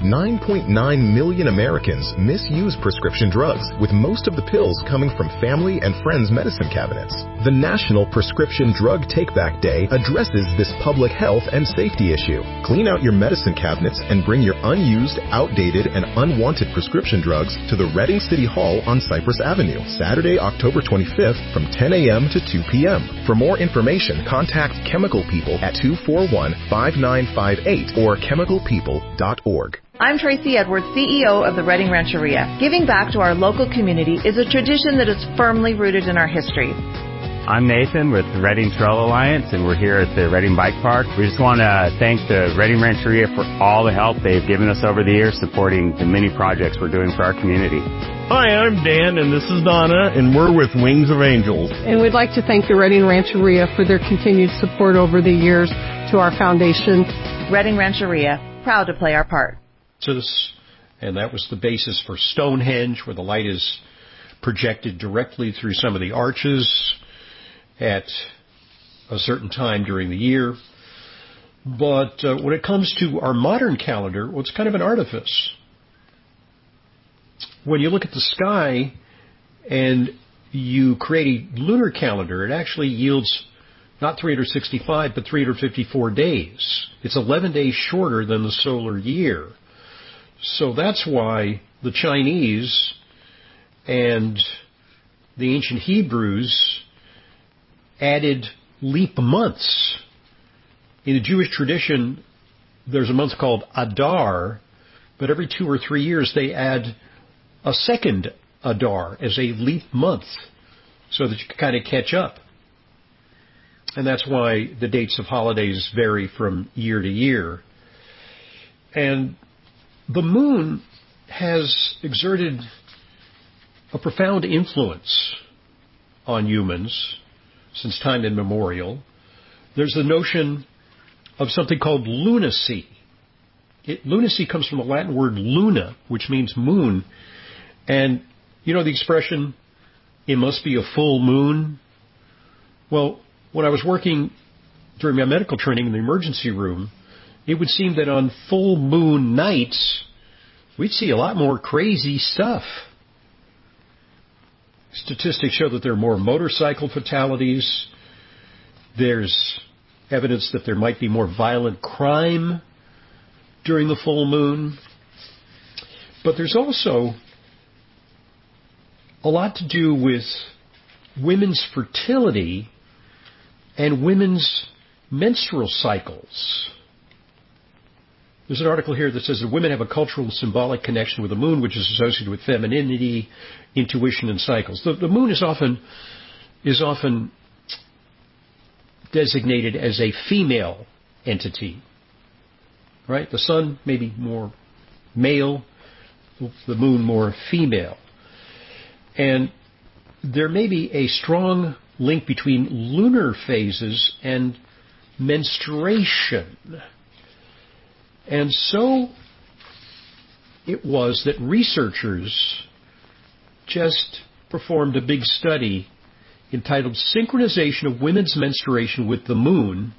9.9 million Americans misuse prescription drugs, with most of the pills coming from family and friends' medicine cabinets. The National Prescription Drug Take-Back Day addresses this public health and safety issue. Clean out your medicine cabinets and bring your unused, outdated, and unwanted prescription drugs to the Reading City Hall on Cypress Avenue, Saturday, October 25th from 10 a.m. to 2 p.m. For more information, contact Chemical People at 241-5958 or chemicalpeople.org. I'm Tracy Edwards, CEO of the Reading Rancheria. Giving back to our local community is a tradition that is firmly rooted in our history. I'm Nathan with the Reading Trail Alliance, and we're here at the Reading Bike Park. We just want to thank the Reading Rancheria for all the help they've given us over the years supporting the many projects we're doing for our community. Hi, I'm Dan, and this is Donna, and we're with Wings of Angels. And we'd like to thank the Reading Rancheria for their continued support over the years to our foundation. Reading Rancheria, proud to play our part. And that was the basis for Stonehenge, where the light is projected directly through some of the arches at a certain time during the year. But when it comes to our modern calendar, well, it's kind of an artifice. When you look at the sky and you create a lunar calendar, it actually yields not 365, but 354 days. It's 11 days shorter than the solar year. So that's why the Chinese and the ancient Hebrews added leap months. In the Jewish tradition, there's a month called Adar, but every 2 or 3 years they add a second Adar as a leap month so that you can kind of catch up. And that's why the dates of holidays vary from year to year. And the moon has exerted a profound influence on humans since time immemorial. There's the notion of something called lunacy. Lunacy comes from the Latin word luna, which means moon. And you know the expression, it must be a full moon? Well, when I was working during my medical training in the emergency room, it would seem that on full moon nights, we'd see a lot more crazy stuff. Statistics show that there are more motorcycle fatalities. There's evidence that there might be more violent crime during the full moon. But there's also a lot to do with women's fertility and women's menstrual cycles. There's an article here that says that women have a cultural and symbolic connection with the moon, which is associated with femininity, intuition, and cycles. The moon is often designated as a female entity, right? The sun may be more male, the moon more female. And there may be a strong link between lunar phases and menstruation. And so it was that researchers just performed a big study entitled Synchronization of Women's Menstruation with the Moon,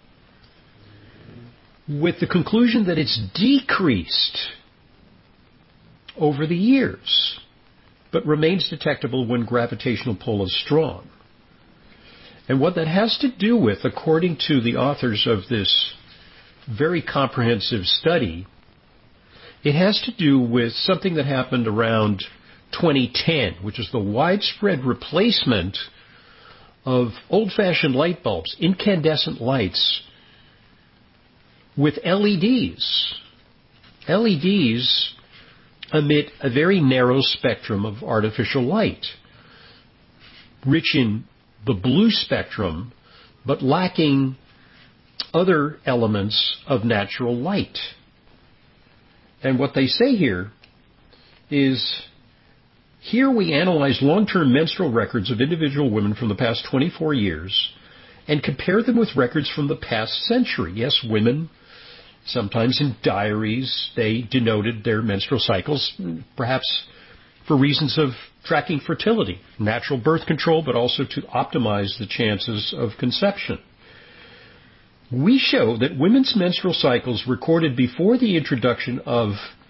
with the conclusion that it's decreased over the years, but remains detectable when gravitational pull is strong. And what that has to do with, according to the authors of this very comprehensive study, it has to do with something that happened around 2010, which is the widespread replacement of old-fashioned light bulbs, incandescent lights, with LEDs. LEDs emit a very narrow spectrum of artificial light, rich in the blue spectrum, but lacking other elements of natural light. And what they say here is, here we analyze long-term menstrual records of individual women from the past 24 years and compare them with records from the past century. Yes, women, sometimes in diaries, they denoted their menstrual cycles, perhaps for reasons of tracking fertility, natural birth control, but also to optimize the chances of conception. We show that women's menstrual cycles recorded before the introduction of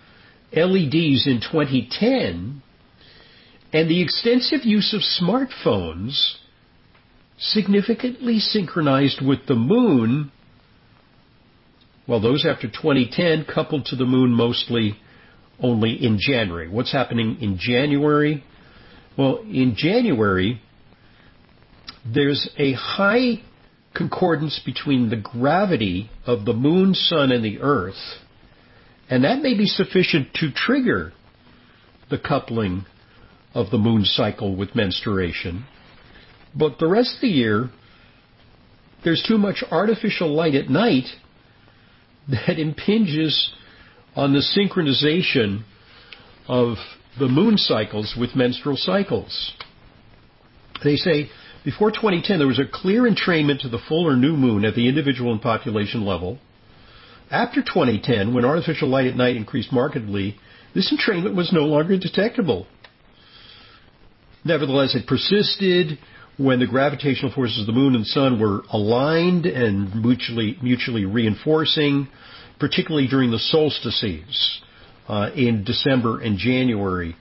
LEDs in 2010, and the extensive use of smartphones significantly synchronized with the moon, well, those after 2010 coupled to the moon mostly only in January. What's happening in January? Well, in January, there's a high concordance between the gravity of the moon, sun, and the earth, and that may be sufficient to trigger the coupling of the moon cycle with menstruation. But the rest of the year, there's too much artificial light at night that impinges on the synchronization of the moon cycles with menstrual cycles. They say before 2010, there was a clear entrainment to the full or new moon at the individual and population level. After 2010, when artificial light at night increased markedly, this entrainment was no longer detectable. Nevertheless, it persisted when the gravitational forces of the moon and sun were aligned and mutually reinforcing, particularly during the solstices in December and January.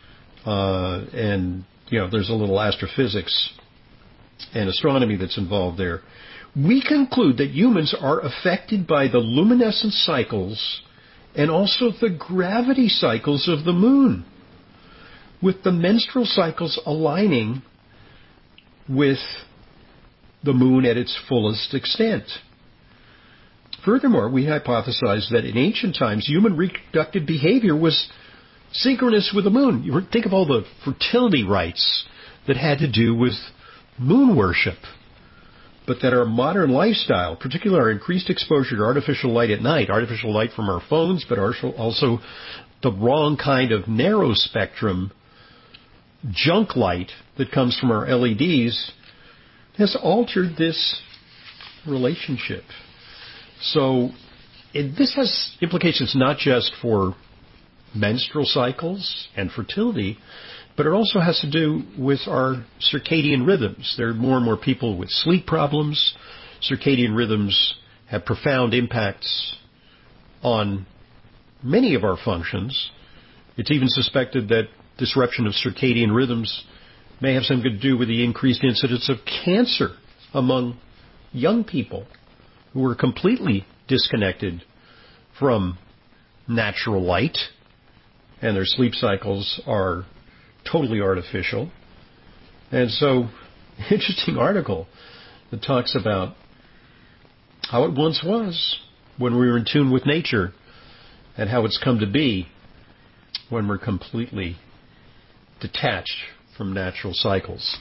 And, there's a little astrophysics and astronomy that's involved there. We conclude that humans are affected by the luminescent cycles and also the gravity cycles of the moon, with the menstrual cycles aligning with the moon at its fullest extent. Furthermore, we hypothesize that in ancient times, human reproductive behavior was synchronous with the moon. You think of all the fertility rites that had to do with moon worship, but that our modern lifestyle, particularly our increased exposure to artificial light at night, artificial light from our phones, but also the wrong kind of narrow spectrum junk light that comes from our LEDs, has altered this relationship. So this has implications not just for menstrual cycles and fertility, but it also has to do with our circadian rhythms. There are more and more people with sleep problems. Circadian rhythms have profound impacts on many of our functions. It's even suspected that disruption of circadian rhythms may have something to do with the increased incidence of cancer among young people who are completely disconnected from natural light, and their sleep cycles are totally artificial. And so, interesting article that talks about how it once was when we were in tune with nature and how it's come to be when we're completely detached from natural cycles.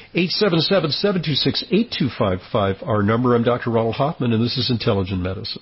877-726-8255, our number. I'm Dr. Ronald Hoffman, and this is Intelligent Medicine.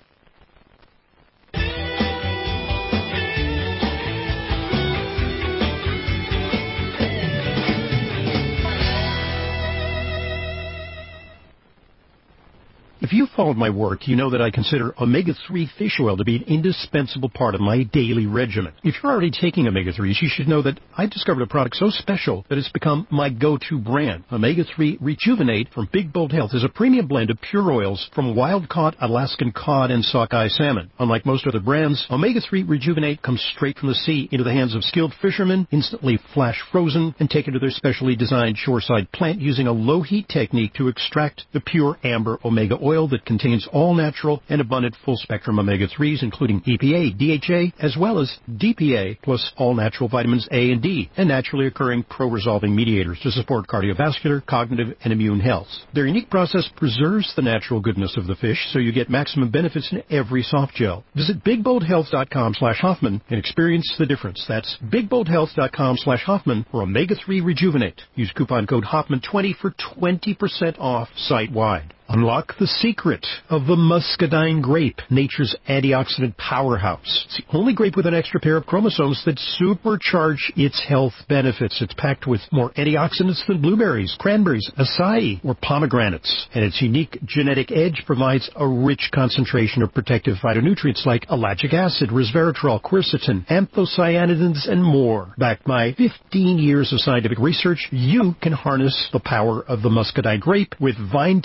If you've followed my work, you know that I consider omega-3 fish oil to be an indispensable part of my daily regimen. If you're already taking omega-3s, you should know that I've discovered a product so special that it's become my go-to brand. Omega-3 Rejuvenate from Big Bold Health is a premium blend of pure oils from wild-caught Alaskan cod and sockeye salmon. Unlike most other brands, Omega-3 Rejuvenate comes straight from the sea into the hands of skilled fishermen, instantly flash frozen, and taken to their specially designed shoreside plant using a low-heat technique to extract the pure amber omega oil that contains all natural and abundant full-spectrum omega-3s, including EPA, DHA, as well as DPA, plus all natural vitamins A and D, and naturally occurring pro-resolving mediators to support cardiovascular, cognitive, and immune health. Their unique process preserves the natural goodness of the fish, so you get maximum benefits in every soft gel. Visit BigBoldHealth.com/Hoffman and experience the difference. That's BigBoldHealth.com/Hoffman for Omega-3 Rejuvenate. Use coupon code Hoffman20 for 20% off site-wide. Unlock the secret of the muscadine grape, nature's antioxidant powerhouse. It's the only grape with an extra pair of chromosomes that supercharge its health benefits. It's packed with more antioxidants than blueberries, cranberries, acai, or pomegranates. And its unique genetic edge provides a rich concentration of protective phytonutrients like ellagic acid, resveratrol, quercetin, anthocyanidins, and more. Backed by 15 years of scientific research, you can harness the power of the muscadine grape with Vinetastic,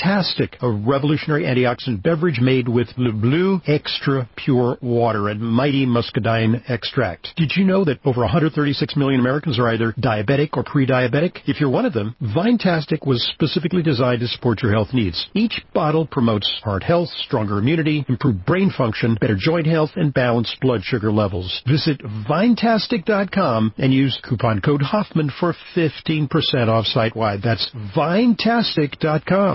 Classic, a revolutionary antioxidant beverage made with Le Bleu Extra Pure Water and mighty muscadine extract. Did you know that over 136 million Americans are either diabetic or pre-diabetic? If you're one of them, Vinetastic was specifically designed to support your health needs. Each bottle promotes heart health, stronger immunity, improved brain function, better joint health, and balanced blood sugar levels. Visit Vinetastic.com and use coupon code Hoffman for 15% off site-wide. That's Vinetastic.com.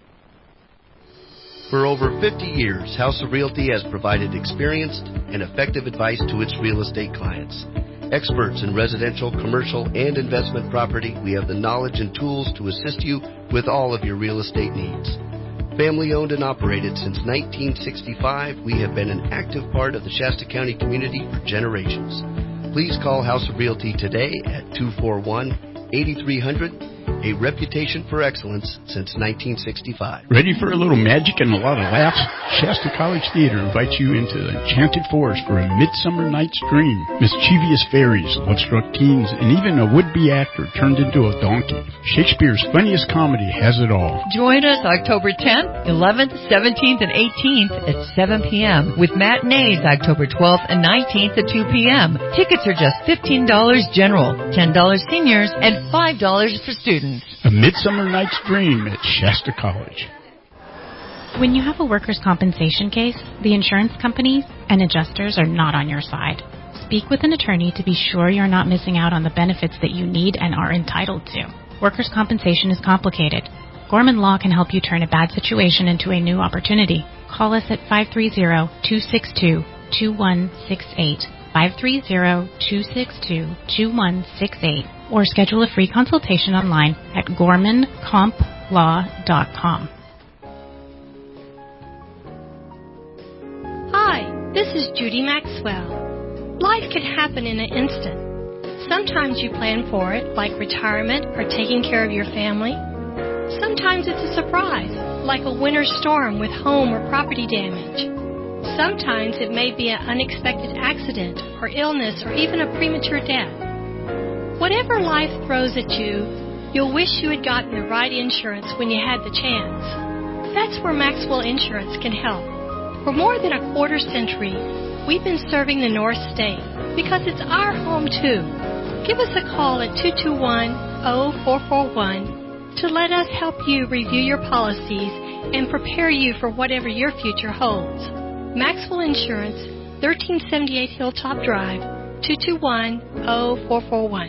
For over 50 years, House of Realty has provided experienced and effective advice to its real estate clients. Experts in residential, commercial, and investment property, we have the knowledge and tools to assist you with all of your real estate needs. Family owned and operated since 1965, we have been an active part of the Shasta County community for generations. Please call House of Realty today at 241-8300. A reputation for excellence since 1965. Ready for a little magic and a lot of laughs? Shasta College Theater invites you into the Enchanted Forest for a Midsummer Night's Dream. Mischievous fairies, love-struck teens, and even a would-be actor turned into a donkey. Shakespeare's funniest comedy has it all. Join us October 10th, 11th, 17th, and 18th at 7 p.m. with matinees October 12th and 19th at 2 p.m. Tickets are just $15 general, $10 seniors, and $5 for students. A Midsummer Night's Dream at Shasta College. When you have a workers' compensation case, the insurance companies and adjusters are not on your side. Speak with an attorney to be sure you're not missing out on the benefits that you need and are entitled to. Workers' compensation is complicated. Gorman Law can help you turn a bad situation into a new opportunity. Call us at 530-262-2168. 530-262-2168. Or schedule a free consultation online at gormancomplaw.com. Hi, this is Judy Maxwell. Life can happen in an instant. Sometimes you plan for it, like retirement or taking care of your family. Sometimes it's a surprise, like a winter storm with home or property damage. Sometimes it may be an unexpected accident or illness or even a premature death. Whatever life throws at you, you'll wish you had gotten the right insurance when you had the chance. That's where Maxwell Insurance can help. For more than a quarter century, we've been serving the North State because it's our home too. Give us a call at 221-0441 to let us help you review your policies and prepare you for whatever your future holds. Maxwell Insurance, 1378 Hilltop Drive, 221-0441.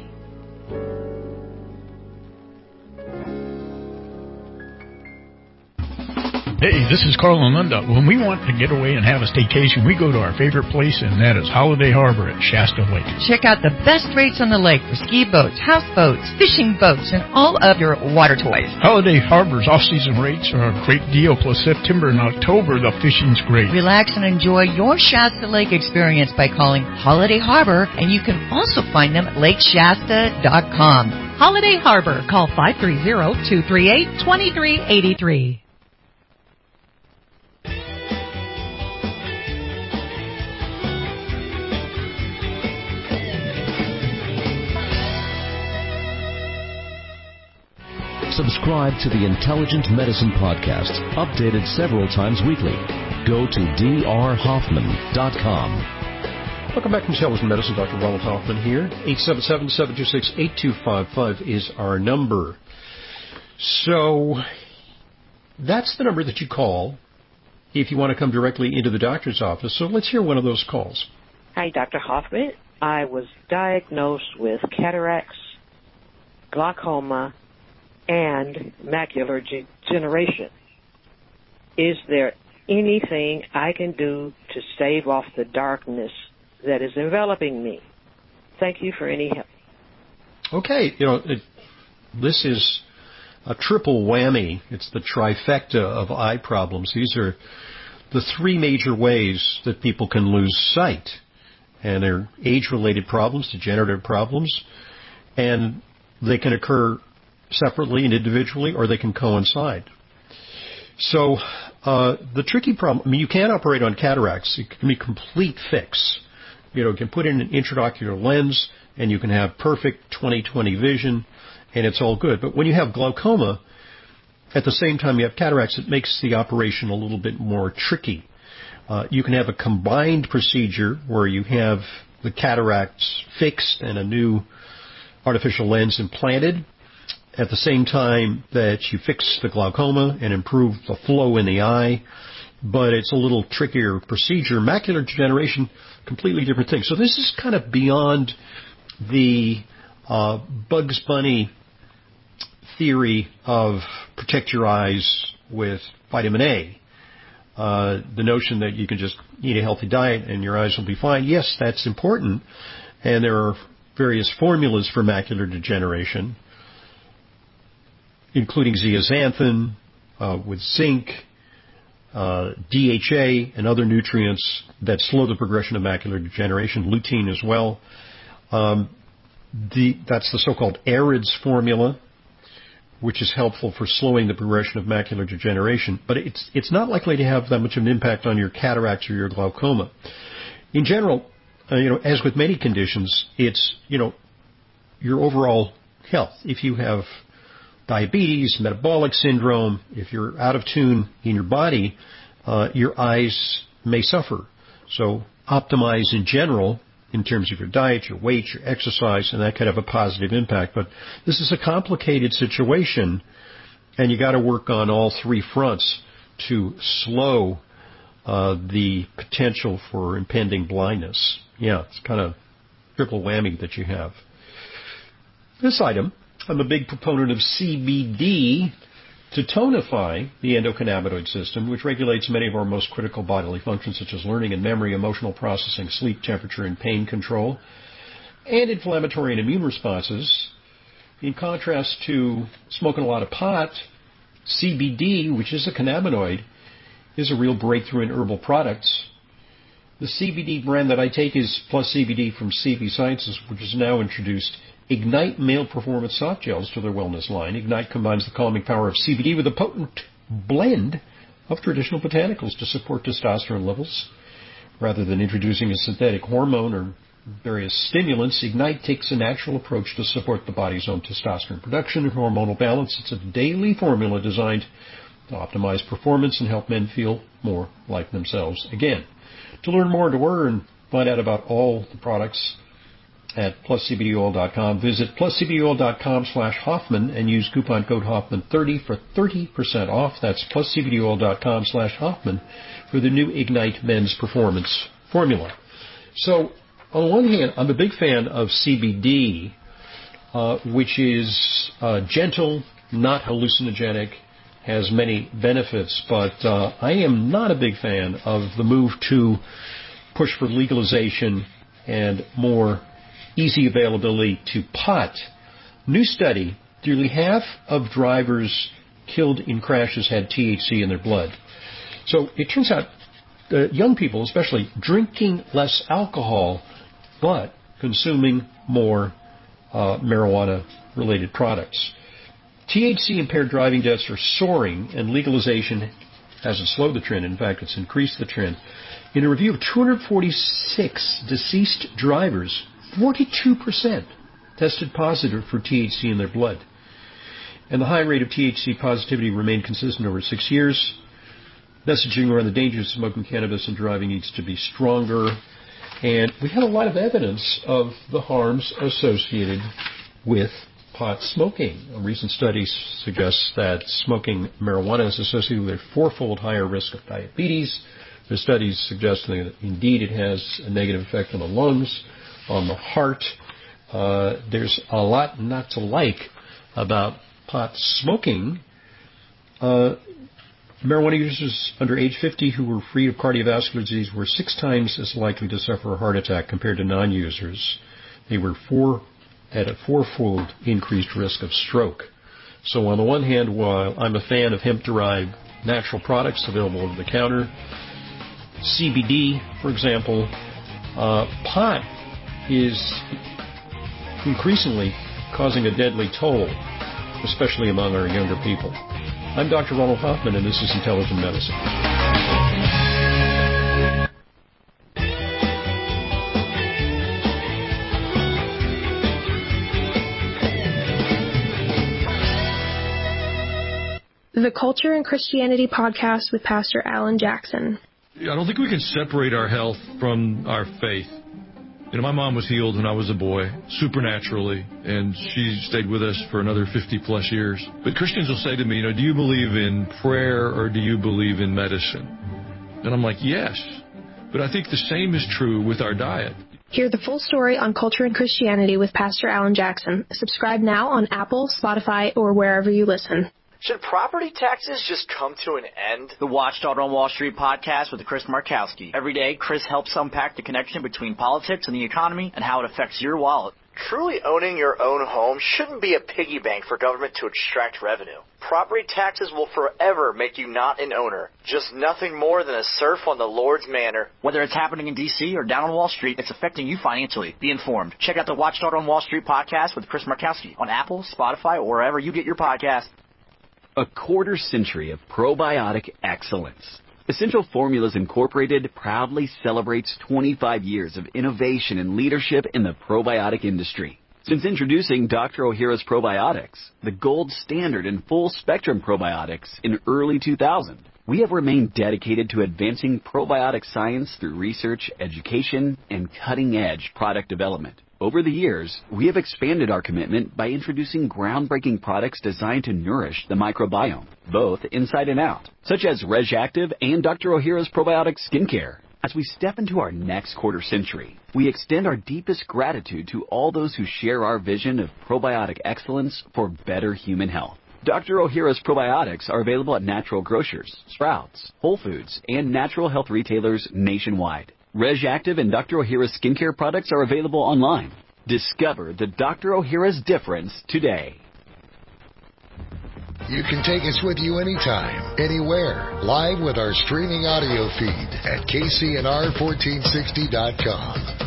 Hey, this is Carl Lunda. When we want to get away and have a staycation, we go to our favorite place, and that is Holiday Harbor at Shasta Lake. Check out the best rates on the lake for ski boats, houseboats, fishing boats, and all of your water toys. Holiday Harbor's off-season rates are a great deal, plus September and October, the fishing's great. Relax and enjoy your Shasta Lake experience by calling Holiday Harbor, and you can also find them at lakeshasta.com. Holiday Harbor. Call 530-238-2383. Subscribe to the Intelligent Medicine Podcast, updated several times weekly. Go to drhoffman.com. Welcome back to Intelligent Medicine. Dr. Ronald Hoffman here. 877-726-8255 is our number. So that's the number that you call if you want to come directly into the doctor's office. So let's hear one of those calls. Hi, Dr. Hoffman. I was diagnosed with cataracts, glaucoma, and macular degeneration. Is there anything I can do to stave off the darkness that is enveloping me? Thank you for any help. Okay, this is a triple whammy. It's the trifecta of eye problems. These are the three major ways that people can lose sight. And they're age-related problems, degenerative problems, and they can occur separately and individually, or they can coincide. So the tricky problem, you can't operate on cataracts. It can be complete fix. You can put in an intraocular lens, and you can have perfect 20/20 vision, and it's all good. But when you have glaucoma, At the same time, you have cataracts. It makes the operation a little bit more tricky. You can have a combined procedure where you have the cataracts fixed and a new artificial lens implanted at the same time that you fix the glaucoma and improve the flow in the eye, but it's a little trickier procedure. Macular degeneration, completely different thing. So this is kind of beyond the Bugs Bunny theory of protect your eyes with vitamin A. The notion that you can just eat a healthy diet and your eyes will be fine. Yes, that's important. And there are various formulas for macular degeneration, including zeaxanthin with zinc, DHA, and other nutrients that slow the progression of macular degeneration, lutein as well. That's the so-called AREDS formula, which is helpful for slowing the progression of macular degeneration. But it's not likely to have that much of an impact on your cataracts or your glaucoma. In general, as with many conditions, it's, your overall health. If you have diabetes, metabolic syndrome, if you're out of tune in your body, your eyes may suffer. So optimize in general in terms of your diet, your weight, your exercise, and that could have a positive impact. But this is a complicated situation, and you got to work on all three fronts to slow the potential for impending blindness. Yeah, it's kind of triple whammy that you have. This item, I'm a big proponent of CBD to tonify the endocannabinoid system, which regulates many of our most critical bodily functions, such as learning and memory, emotional processing, sleep, temperature, and pain control, and inflammatory and immune responses. In contrast to smoking a lot of pot, CBD, which is a cannabinoid, is a real breakthrough in herbal products. The CBD brand that I take is Plus CBD from CV Sciences, which has now introduced Ignite Male Performance Soft Gels to their wellness line. Ignite combines the calming power of CBD with a potent blend of traditional botanicals to support testosterone levels. Rather than introducing a synthetic hormone or various stimulants, Ignite takes a natural approach to support the body's own testosterone production and hormonal balance. It's a daily formula designed to optimize performance and help men feel more like themselves again. To learn more, to order and find out about all the products at PlusCBDOil.com, visit PlusCBDOil.com/Hoffman and use coupon code Hoffman30 for 30% off. That's PlusCBDOil.com/Hoffman for the new Ignite Men's Performance Formula. So, on the one hand, I'm a big fan of CBD, which is gentle, not hallucinogenic, has many benefits, but I am not a big fan of the move to push for legalization and more easy availability to pot. New study, nearly half of drivers killed in crashes had THC in their blood. So it turns out young people, especially, drinking less alcohol, but consuming more marijuana-related products. THC-impaired driving deaths are soaring, and legalization hasn't slowed the trend. In fact, it's increased the trend. In a review of 246 deceased drivers, 42% tested positive for THC in their blood. And the high rate of THC positivity remained consistent over 6 years. Messaging around the dangers of smoking cannabis and driving needs to be stronger. And we have a lot of evidence of the harms associated with pot smoking. A recent study suggests that smoking marijuana is associated with a 4-fold higher risk of diabetes. There's studies suggesting that indeed it has a negative effect on the lungs, on the heart. There's a lot not to like about pot smoking. Marijuana users under age 50 who were free of cardiovascular disease were 6 times as likely to suffer a heart attack compared to non-users. They were at a 4-fold increased risk of stroke. So on the one hand, while I'm a fan of hemp-derived natural products available over the counter, CBD, for example, pot is increasingly causing a deadly toll, especially among our younger people. I'm Dr. Ronald Hoffman, and this is Intelligent Medicine. the Culture and Christianity podcast with Pastor Alan Jackson. I don't think we can separate our health from our faith. You know, my mom was healed when I was a boy, supernaturally, and she stayed with us for another 50-plus years. But Christians will say to me, do you believe in prayer or do you believe in medicine? And I'm like, yes. But I think the same is true with our diet. Hear the full story on Culture and Christianity with Pastor Alan Jackson. Subscribe now on Apple, Spotify, or wherever you listen. Should property taxes just come to an end? The Watchdog on Wall Street podcast with Chris Markowski. Every day, Chris helps unpack the connection between politics and the economy and how it affects your wallet. Truly owning your own home shouldn't be a piggy bank for government to extract revenue. Property taxes will forever make you not an owner, just nothing more than a serf on the Lord's manor. Whether it's happening in D.C. or down on Wall Street, it's affecting you financially. Be informed. Check out the Watchdog on Wall Street podcast with Chris Markowski on Apple, Spotify, or wherever you get your podcast. A quarter century of probiotic excellence. Essential Formulas Incorporated proudly celebrates 25 years of innovation and leadership in the probiotic industry. Since introducing Dr. Ohhira's Probiotics, the gold standard in full-spectrum probiotics in early 2000, we have remained dedicated to advancing probiotic science through research, education, and cutting-edge product development. Over the years, we have expanded our commitment by introducing groundbreaking products designed to nourish the microbiome, both inside and out, such as RegActive and Dr. Ohhira's Probiotic Skincare. As we step into our next quarter century, we extend our deepest gratitude to all those who share our vision of probiotic excellence for better human health. Dr. Ohhira's Probiotics are available at natural grocers, Sprouts, Whole Foods, and natural health retailers nationwide. RegActive and Dr. Ohhira's skincare products are available online. Discover the Dr. Ohhira's difference today. You can take us with you anytime, anywhere, live with our streaming audio feed at KCNR1460.com.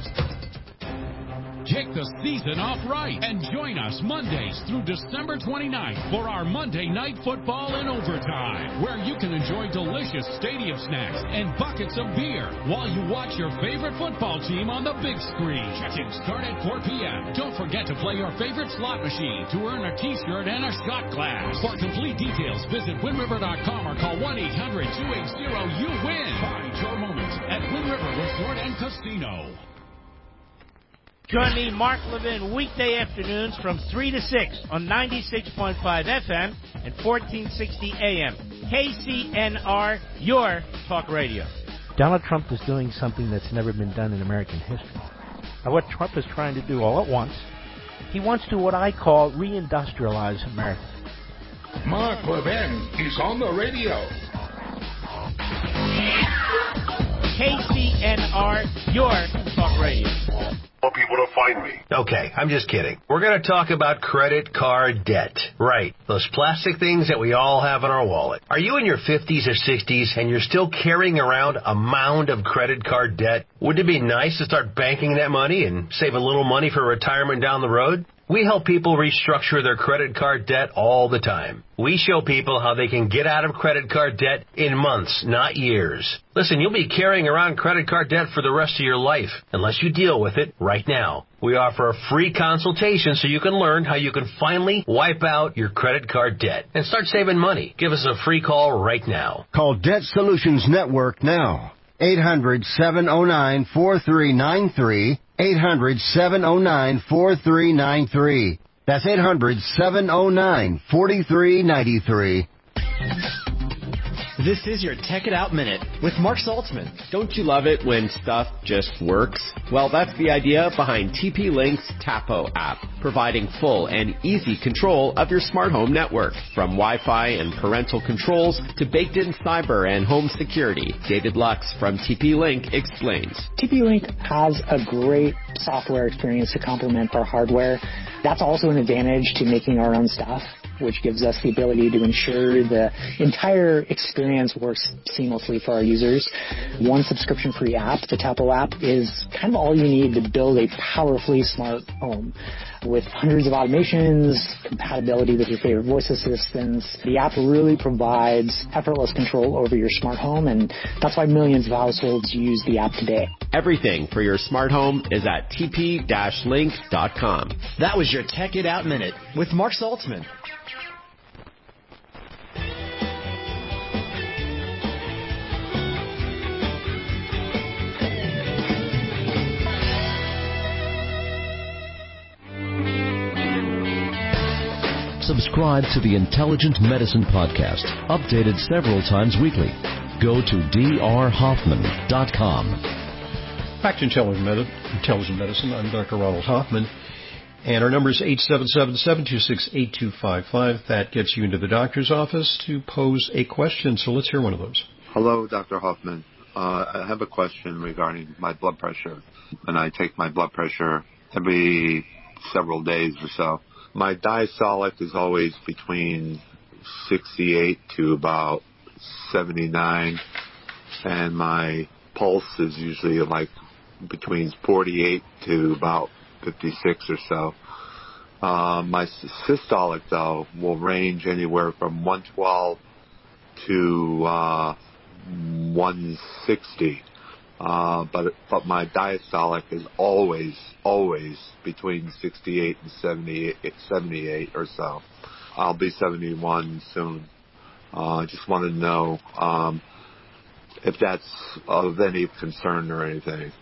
Kick the season off right and join us Mondays through December 29th for our Monday Night Football in Overtime, where you can enjoy delicious stadium snacks and buckets of beer while you watch your favorite football team on the big screen. Check-ins start at 4 p.m. Don't forget to play your favorite slot machine to earn a t-shirt and a shot glass. For complete details, visit WindRiver.com or call 1-800-280-YOU-WIN. Find your moment at Wind River Resort and Casino. Join me, Mark Levin, weekday afternoons from 3 to 6 on 96.5 FM and 1460 AM. KCNR, your talk radio. Donald Trump is doing something that's never been done in American history. Now, what Trump is trying to do all at once, he wants to what I call reindustrialize America. Mark Levin is on the radio. KCNR, your talk radio. People to find me. Okay, I'm just kidding. We're going to talk about credit card debt. Right, those plastic things that we all have in our wallet. Are you in your 50s or 60s and you're still carrying around a mound of credit card debt? Wouldn't it be nice to start banking that money and save a little money for retirement down the road? We help people restructure their credit card debt all the time. We show people how they can get out of credit card debt in months, not years. Listen, you'll be carrying around credit card debt for the rest of your life unless you deal with it right now. We offer a free consultation so you can learn how you can finally wipe out your credit card debt and start saving money. Give us a free call right now. Call Debt Solutions Network now. 800-709-4393. 800-709-4393. That's 800-709-4393. This is your Tech It Out Minute with Mark Saltzman. Don't you love it when stuff just works? Well, that's the idea behind TP-Link's Tapo app, providing full and easy control of your smart home network. From Wi-Fi and parental controls to baked-in cyber and home security, David Lux from TP-Link explains. TP-Link has a great software experience to complement our hardware. That's also an advantage to making our own stuff, which gives us the ability to ensure the entire experience works seamlessly for our users. One subscription-free app, the Tapo app, is kind of all you need to build a powerfully smart home. With hundreds of automations, compatibility with your favorite voice assistants, the app really provides effortless control over your smart home, and that's why millions of households use the app today. Everything for your smart home is at tp-link.com. That was your Tech It Out Minute with Mark Saltzman. Subscribe to the Intelligent Medicine Podcast, updated several times weekly. Go to drhoffman.com. Back to Intelligent Medicine. I'm Dr. Ronald Hoffman. And our number is 877-726-8255. That gets you into the doctor's office to pose a question. So let's hear one of those. Hello, Dr. Hoffman. I have a question regarding my blood pressure. And I take my blood pressure every several days or so. My diastolic is always between 68 to about 79. And my pulse is usually like between 48 to about 56 or so. My systolic, though, will range anywhere from 112 to 160. But my diastolic is always between 68 and 78 or so. I'll be 71 soon. I just wanted to know if that's of any concern or anything.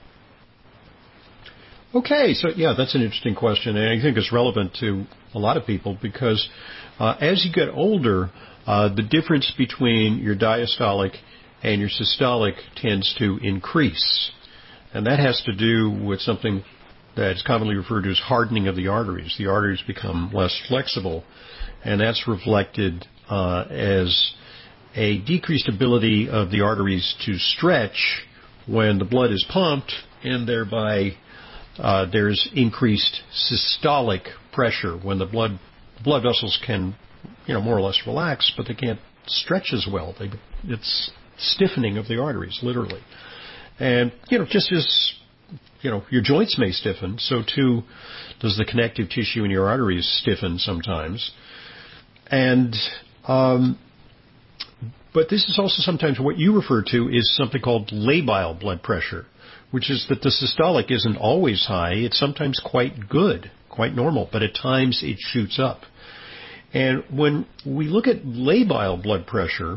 Okay, so yeah, that's an interesting question, and I think it's relevant to a lot of people because as you get older, the difference between your diastolic and your systolic tends to increase, and that has to do with something that's commonly referred to as hardening of the arteries. The arteries become less flexible, and that's reflected as a decreased ability of the arteries to stretch when the blood is pumped, and thereby there's increased systolic pressure when the blood vessels can, more or less relax, but they can't stretch as well. It's stiffening of the arteries, literally. And, just as, your joints may stiffen, so too does the connective tissue in your arteries stiffen sometimes. And, but this is also sometimes what you refer to is something called labile blood pressure, which is that the systolic isn't always high. It's sometimes quite good, quite normal, but at times it shoots up. And when we look at labile blood pressure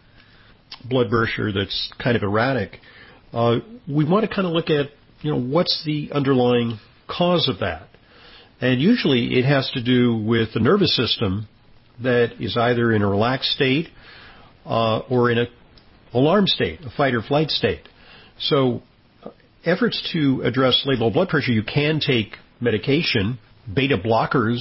that's kind of erratic, we want to kind of look at, what's the underlying cause of that. And usually it has to do with the nervous system that is either in a relaxed state or in an alarm state, a fight or flight state. So efforts to address labile blood pressure, you can take medication. Beta blockers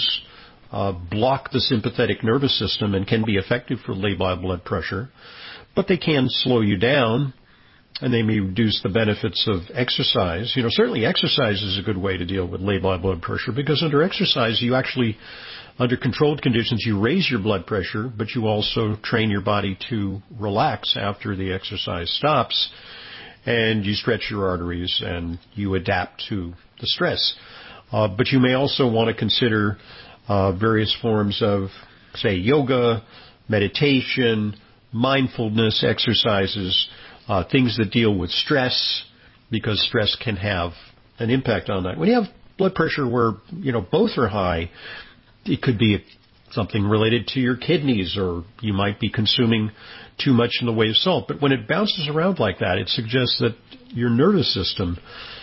block the sympathetic nervous system and can be effective for labile blood pressure, but they can slow you down, and they may reduce the benefits of exercise. Certainly exercise is a good way to deal with labile blood pressure because under exercise, you actually, under controlled conditions, you raise your blood pressure, but you also train your body to relax after the exercise stops, and you stretch your arteries and you adapt to the stress. But you may also want to consider various forms of, say, yoga, meditation, mindfulness exercises, things that deal with stress, because stress can have an impact on that. When you have blood pressure where, both are high, it could be something related to your kidneys, or you might be consuming too much in the way of salt. But when it bounces around like that, it suggests that your nervous system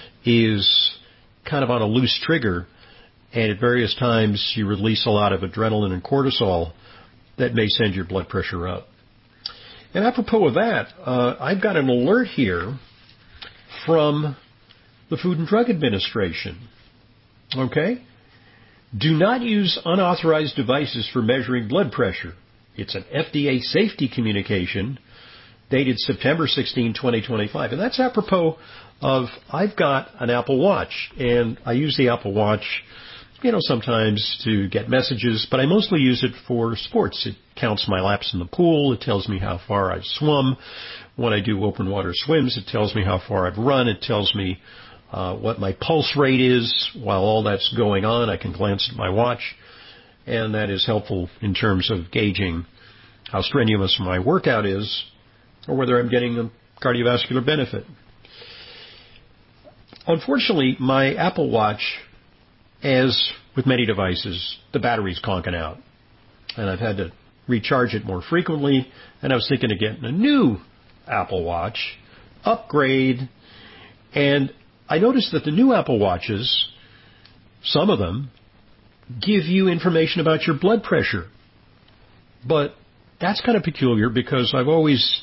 is kind of on a loose trigger, and at various times you release a lot of adrenaline and cortisol that may send your blood pressure up. And apropos of that, I've got an alert here from the Food and Drug Administration. Okay? Do not use unauthorized devices for measuring blood pressure. It's an FDA safety communication dated September 16, 2025. And that's apropos of, I've got an Apple Watch, and I use the Apple Watch, sometimes to get messages, but I mostly use it for sports. It counts my laps in the pool. It tells me how far I've swum. When I do open water swims, it tells me how far I've run. It tells me what my pulse rate is. While all that's going on, I can glance at my watch, and that is helpful in terms of gauging how strenuous my workout is or whether I'm getting a cardiovascular benefit. Unfortunately, my Apple Watch, as with many devices, the battery's conking out, and I've had to recharge it more frequently, and I was thinking of getting a new Apple Watch, upgrade, and I noticed that the new Apple Watches, some of them, give you information about your blood pressure. But that's kind of peculiar because I've always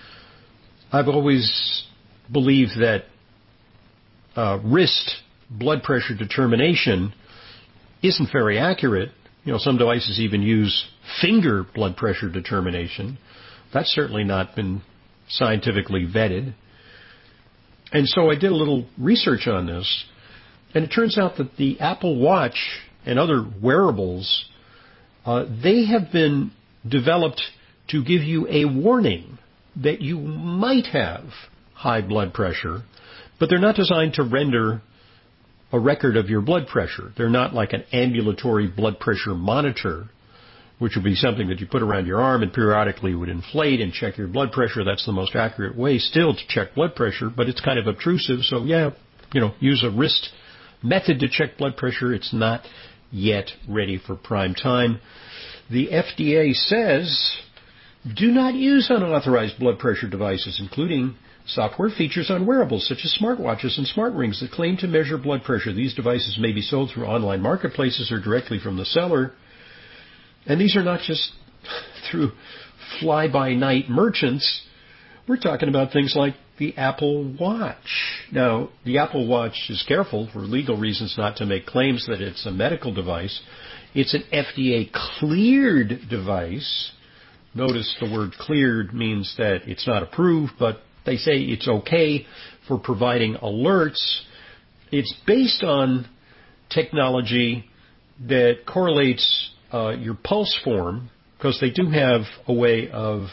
believed that wrist blood pressure determination isn't very accurate. Some devices even use finger blood pressure determination. That's certainly not been scientifically vetted. And so I did a little research on this, and it turns out that the Apple Watch and other wearables, they have been developed to give you a warning that you might have high blood pressure, but they're not designed to render a record of your blood pressure. They're not like an ambulatory blood pressure monitor, which would be something that you put around your arm and periodically would inflate and check your blood pressure. That's the most accurate way still to check blood pressure, but it's kind of obtrusive. So use a wrist method to check blood pressure. It's not yet ready for prime time. The FDA says do not use unauthorized blood pressure devices, including software features on wearables such as smartwatches and smart rings that claim to measure blood pressure. These devices may be sold through online marketplaces or directly from the seller. And these are not just through fly-by-night merchants. We're talking about things like the Apple Watch. Now, the Apple Watch is careful for legal reasons not to make claims that it's a medical device. It's an FDA-cleared device. Notice the word cleared means that it's not approved, but they say it's okay for providing alerts. It's based on technology that correlates your pulse form, because they do have a way of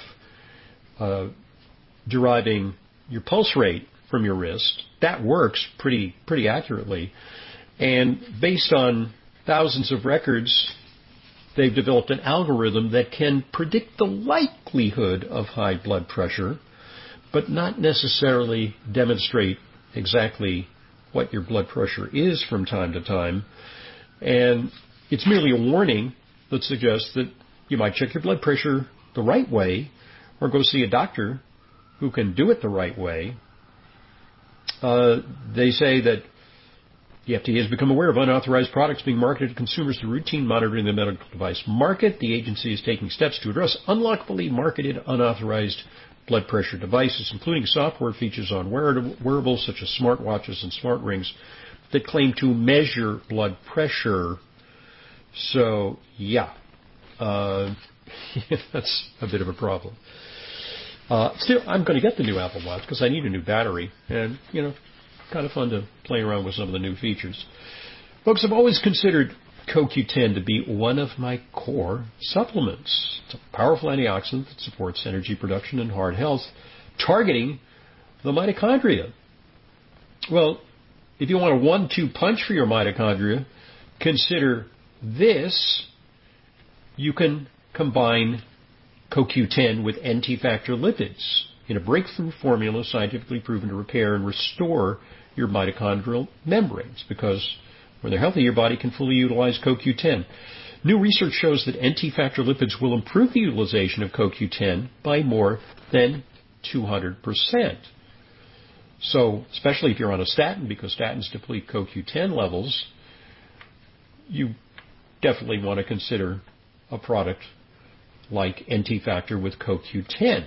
deriving your pulse rate from your wrist. That works pretty accurately. And based on thousands of records, they've developed an algorithm that can predict the likelihood of high blood pressure, but not necessarily demonstrate exactly what your blood pressure is from time to time. And it's merely a warning that suggests that you might check your blood pressure the right way or go see a doctor who can do it the right way. They say that the FDA has become aware of unauthorized products being marketed to consumers through routine monitoring the medical device market. The agency is taking steps to address unlawfully marketed unauthorized blood pressure devices, including software features on wearables such as smartwatches and smart rings that claim to measure blood pressure. So, that's a bit of a problem. Still, I'm going to get the new Apple Watch because I need a new battery, and, kind of fun to play around with some of the new features. Folks, I've always considered CoQ10 to be one of my core supplements. It's a powerful antioxidant that supports energy production and heart health, targeting the mitochondria. Well, if you want a 1-2 punch for your mitochondria, consider this. You can combine CoQ10 with NT-factor lipids in a breakthrough formula scientifically proven to repair and restore your mitochondrial membranes, because when they're healthy, your body can fully utilize CoQ10. New research shows that NT-factor lipids will improve the utilization of CoQ10 by more than 200%. So, especially if you're on a statin, because statins deplete CoQ10 levels, you definitely want to consider a product like NT-factor with CoQ10.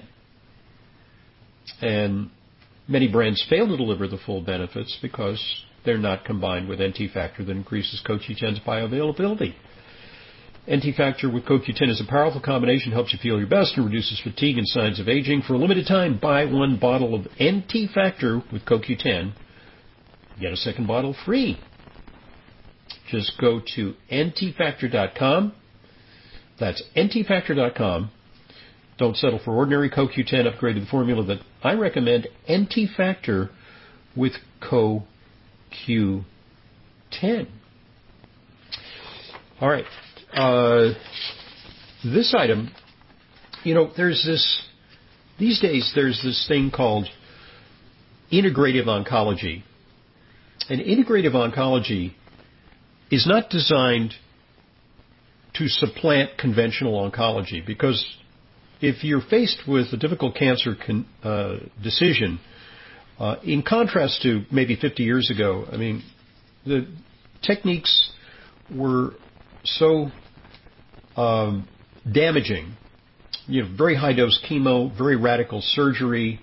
And many brands fail to deliver the full benefits because they're not combined with NT-factor that increases CoQ10's bioavailability. NT-factor with CoQ10 is a powerful combination, helps you feel your best, and reduces fatigue and signs of aging. For a limited time, buy one bottle of NT-factor with CoQ10. Get a second bottle free. Just go to ntfactor.com. That's ntfactor.com. Don't settle for ordinary CoQ10. Upgrade to the formula that I recommend, NT-factor with CoQ10. All right. This item, these days there's this thing called integrative oncology. And integrative oncology is not designed to supplant conventional oncology, because if you're faced with a difficult cancer decision, in contrast to maybe 50 years ago, the techniques were so damaging. Very high dose chemo, very radical surgery,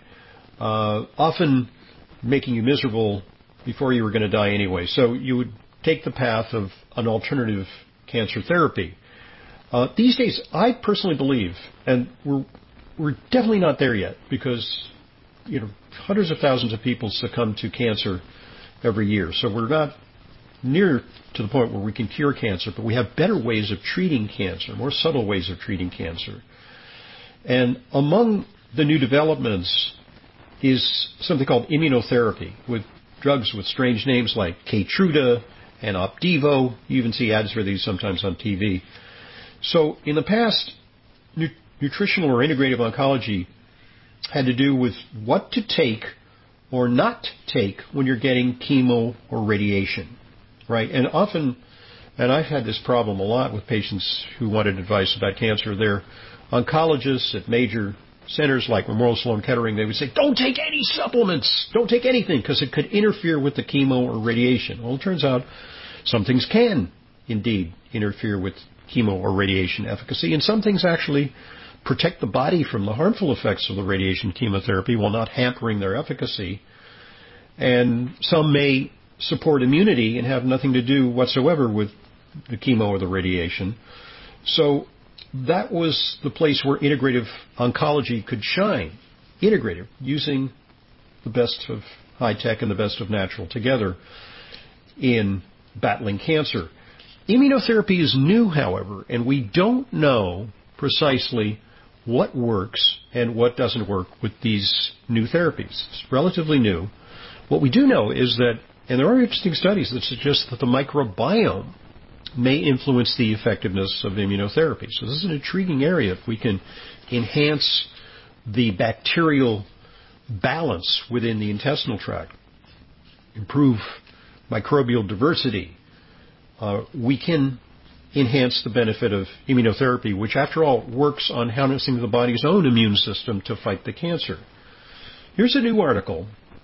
often making you miserable before you were going to die anyway. So you would take the path of an alternative cancer therapy. These days, I personally believe, and we're definitely not there yet, because hundreds of thousands of people succumb to cancer every year. So we're not near to the point where we can cure cancer, but we have better ways of treating cancer, more subtle ways of treating cancer. And among the new developments is something called immunotherapy, with drugs with strange names like Keytruda and Opdivo. You even see ads for these sometimes on TV. So in the past, nutritional or integrative oncology had to do with what to take or not take when you're getting chemo or radiation, right? And often, and I've had this problem a lot with patients who wanted advice about cancer, they're oncologists at major centers like Memorial Sloan Kettering. They would say, don't take any supplements, don't take anything, because it could interfere with the chemo or radiation. Well, it turns out some things can indeed interfere with chemo or radiation efficacy, and some things actually protect the body from the harmful effects of the radiation chemotherapy while not hampering their efficacy. And some may support immunity and have nothing to do whatsoever with the chemo or the radiation. So that was the place where integrative oncology could shine. Integrative, using the best of high tech and the best of natural together in battling cancer. Immunotherapy is new, however, and we don't know precisely what works and what doesn't work with these new therapies. It's relatively new. What we do know is that, and there are interesting studies that suggest that the microbiome may influence the effectiveness of immunotherapy. So this is an intriguing area. If we can enhance the bacterial balance within the intestinal tract, improve microbial diversity, we can enhance the benefit of immunotherapy, which after all works on harnessing the body's own immune system to fight the cancer. Here's a new article.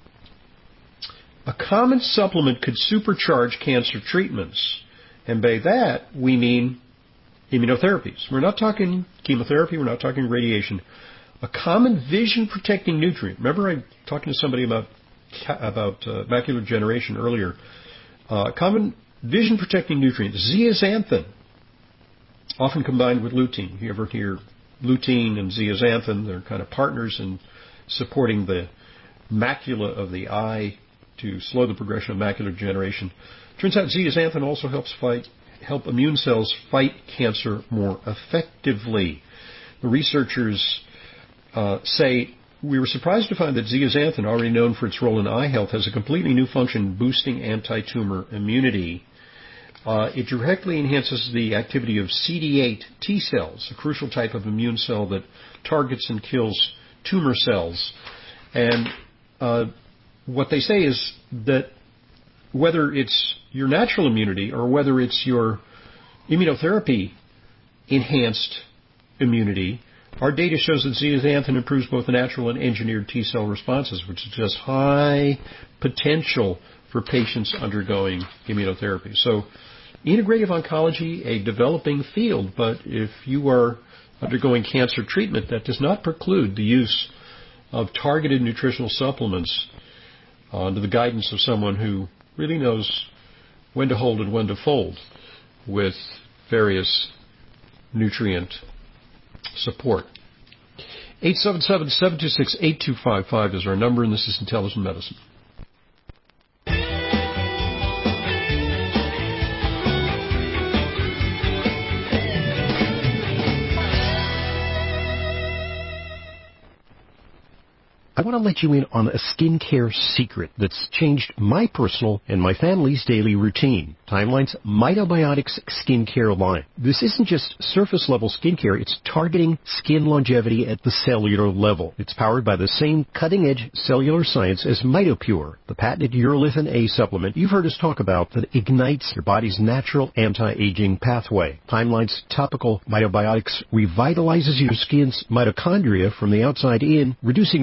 A common supplement could supercharge cancer treatments. And by that, we mean immunotherapies. We're not talking chemotherapy. We're not talking radiation. A common vision-protecting nutrient. Remember I talking to somebody about macular degeneration earlier. Common vision-protecting nutrient, zeaxanthin, often combined with lutein. If you ever hear lutein and zeaxanthin, they're kind of partners in supporting the macula of the eye to slow the progression of macular degeneration. Turns out zeaxanthin also help immune cells fight cancer more effectively. The researchers say, we were surprised to find that zeaxanthin, already known for its role in eye health, has a completely new function boosting anti-tumor immunity. It directly enhances the activity of CD8 T cells, a crucial type of immune cell that targets and kills tumor cells. And what they say is that whether it's your natural immunity or whether it's your immunotherapy-enhanced immunity, our data shows that zeaxanthin improves both the natural and engineered T cell responses, which suggests high potential for patients undergoing immunotherapy. So integrative oncology, a developing field, but if you are undergoing cancer treatment, that does not preclude the use of targeted nutritional supplements under the guidance of someone who really knows when to hold and when to fold with various nutrient support. 877-726-8255 is our number, and this is Intelligent Medicine. I want to let you in on a skincare secret that's changed my personal and my family's daily routine. Timeline's Mitobiotics skincare line. This isn't just surface-level skincare, it's targeting skin longevity at the cellular level. It's powered by the same cutting-edge cellular science as MitoPure, the patented urolithin A supplement you've heard us talk about that ignites your body's natural anti-aging pathway. Timeline's topical Mitobiotics revitalizes your skin's mitochondria from the outside in, reducing wrinkles,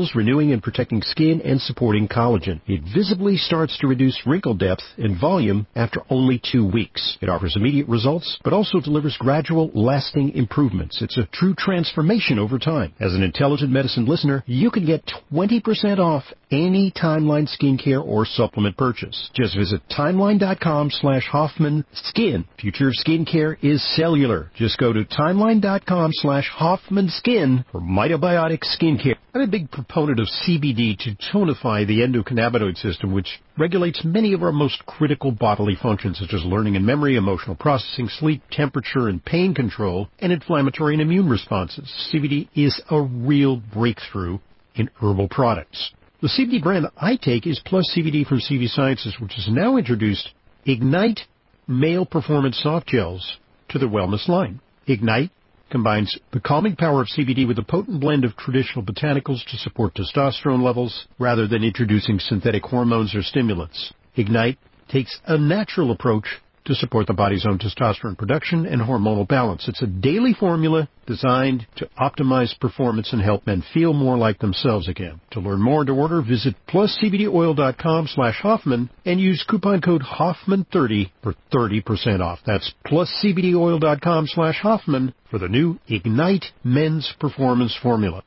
cells, renewing and protecting skin and supporting collagen. It visibly starts to reduce wrinkle depth and volume after only 2 weeks. It offers immediate results, but also delivers gradual, lasting improvements. It's a true transformation over time. As an Intelligent Medicine listener, you can get 20% off any Timeline skincare or supplement purchase. Just visit timeline.com/Hoffman Skin. Future of skincare is cellular. Just go to timeline.com/Hoffman Skin for Mitobiotic Skincare. I'm a big proponent of CBD to tonify the endocannabinoid system, which regulates many of our most critical bodily functions, such as learning and memory, emotional processing, sleep, temperature and pain control, and inflammatory and immune responses. CBD is a real breakthrough in herbal products. The CBD brand that I take is Plus CBD from CV Sciences, which has now introduced Ignite Male Performance Soft Gels to their wellness line. Ignite combines the calming power of CBD with a potent blend of traditional botanicals to support testosterone levels rather than introducing synthetic hormones or stimulants. Ignite takes a natural approach to support the body's own testosterone production and hormonal balance. It's a daily formula designed to optimize performance and help men feel more like themselves again. To learn more and to order, visit pluscbdoil.com/Hoffman and use coupon code Hoffman30 for 30% off. That's pluscbdoil.com/Hoffman for the new Ignite Men's Performance Formula.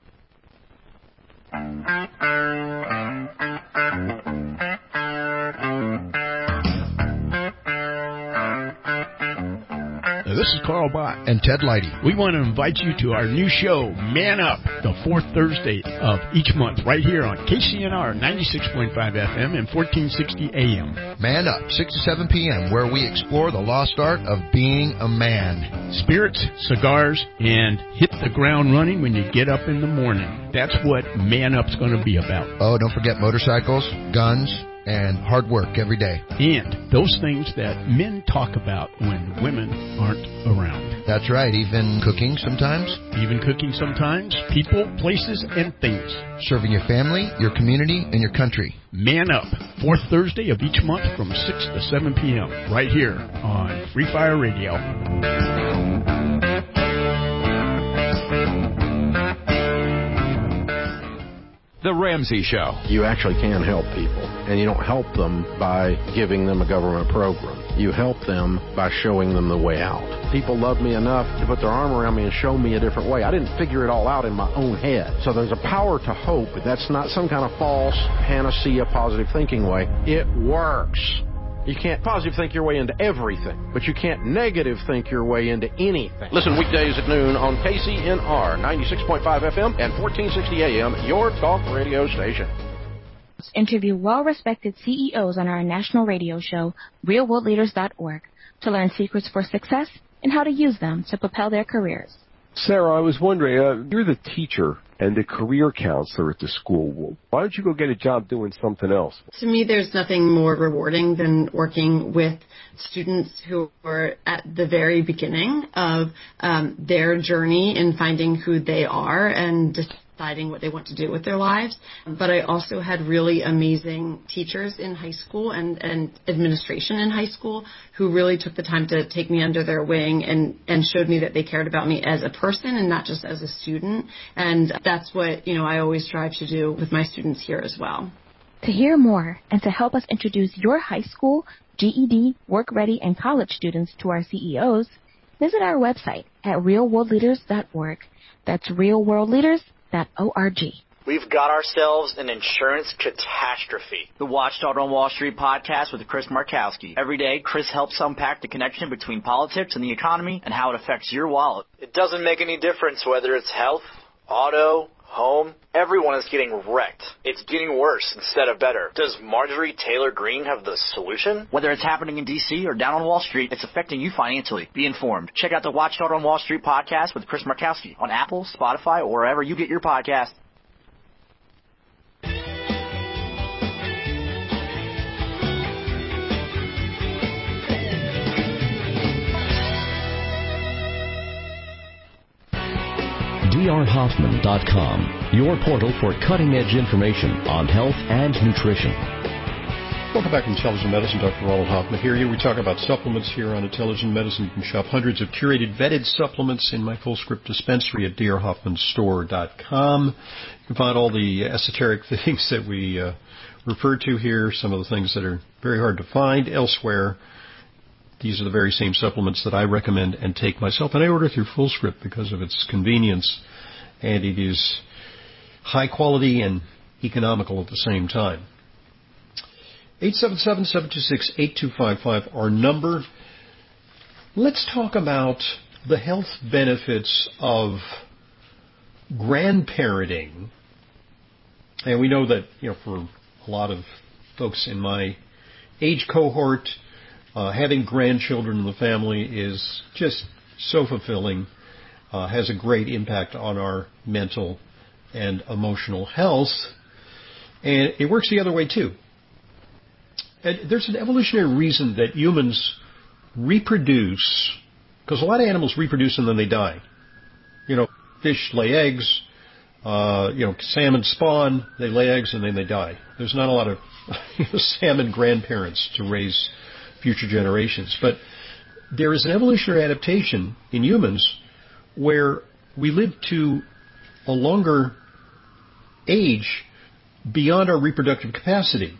This is Carl Bott and Ted Leidy. We want to invite you to our new show, Man Up, the fourth Thursday of each month, right here on KCNR 96.5 FM and 1460 AM. Man Up, 6 to 7 p.m., where we explore the lost art of being a man. Spirits, cigars, and hit the ground running when you get up in the morning. That's what Man Up's going to be about. Oh, don't forget motorcycles, guns, and hard work every day. And those things that men talk about when women aren't around. That's right, even cooking sometimes. People, places, and things. Serving your family, your community, and your country. Man Up, fourth Thursday of each month from 6 to 7 p.m. right here on Free Fire Radio. The Ramsey Show. You actually can help people, and you don't help them by giving them a government program. You help them by showing them the way out. People love me enough to put their arm around me and show me a different way. I didn't figure it all out in my own head. So there's a power to hope. That's not some kind of false panacea positive thinking way. It works. You can't positive think your way into everything, but you can't negative think your way into anything. Listen weekdays at noon on KCNR 96.5 FM and 1460 AM, your talk radio station. Interview well-respected CEOs on our national radio show, realworldleaders.org, to learn secrets for success and how to use them to propel their careers. Sarah, I was wondering, you're the teacher and the career counselor at the school. Why don't you go get a job doing something else? To me, there's nothing more rewarding than working with students who are at the very beginning of their journey in finding who they are and deciding what they want to do with their lives. But I also had really amazing teachers in high school and administration in high school who really took the time to take me under their wing and showed me that they cared about me as a person and not just as a student. And that's what, I always strive to do with my students here as well. To hear more and to help us introduce your high school, GED, work-ready, and college students to our CEOs, visit our website at realworldleaders.org. That's realworldleaders.org. We've got ourselves an insurance catastrophe. The Watchdog on Wall Street podcast with Chris Markowski. Every day, Chris helps unpack the connection between politics and the economy and how it affects your wallet. It doesn't make any difference whether it's health, auto, home. Everyone is getting wrecked. It's getting worse instead of better. Does Marjorie Taylor Greene have the solution? Whether it's happening in D.C. or down on Wall Street, it's affecting you financially. Be informed. Check out the Watchdog on Wall Street podcast with Chris Markowski on Apple, Spotify, or wherever you get your podcast. drhoffman.com, your portal for cutting-edge information on health and nutrition. Welcome back to Intelligent Medicine. Dr. Ronald Hoffman here. We talk about supplements here on Intelligent Medicine. You can shop hundreds of curated, vetted supplements in my full-script dispensary at drhoffmanstore.com. You can find all the esoteric things that we refer to here, some of the things that are very hard to find elsewhere. These are the very same supplements that I recommend and take myself, and I order through FullScript because of its convenience, and it is high quality and economical at the same time. 877-726-8255, our number. Let's talk about the health benefits of grandparenting. And we know that, for a lot of folks in my age cohort, having grandchildren in the family is just so fulfilling, has a great impact on our mental and emotional health. And it works the other way, too. And there's an evolutionary reason that humans reproduce, because a lot of animals reproduce and then they die. Fish lay eggs, salmon spawn, they lay eggs and then they die. There's not a lot of salmon grandparents to raise future generations. But there is an evolutionary adaptation in humans where we live to a longer age beyond our reproductive capacity.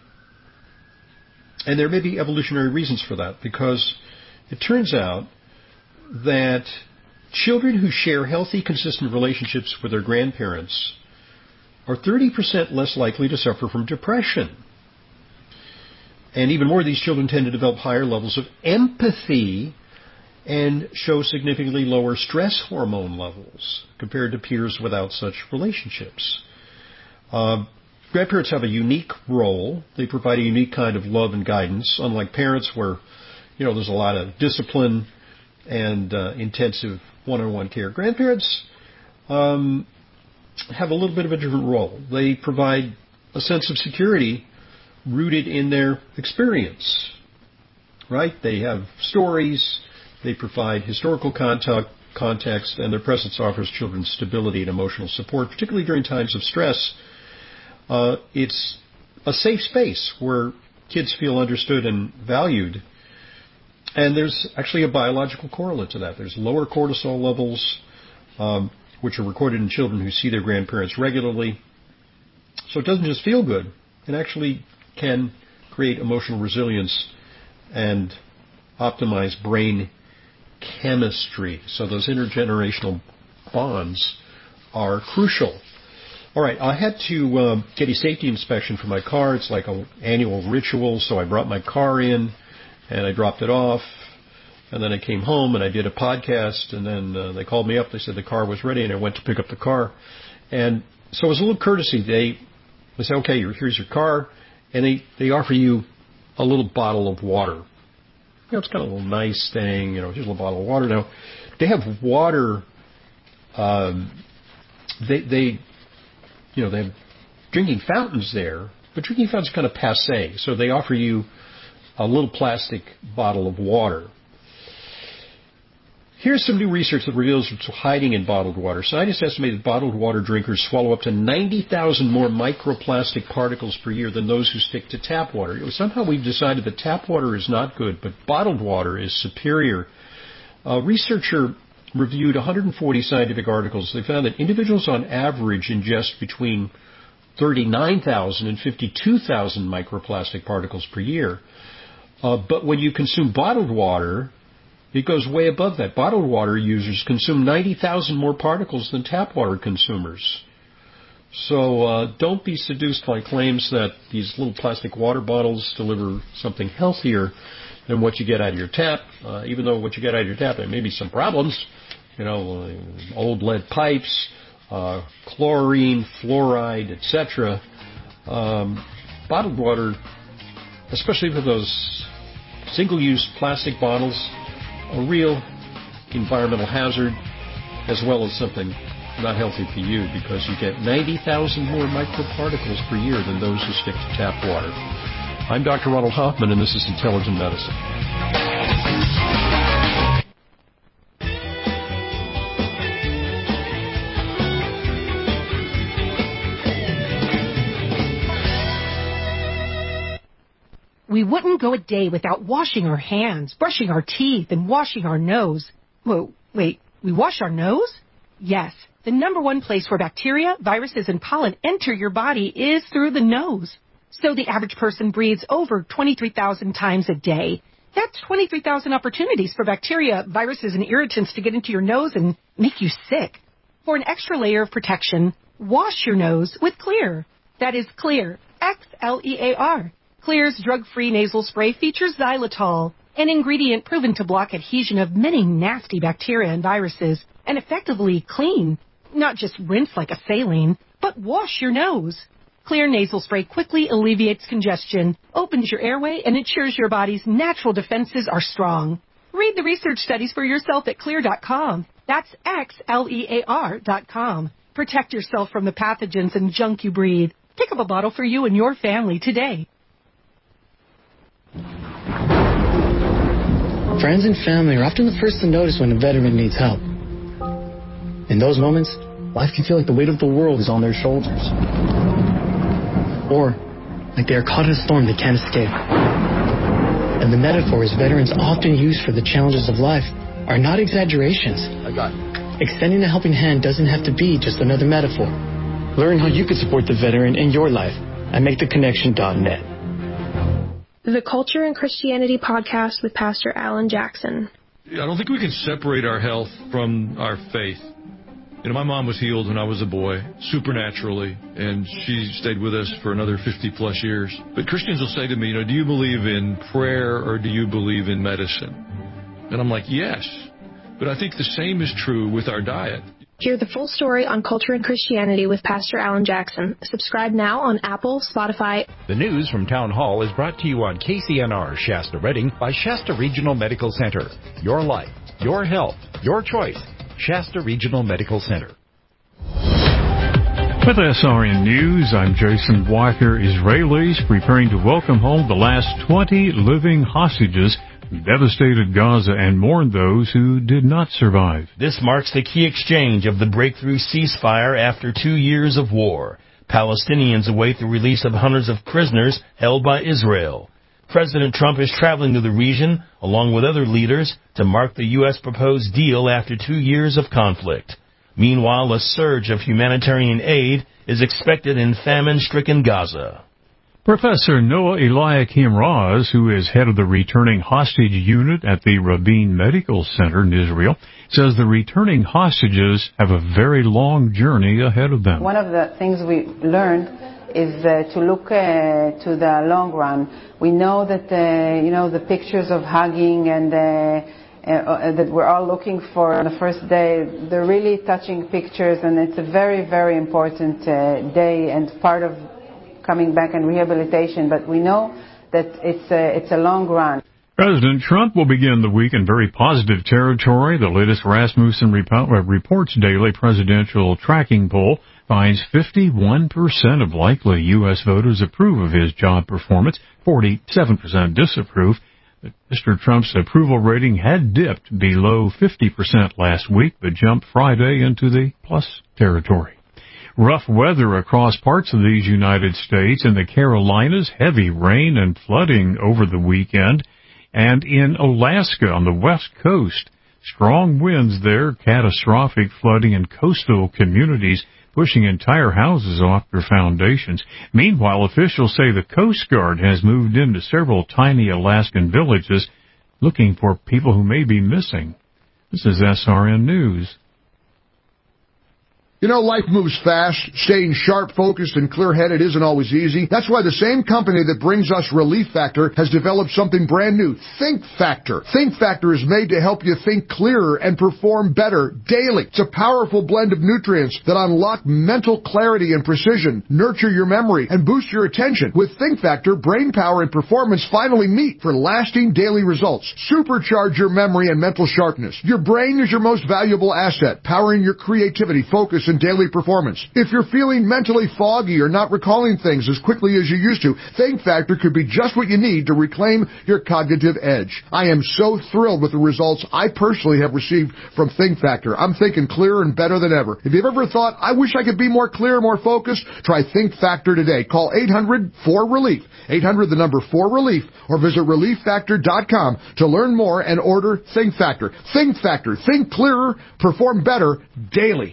And there may be evolutionary reasons for that, because it turns out that children who share healthy, consistent relationships with their grandparents are 30% less likely to suffer from depression. And even more, these children tend to develop higher levels of empathy and show significantly lower stress hormone levels compared to peers without such relationships. Grandparents have a unique role. They provide a unique kind of love and guidance, unlike parents where, there's a lot of discipline and intensive one-on-one care. Grandparents have a little bit of a different role. They provide a sense of security rooted in their experience, right? They have stories. They provide historical context, and their presence offers children stability and emotional support, particularly during times of stress. It's a safe space where kids feel understood and valued. And there's actually a biological correlate to that. There's lower cortisol levels, which are recorded in children who see their grandparents regularly. So it doesn't just feel good. It actually can create emotional resilience and optimize brain chemistry. So those intergenerational bonds are crucial. All right, I had to get a safety inspection for my car. It's like an annual ritual, so I brought my car in, and I dropped it off, and then I came home, and I did a podcast, and then they called me up. They said the car was ready, and I went to pick up the car. And so it was a little courtesy. They say, okay, here's your car, and they offer you a little bottle of water. It's kind of a little nice thing, here's a little bottle of water. Now, they have water, they have drinking fountains there, but drinking fountains are kind of passé. So they offer you a little plastic bottle of water. Here's some new research that reveals what's hiding in bottled water. Scientists estimate that bottled water drinkers swallow up to 90,000 more microplastic particles per year than those who stick to tap water. Somehow we've decided that tap water is not good, but bottled water is superior. A researcher reviewed 140 scientific articles. They found that individuals on average ingest between 39,000 and 52,000 microplastic particles per year. But when you consume bottled water, it goes way above that. Bottled water users consume 90,000 more particles than tap water consumers. So don't be seduced by claims that these little plastic water bottles deliver something healthier than what you get out of your tap, even though what you get out of your tap, there may be some problems. Old lead pipes, chlorine, fluoride, etc. Bottled water, especially for those single-use plastic bottles, a real environmental hazard, as well as something not healthy for you, because you get 90,000 more microparticles per year than those who stick to tap water. I'm Dr. Ronald Hoffman, and this is Intelligent Medicine. We wouldn't go a day without washing our hands, brushing our teeth, and washing our nose. Whoa, wait, we wash our nose? Yes, the number one place where bacteria, viruses, and pollen enter your body is through the nose. So the average person breathes over 23,000 times a day. That's 23,000 opportunities for bacteria, viruses, and irritants to get into your nose and make you sick. For an extra layer of protection, wash your nose with Xlear. That is Xlear, Xlear. Xlear's drug-free nasal spray features xylitol, an ingredient proven to block adhesion of many nasty bacteria and viruses, and effectively clean. Not just rinse like a saline, but wash your nose. Xlear nasal spray quickly alleviates congestion, opens your airway, and ensures your body's natural defenses are strong. Read the research studies for yourself at Xlear.com. That's Xlear.com. Protect yourself from the pathogens and junk you breathe. Pick up a bottle for you and your family today. Friends and family are often the first to notice when a veteran needs help. In those moments, life can feel like the weight of the world is on their shoulders. Or like they are caught in a storm they can't escape. And the metaphors veterans often use for the challenges of life are not exaggerations. Extending a helping hand doesn't have to be just another metaphor. Learn how you can support the veteran in your life at MakeTheConnection.net. The Culture and Christianity Podcast with Pastor Alan Jackson. I don't think we can separate our health from our faith. You know, my mom was healed when I was a boy, supernaturally, and she stayed with us for another 50-plus years. But Christians will say to me, you know, do you believe in prayer or do you believe in medicine? And I'm like, yes. But I think the same is true with our diet. Hear the full story on Culture and Christianity with Pastor Alan Jackson. Subscribe now on Apple, Spotify. The news from Town Hall is brought to you on KCNR Shasta Redding by Shasta Regional Medical Center. Your life, your health, your choice. Shasta Regional Medical Center. With SRN News, I'm Jason Blacker. Israelis preparing to welcome home the last 20 living hostages who devastated Gaza and mourn those who did not survive. This marks the key exchange of the breakthrough ceasefire after 2 years of war. Palestinians await the release of hundreds of prisoners held by Israel. President Trump is traveling to the region, along with other leaders, to mark the U.S. proposed deal after 2 years of conflict. Meanwhile, a surge of humanitarian aid is expected in famine-stricken Gaza. Professor Noah Eliakim Raz, who is head of the returning hostage unit at the Rabin Medical Center in Israel, says the returning hostages have a very long journey ahead of them. One of the things we learned is to look to the long run. We know that the pictures of hugging and that we're all looking for on the first day, they're really touching pictures, and it's a very, very important day and part of coming back and rehabilitation. But we know that it's a long run. President Trump will begin the week in very positive territory. The latest Rasmussen Reports Daily presidential tracking poll finds 51% of likely U.S. voters approve of his job performance, 47% disapprove. Mr. Trump's approval rating had dipped below 50% last week, but jumped Friday into the plus territory. Rough weather across parts of these United States. In the Carolinas, heavy rain and flooding over the weekend. And in Alaska on the west coast, strong winds there, catastrophic flooding in coastal communities, pushing entire houses off their foundations. Meanwhile, officials say the Coast Guard has moved into several tiny Alaskan villages looking for people who may be missing. This is SRN News. You know, life moves fast. Staying sharp, focused, and clear-headed isn't always easy. That's why the same company that brings us Relief Factor has developed something brand new, Think Factor. Think Factor is made to help you think clearer and perform better daily. It's a powerful blend of nutrients that unlock mental clarity and precision, nurture your memory, and boost your attention. With Think Factor, brain power and performance finally meet for lasting daily results. Supercharge your memory and mental sharpness. Your brain is your most valuable asset, powering your creativity, focus, in daily performance. If you're feeling mentally foggy or not recalling things as quickly as you used to, Think Factor could be just what you need to reclaim your cognitive edge. I am so thrilled with the results I personally have received from Think Factor. I'm thinking clearer and better than ever. If you've ever thought, I wish I could be more clear, more focused, try Think Factor today. Call 800-4RELIEF, 800-4RELIEF, or visit ReliefFactor.com to learn more and order Think Factor. Think Factor. Think clearer, perform better daily.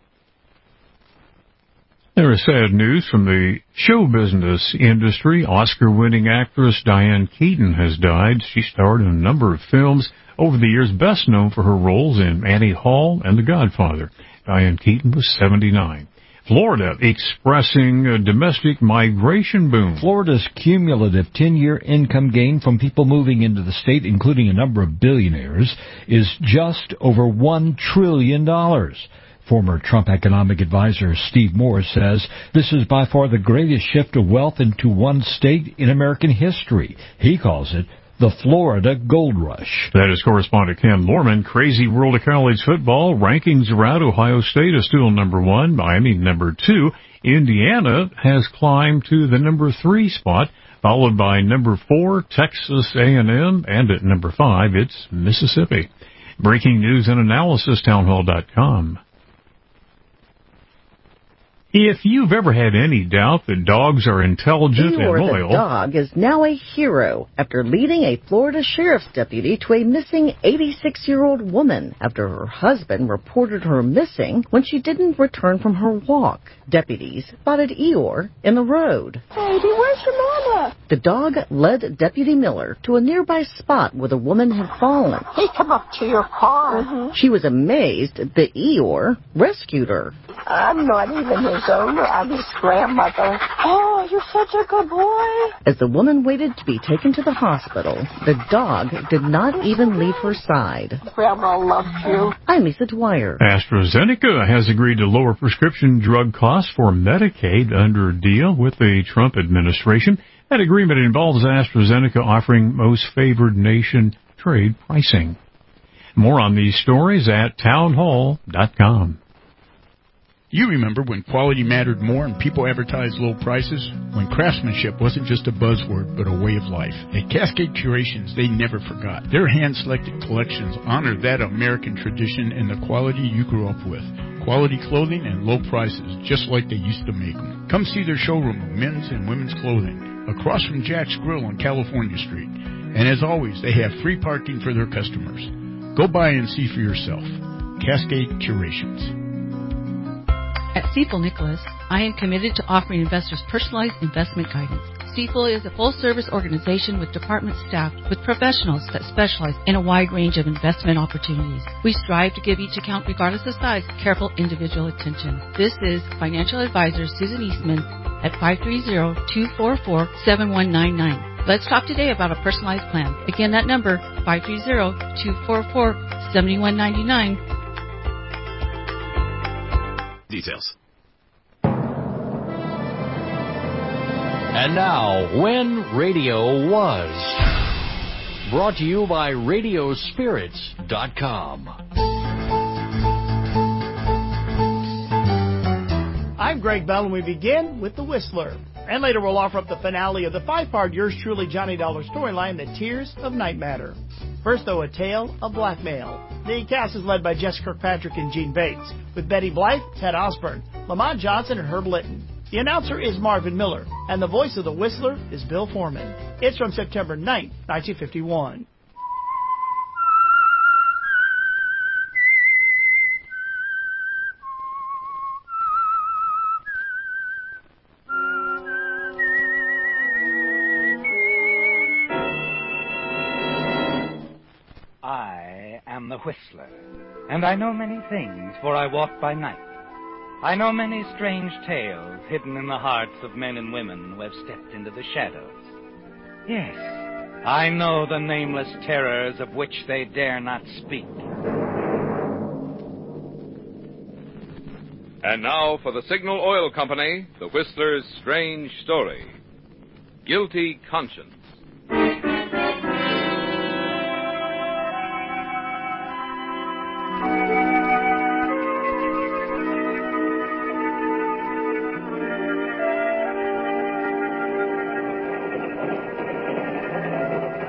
There is sad news from the show business industry. Oscar-winning actress Diane Keaton has died. She starred in a number of films over the years, best known for her roles in Annie Hall and The Godfather. Diane Keaton was 79. Florida expressing a domestic migration boom. Florida's cumulative 10-year income gain from people moving into the state, including a number of billionaires, is just over $1 trillion. Former Trump economic advisor Steve Moore says this is by far the greatest shift of wealth into one state in American history. He calls it the Florida Gold Rush. That is correspondent Ken Lorman. Crazy world of college football. Rankings are out. Ohio State is still number 1. Miami number 2. Indiana has climbed to the number 3 spot, followed by number 4, Texas A&M, and at number 5, it's Mississippi. Breaking news and analysis, townhall.com. If you've ever had any doubt that dogs are intelligent and loyal... The dog is now a hero after leading a Florida sheriff's deputy to a missing 86-year-old woman after her husband reported her missing when she didn't return from her walk. Deputies spotted Eeyore in the road. Baby, where's your mama? The dog led Deputy Miller to a nearby spot where the woman had fallen. He come up to your car. She was amazed that Eeyore rescued her. I'm not even his owner. I'm his grandmother. Oh, you're such a good boy. As the woman waited to be taken to the hospital, the dog did not even leave her side. Grandma loves you. I'm Lisa Dwyer. AstraZeneca has agreed to lower prescription drug costs for Medicaid under a deal with the Trump administration. That agreement involves AstraZeneca offering most favored nation trade pricing. More on these stories at townhall.com. You remember when quality mattered more and people advertised low prices? When craftsmanship wasn't just a buzzword, but a way of life. At Cascade Curations, they never forgot. Their hand-selected collections honor that American tradition and the quality you grew up with. Quality clothing and low prices, just like they used to make them. Come see their showroom of men's and women's clothing, across from Jack's Grill on California Street. And as always, they have free parking for their customers. Go by and see for yourself. Cascade Curations. At Stifel Nicholas, I am committed to offering investors personalized investment guidance. Stifel is a full-service organization with departments staffed with professionals that specialize in a wide range of investment opportunities. We strive to give each account, regardless of size, careful individual attention. This is financial advisor Susan Eastman at 530-244-7199. Let's talk today about a personalized plan. Again, that number, 530-244-7199. Details. And now, When Radio Was. Brought to you by Radiospirits.com. I'm Greg Bell, and we begin with The Whistler. And later we'll offer up the finale of the 5-part Yours Truly Johnny Dollar storyline, The Tears of Night Matter. First, though, a tale of blackmail. The cast is led by Jessica Kirkpatrick and Gene Bates, with Betty Blythe, Ted Osborne, Lamont Johnson, and Herb Litton. The announcer is Marvin Miller, and the voice of the Whistler is Bill Foreman. It's from September 9, 1951. I am the Whistler, and I know many things, for I walk by night. I know many strange tales hidden in the hearts of men and women who have stepped into the shadows. Yes, I know the nameless terrors of which they dare not speak. And now for the Signal Oil Company, the Whistler's strange story. Guilty Conscience.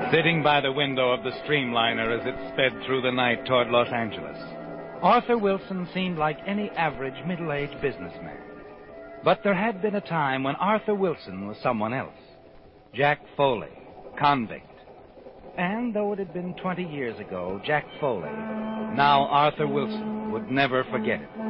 Sitting by the window of the streamliner as it sped through the night toward Los Angeles, Arthur Wilson seemed like any average middle-aged businessman. But there had been a time when Arthur Wilson was someone else. Jack Foley, convict. And though it had been 20 years ago, Jack Foley, now Arthur Wilson, would never forget it.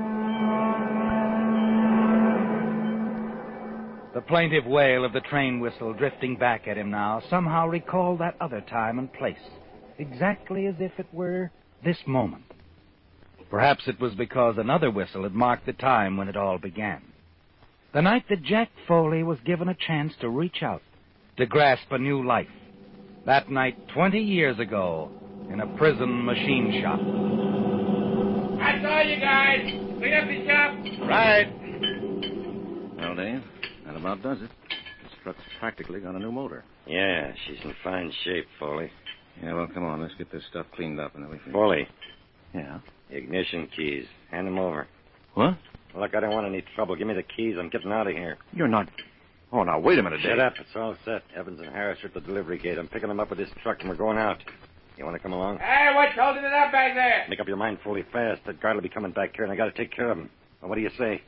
The plaintive wail of the train whistle drifting back at him now somehow recalled that other time and place, exactly as if it were this moment. Perhaps it was because another whistle had marked the time when it all began. The night that Jack Foley was given a chance to reach out, to grasp a new life. That night 20 years ago in a prison machine shop. I saw you guys. Clean up the shop. Right. Well, Dave, that about does it. This truck's practically got a new motor. Yeah, she's in fine shape, Foley. Yeah, well, come on. Let's get this stuff cleaned up and then we can... Foley. Yeah? Ignition keys. Hand them over. What? Look, I don't want any trouble. Give me the keys. I'm getting out of here. You're not... Oh, now, wait a minute, Dave. Shut up. It's all set. Evans and Harris are at the delivery gate. I'm picking them up with this truck, and we're going out. You want to come along? Hey, what's holding it up back there? Make up your mind fully fast. That guard will be coming back here, and I got to take care of him. Well, what do you say?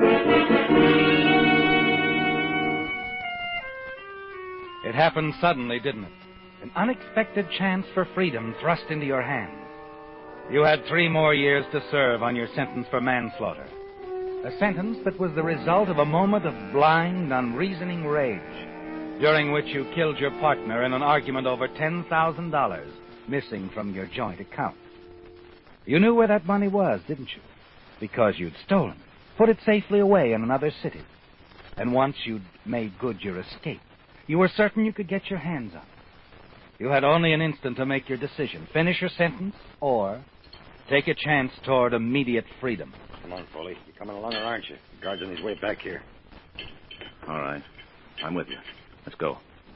It happened suddenly, didn't it? An unexpected chance for freedom thrust into your hands. You had 3 more years to serve on your sentence for manslaughter. A sentence that was the result of a moment of blind, unreasoning rage, during which you killed your partner in an argument over $10,000 missing from your joint account. You knew where that money was, didn't you? Because you'd stolen it, put it safely away in another city. And once you'd made good your escape, you were certain you could get your hands on it. You had only an instant to make your decision. Finish your sentence or take a chance toward immediate freedom. Come on, Foley. You're coming along, or aren't you? The guard's on his way back here. All right. I'm with you. Let's go.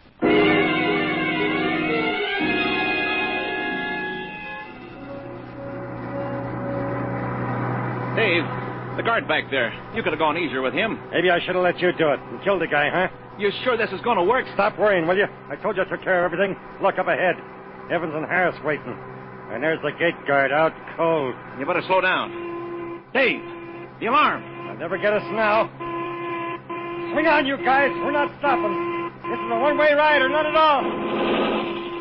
Dave, the guard back there. You could have gone easier with him. Maybe I should have let you do it and killed the guy, huh? You sure this is going to work? Stop worrying, will you? I told you I took care of everything. Look up ahead. Evans and Harris waiting. And there's the gate guard out cold. You better slow down. Dave, the alarm. They'll never get us now. Swing on, you guys. We're not stopping. This is a one-way ride or none at all.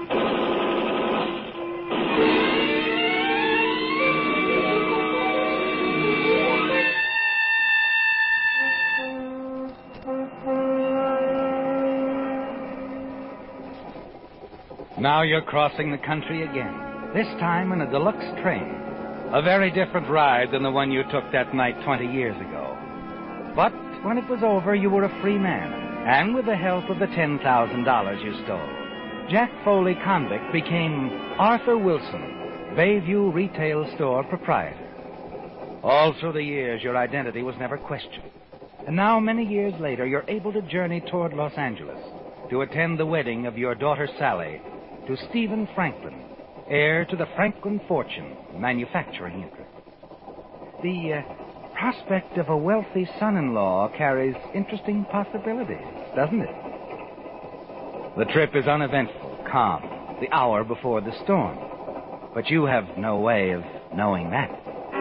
Now you're crossing the country again, this time in a deluxe train. A very different ride than the one you took that night 20 years ago. But when it was over, you were a free man, and with the help of the $10,000 you stole, Jack Foley, convict, became Arthur Wilson, Bayview retail store proprietor. All through the years, your identity was never questioned. And now, many years later, you're able to journey toward Los Angeles to attend the wedding of your daughter Sally to Stephen Franklin, heir to the Franklin fortune, manufacturing interest. The prospect of a wealthy son-in-law carries interesting possibilities, doesn't it? The trip is uneventful, calm, the hour before the storm. But you have no way of knowing that.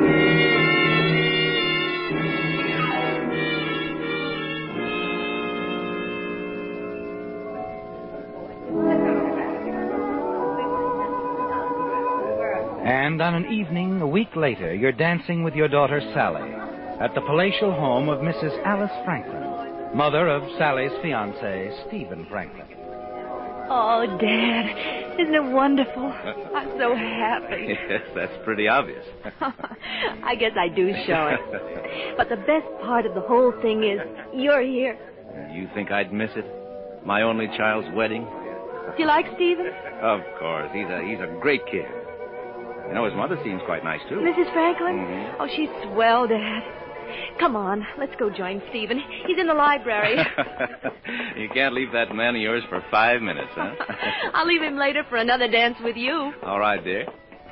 And on an evening a week later, you're dancing with your daughter Sally at the palatial home of Mrs. Alice Franklin, mother of Sally's fiancé, Stephen Franklin. Oh, Dad, isn't it wonderful? I'm so happy. Yes, that's pretty obvious. I guess I do show it. But the best part of the whole thing is you're here. You think I'd miss it? My only child's wedding? Do you like Stephen? Of course. He's a great kid. You know, his mother seems quite nice, too. Mrs. Franklin? Mm-hmm. Oh, she's swell, Dad. Come on, let's go join Stephen. He's in the library. You can't leave that man of yours for 5 minutes, huh? I'll leave him later for another dance with you. All right, dear.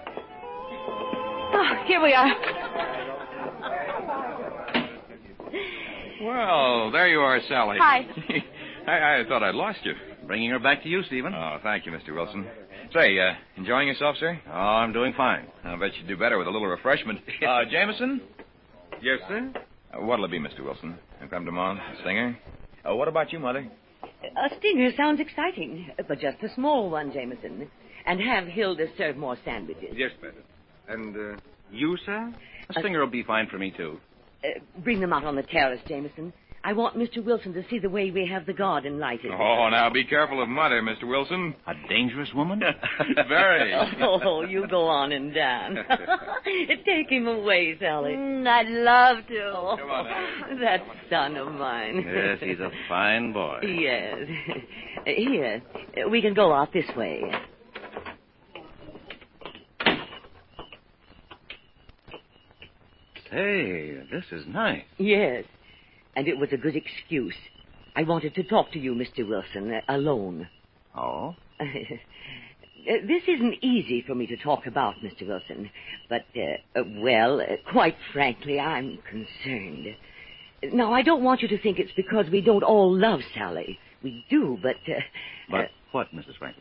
Oh, here we are. Well, there you are, Sally. Hi. I thought I'd lost you. Bringing her back to you, Stephen. Oh, thank you, Mr. Wilson. Say, enjoying yourself, sir? Oh, I'm doing fine. I'll bet you'd do better with a little refreshment. Jameson? Yes, sir? What'll it be, Mr. Wilson? A creme de menthe, a stinger? What about you, Mother? A stinger sounds exciting, but just a small one, Jameson. And have Hilda serve more sandwiches. Yes, madam. And, you, sir? A stinger will be fine for me, too. Bring them out on the terrace, Jameson. I want Mr. Wilson to see the way we have the garden lighted. Oh, now be careful of Mother, Mr. Wilson. A dangerous woman? Very. Oh, you go on and dance. Take him away, Sally. I'd love to. Oh, come on, that son of mine. Yes, he's a fine boy. Yes. Here, we can go out this way. Hey, this is nice. Yes. And it was a good excuse. I wanted to talk to you, Mr. Wilson, alone. Oh? This isn't easy for me to talk about, Mr. Wilson. But, quite frankly, I'm concerned. Now, I don't want you to think it's because we don't all love Sally. We do, but... But what, Mrs. Franklin?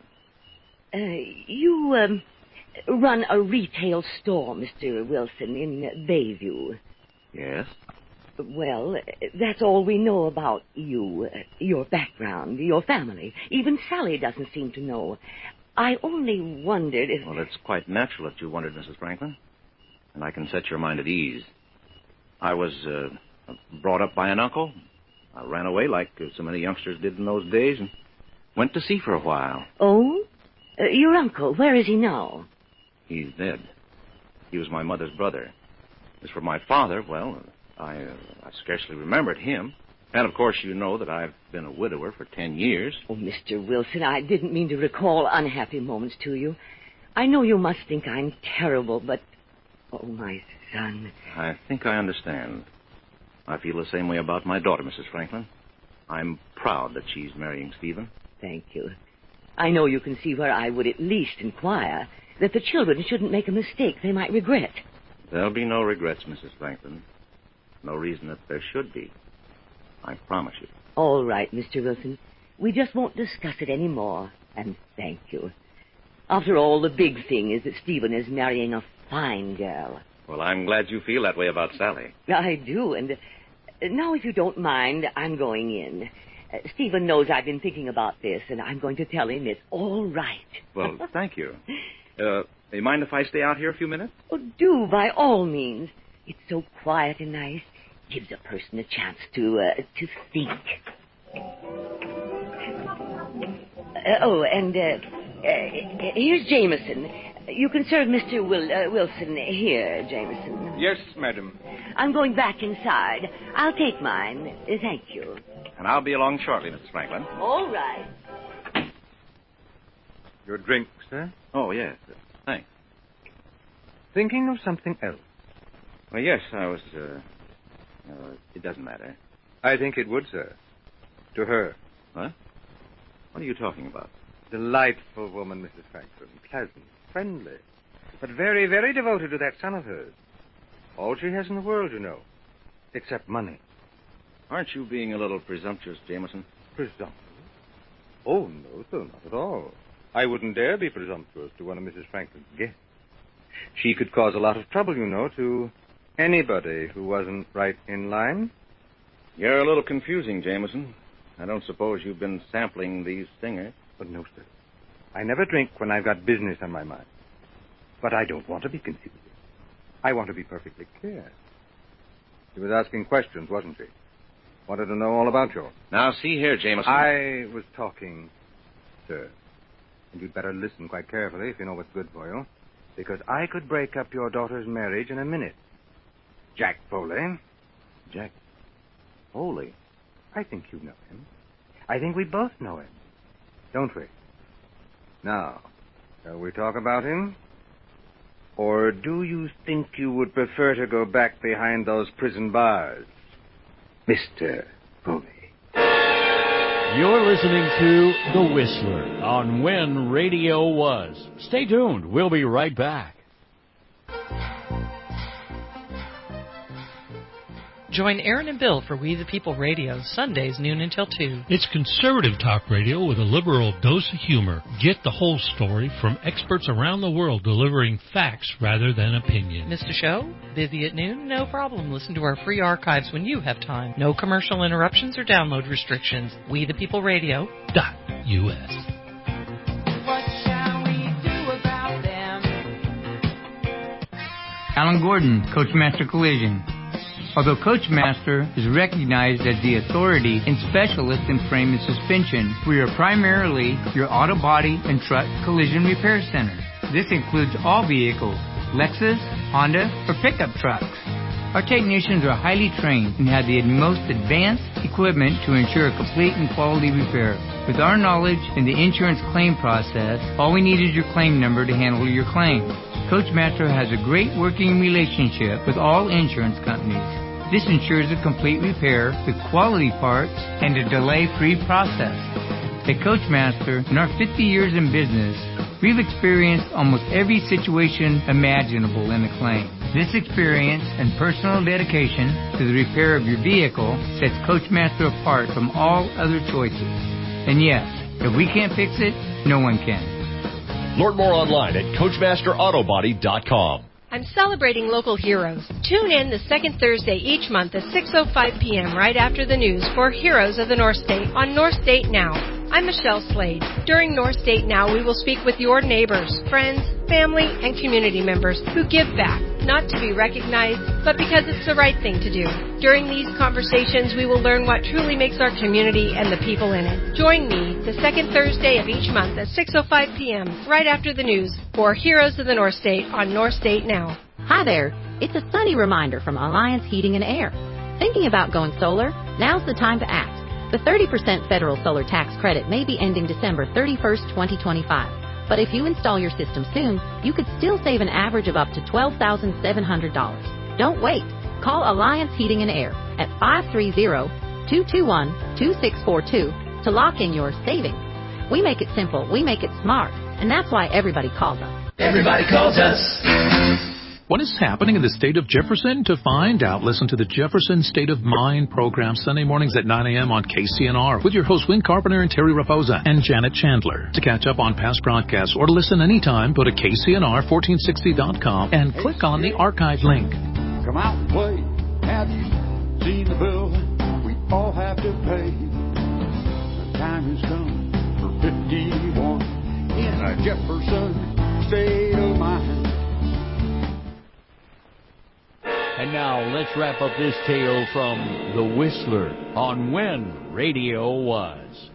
You run a retail store, Mr. Wilson, in Bayview. Yes? Well, that's all we know about you, your background, your family. Even Sally doesn't seem to know. I only wondered if... Well, it's quite natural that you wondered, Mrs. Franklin. And I can set your mind at ease. I was brought up by an uncle. I ran away like so many youngsters did in those days and went to sea for a while. Oh? Your uncle, where is he now? He's dead. He was my mother's brother. As for my father, well... I scarcely remembered him. And, of course, you know that I've been a widower for 10 years. Oh, Mr. Wilson, I didn't mean to recall unhappy moments to you. I know you must think I'm terrible, but... Oh, my son. I think I understand. I feel the same way about my daughter, Mrs. Franklin. I'm proud that she's marrying Stephen. Thank you. I know you can see where I would at least inquire, that the children shouldn't make a mistake they might regret. There'll be no regrets, Mrs. Franklin. No reason that there should be. I promise you. All right, Mr. Wilson. We just won't discuss it any more. And thank you. After all, the big thing is that Stephen is marrying a fine girl. Well, I'm glad you feel that way about Sally. I do, and now, if you don't mind, I'm going in. Stephen knows I've been thinking about this, and I'm going to tell him it's all right. Well, thank you. You mind if I stay out here a few minutes? Oh, do, by all means. It's so quiet and nice. Gives a person a chance to think. Here's Jameson. You can serve Mr. Wilson here, Jameson. Yes, madam. I'm going back inside. I'll take mine. Thank you. And I'll be along shortly, Mrs. Franklin. All right. Your drink, sir? Oh, yes. Thanks. Thinking of something else? Well, yes, I was, it doesn't matter. I think it would, sir. To her. What? What are you talking about? Delightful woman, Mrs. Franklin. Pleasant, friendly, but very, very devoted to that son of hers. All she has in the world, you know, except money. Aren't you being a little presumptuous, Jameson? Presumptuous? Oh, no, sir, not at all. I wouldn't dare be presumptuous to one of Mrs. Franklin's guests. She could cause a lot of trouble, you know, to anybody who wasn't right in line. You're a little confusing, Jameson. I don't suppose you've been sampling these stingers. But no, sir. I never drink when I've got business on my mind. But I don't want to be confusing. I want to be perfectly clear. She was asking questions, wasn't she? Wanted to know all about you. Now, see here, Jameson. I was talking, sir. And you'd better listen quite carefully if you know what's good for you. Because I could break up your daughter's marriage in a minute. Jack Foley. Jack Foley? I think you know him. I think we both know him. Don't we? Now, shall we talk about him? Or do you think you would prefer to go back behind those prison bars, Mr. Foley? You're listening to The Whistler on When Radio Was. Stay tuned. We'll be right back. Join Aaron and Bill for We the People Radio, Sundays noon until 2. It's conservative talk radio with a liberal dose of humor. Get the whole story from experts around the world delivering facts rather than opinion. Missed a show? Busy at noon? No problem. Listen to our free archives when you have time. No commercial interruptions or download restrictions. WeThePeopleRadio.us. What shall we do about them? Alan Gordon, Coachmaster Collision. Although Coachmaster is recognized as the authority and specialist in frame and suspension, we are primarily your auto body and truck collision repair center. This includes all vehicles, Lexus, Honda, or pickup trucks. Our technicians are highly trained and have the most advanced equipment to ensure a complete and quality repair. With our knowledge in the insurance claim process, all we need is your claim number to handle your claim. Coachmaster has a great working relationship with all insurance companies. This ensures a complete repair with quality parts and a delay-free process. At Coachmaster, in our 50 years in business, we've experienced almost every situation imaginable in a claim. This experience and personal dedication to the repair of your vehicle sets Coachmaster apart from all other choices. And yes, if we can't fix it, no one can. Learn more online at CoachmasterAutobody.com. I'm celebrating local heroes. Tune in the second Thursday each month at 6:05 p.m. right after the news for Heroes of the North State on North State Now. I'm Michelle Slade. During North State Now, we will speak with your neighbors, friends, family, and community members who give back, not to be recognized, but because it's the right thing to do. During these conversations, we will learn what truly makes our community and the people in it. Join me the second Thursday of each month at 6:05 p.m. right after the news for Heroes of the North State on North State Now. Hi there. It's a sunny reminder from Alliance Heating and Air. Thinking about going solar? Now's the time to act. The 30% federal solar tax credit may be ending December 31st, 2025. But if you install your system soon, you could still save an average of up to $12,700. Don't wait. Call Alliance Heating and Air at 530-221-2642 to lock in your savings. We make it simple. We make it smart. And that's why everybody calls us. Everybody calls us. What is happening in the state of Jefferson? To find out, listen to the Jefferson State of Mind program Sunday mornings at 9 a.m. on KCNR with your hosts Win Carpenter and Terry Raposa and Janet Chandler. To catch up on past broadcasts or to listen anytime, go to KCNR1460.com and click on the archive link. Come out and play. Have you seen the bill we all have to pay? The time has come for 51 in a Jefferson State of Mind. And now let's wrap up this tale from The Whistler on When Radio Was.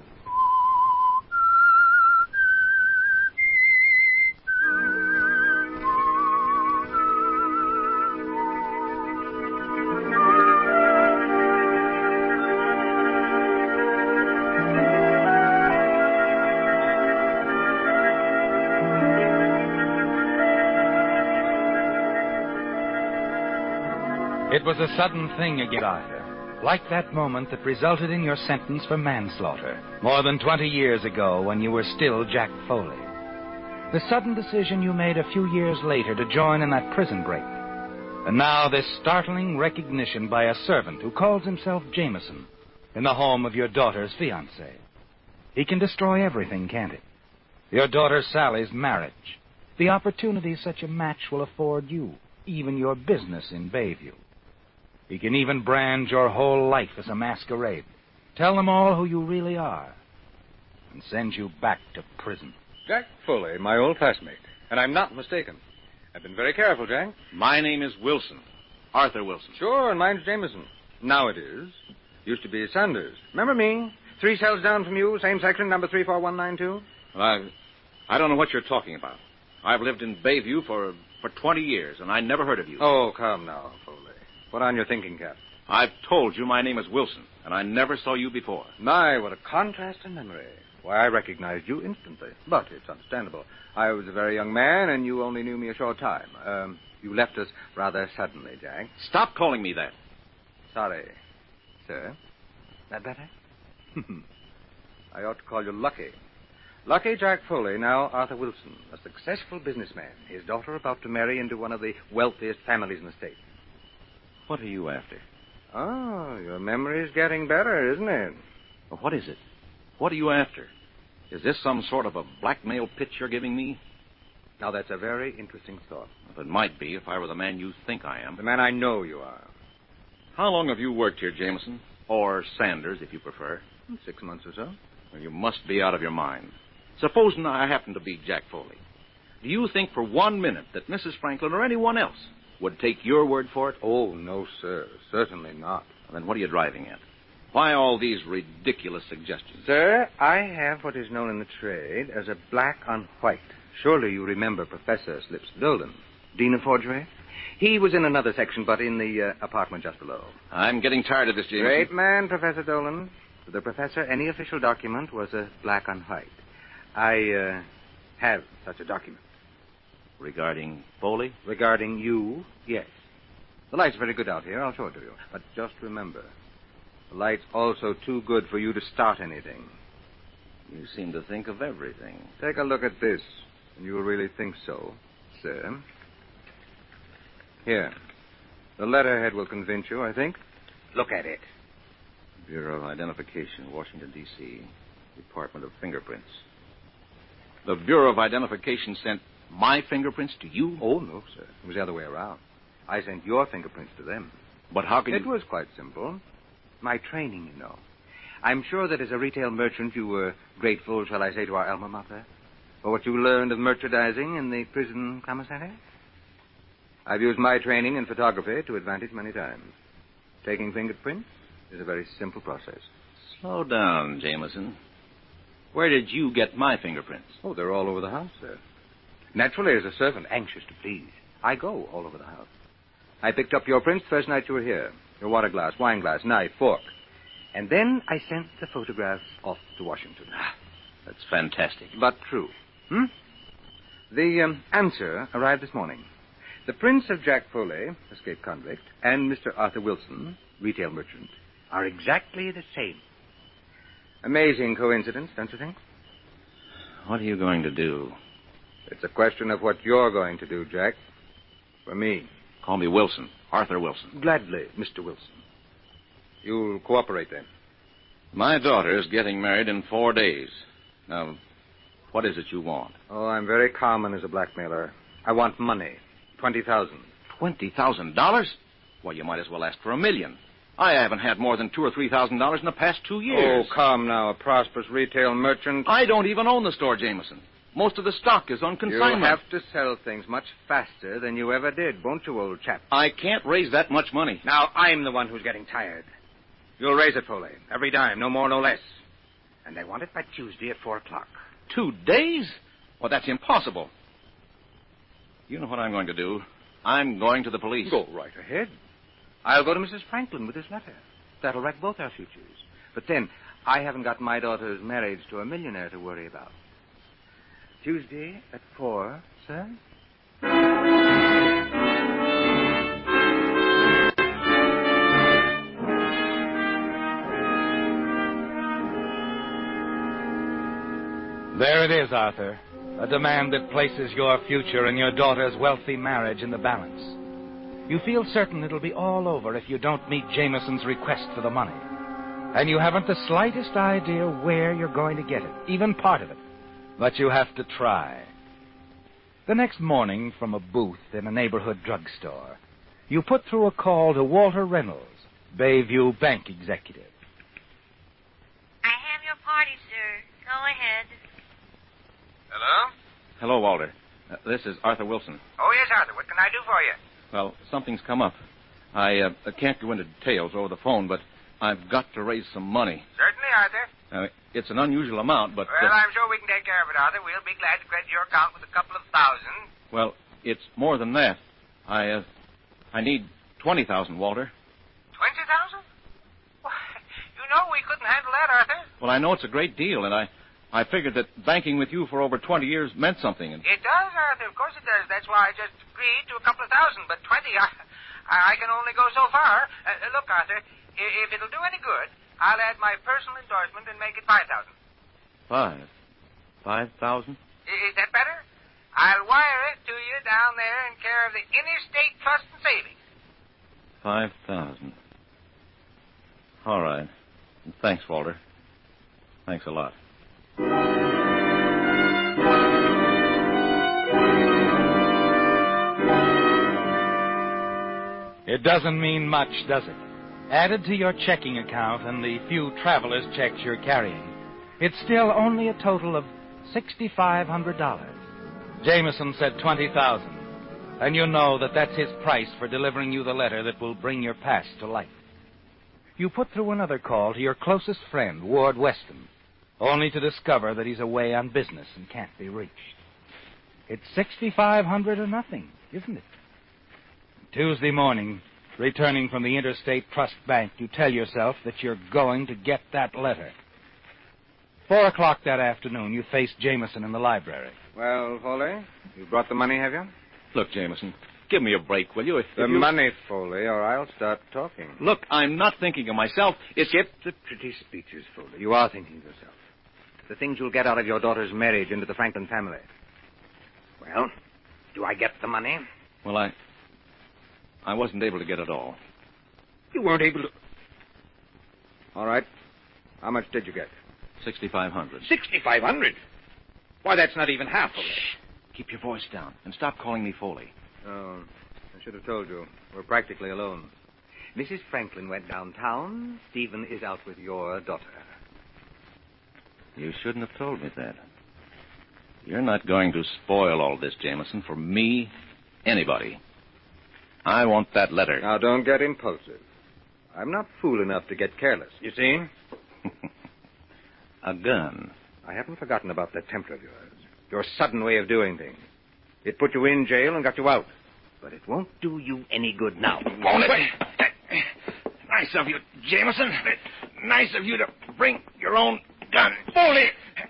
It was a sudden thing again, Arthur, like that moment that resulted in your sentence for manslaughter more than 20 years ago when you were still Jack Foley. The sudden decision you made a few years later to join in that prison break. And now this startling recognition by a servant who calls himself Jameson in the home of your daughter's fiancé. He can destroy everything, can't he? Your daughter Sally's marriage, the opportunity such a match will afford you, even your business in Bayview. He can even brand your whole life as a masquerade. Tell them all who you really are. And send you back to prison. Jack Foley, my old classmate. And I'm not mistaken. I've been very careful, Jack. My name is Wilson. Arthur Wilson. Sure, and mine's Jameson. Now it is. Used to be Sanders. Remember me? 3 cells down from you, same section, number 34192. Well, I don't know what you're talking about. I've lived in Bayview for 20 years, and I never heard of you. Oh, come now, Foley. Put on your thinking cap. I've told you my name is Wilson, and I never saw you before. My, what a contrast in memory. Why, I recognized you instantly. But it's understandable. I was a very young man, and you only knew me a short time. You left us rather suddenly, Jack. Stop calling me that. Sorry. Sir? That better? I ought to call you Lucky. Lucky Jack Foley, now Arthur Wilson, a successful businessman. His daughter about to marry into one of the wealthiest families in the state. What are you after? Oh, your memory's getting better, isn't it? Well, what is it? What are you after? Is this some sort of a blackmail pitch you're giving me? Now, that's a very interesting thought. Well, it might be if I were the man you think I am. The man I know you are. How long have you worked here, Jameson? Or Sanders, if you prefer. 6 months or so. Well, you must be out of your mind. Supposing I happen to be Jack Foley. Do you think for 1 minute that Mrs. Franklin or anyone else would take your word for it? Oh, no, sir. Certainly not. Well, then what are you driving at? Why all these ridiculous suggestions? Sir, I have what is known in the trade as a black on white. Surely you remember Professor Slips Dolan, Dean of Forgery? He was in another section, but in the apartment just below. I'm getting tired of this, Jameson. Great man, Professor Dolan. To the professor, any official document was a black on white. I have such a document. Regarding Foley? Regarding you, yes. The light's very good out here. I'll show it to you. But just remember, the light's also too good for you to start anything. You seem to think of everything. Take a look at this, and you'll really think so, sir. Here. The letterhead will convince you, I think. Look at it. Bureau of Identification, Washington, D.C. Department of Fingerprints. The Bureau of Identification sent my fingerprints to you? Oh, no, sir. It was the other way around. I sent your fingerprints to them. But how can It was quite simple. My training, you know. I'm sure that as a retail merchant you were grateful, shall I say, to our alma mater, for what you learned of merchandising in the prison commissary. I've used my training in photography to advantage many times. Taking fingerprints is a very simple process. Slow down, Jameson. Where did you get my fingerprints? Oh, they're all over the house, sir. Naturally, as a servant, anxious to please, I go all over the house. I picked up your prints the first night you were here. Your water glass, wine glass, knife, fork. And then I sent the photographs off to Washington. That's fantastic. But true. The answer arrived this morning. The prints of Jack Foley, escaped convict, and Mr. Arthur Wilson, retail merchant, are exactly the same. Amazing coincidence, don't you think? What are you going to do? It's a question of what you're going to do, Jack. For me. Call me Wilson. Arthur Wilson. Gladly, Mr. Wilson. You'll cooperate, then? My daughter's getting married in 4 days. Now, what is it you want? Oh, I'm very common as a blackmailer. I want money. $20,000. $20,000? Well, you might as well ask for $1 million. I haven't had more than $2,000 or $3,000 in the past 2 years. Oh, come now, a prosperous retail merchant. I don't even own the store, Jameson. Most of the stock is on consignment. You'll have to sell things much faster than you ever did, won't you, old chap? I can't raise that much money. Now, I'm the one who's getting tired. You'll raise it, Foley. Every dime, no more, no less. And I want it by Tuesday at 4 o'clock. 2 days? Well, that's impossible. You know what I'm going to do? I'm going to the police. Go right ahead. I'll go to Mrs. Franklin with this letter. That'll wreck both our futures. But then, I haven't got my daughter's marriage to a millionaire to worry about. Tuesday at 4, sir? There it is, Arthur. A demand that places your future and your daughter's wealthy marriage in the balance. You feel certain it'll be all over if you don't meet Jameson's request for the money. And you haven't the slightest idea where you're going to get it, even part of it. But you have to try. The next morning, from a booth in a neighborhood drugstore, you put through a call to Walter Reynolds, Bayview Bank executive. I have your party, sir. Go ahead. Hello? Hello, Walter. This is Arthur Wilson. Oh, yes, Arthur. What can I do for you? Well, something's come up. I can't go into details over the phone, but I've got to raise some money. Certainly, Arthur. It's an unusual amount, but... Well, I'm sure we can take care of it, Arthur. We'll be glad to credit your account with a couple of thousand. Well, it's more than that. I need $20,000, Walter. $20,000? Why, you know we couldn't handle that, Arthur. Well, I know it's a great deal, and I figured that banking with you for over 20 years meant something. And... It does, Arthur. Of course it does. That's why I just agreed to a couple of thousand. But 20, I can only go so far. Look, Arthur, if it'll do any good, I'll add my personal endorsement and make it 5,000. 5,000? Is that better? I'll wire it to you down there in care of the Interstate Trust and Savings. 5,000. All right. Thanks, Walter. Thanks a lot. It doesn't mean much, does it? Added to your checking account and the few traveler's checks you're carrying, it's still only a total of $6,500. Jameson said $20,000, and you know that that's his price for delivering you the letter that will bring your past to light. You put through another call to your closest friend, Ward Weston, only to discover that he's away on business and can't be reached. It's $6,500 or nothing, isn't it? Tuesday morning, returning from the Interstate Trust Bank, you tell yourself that you're going to get that letter. 4 o'clock that afternoon, you face Jameson in the library. Well, Foley, you brought the money, have you? Look, Jameson, give me a break, will you? If The you... money, Foley, or I'll start talking. Look, I'm not thinking of myself. Skip the pretty speeches, Foley. You are thinking of yourself. The things you'll get out of your daughter's marriage into the Franklin family. Well, do I get the money? Well, I wasn't able to get it all. You weren't able to... All right. How much did you get? $6,500. $6,500? Why, that's not even half of it. Shh. Keep your voice down and stop calling me Foley. Oh, I should have told you. We're practically alone. Mrs. Franklin went downtown. Stephen is out with your daughter. You shouldn't have told me that. You're not going to spoil all this, Jameson, for me, anybody. I want that letter. Now, don't get impulsive. I'm not fool enough to get careless. You see? A gun. I haven't forgotten about that temper of yours. Your sudden way of doing things. It put you in jail and got you out. But it won't do you any good now. Won't it? Nice of you, Jameson. Nice of you to bring your own gun. Foley!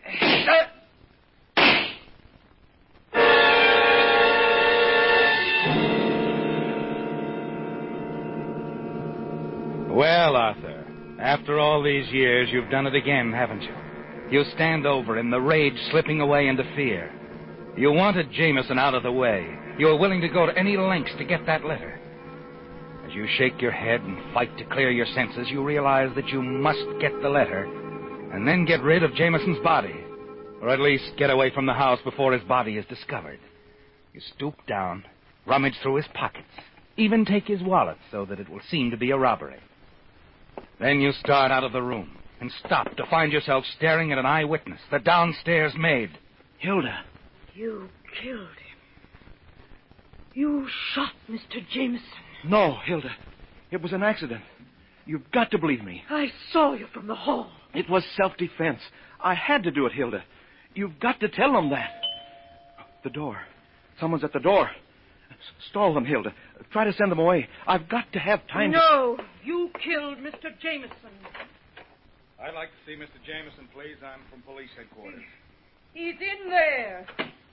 Well, Arthur, after all these years, you've done it again, haven't you? You stand over him, the rage slipping away into fear. You wanted Jameson out of the way. You were willing to go to any lengths to get that letter. As you shake your head and fight to clear your senses, you realize that you must get the letter and then get rid of Jameson's body, or at least get away from the house before his body is discovered. You stoop down, rummage through his pockets, even take his wallet so that it will seem to be a robbery. Then you start out of the room and stop to find yourself staring at an eyewitness, the downstairs maid. Hilda. You killed him. You shot Mr. Jameson. No, Hilda. It was an accident. You've got to believe me. I saw you from the hall. It was self-defense. I had to do it, Hilda. You've got to tell them that. The door. Someone's at the door. Stall them, Hilda. Try to send them away. I've got to have time No, you killed Mr. Jameson. I'd like to see Mr. Jameson, please. I'm from police headquarters. He's in there.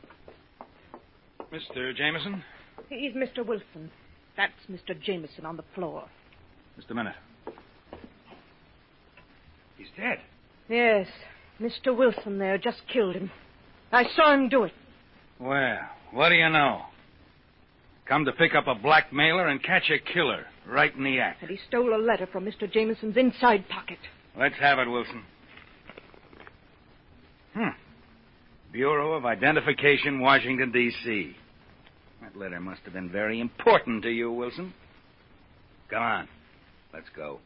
Mr. Jameson? He's Mr. Wilson. That's Mr. Jameson on the floor. Just a minute. He's dead. Yes, Mr. Wilson there just killed him. I saw him do it. Well, what do you know? Come to pick up a blackmailer and catch a killer right in the act. And he stole a letter from Mr. Jameson's inside pocket. Let's have it, Wilson. Bureau of Identification, Washington, D.C. That letter must have been very important to you, Wilson. Come on. Let's go.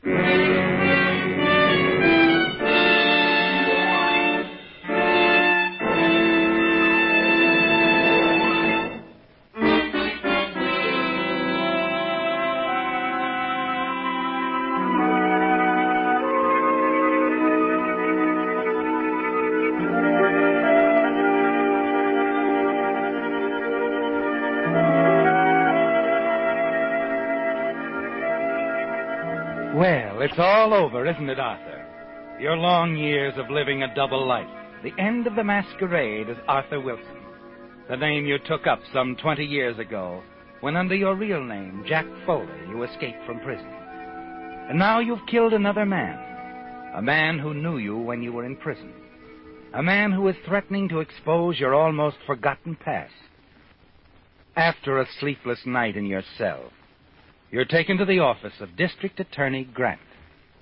Well, it's all over, isn't it, Arthur? Your long years of living a double life. The end of the masquerade as Arthur Wilson. The name you took up some 20 years ago, when under your real name, Jack Foley, you escaped from prison. And now you've killed another man. A man who knew you when you were in prison. A man who is threatening to expose your almost forgotten past. After a sleepless night in your cell, you're taken to the office of District Attorney Grant,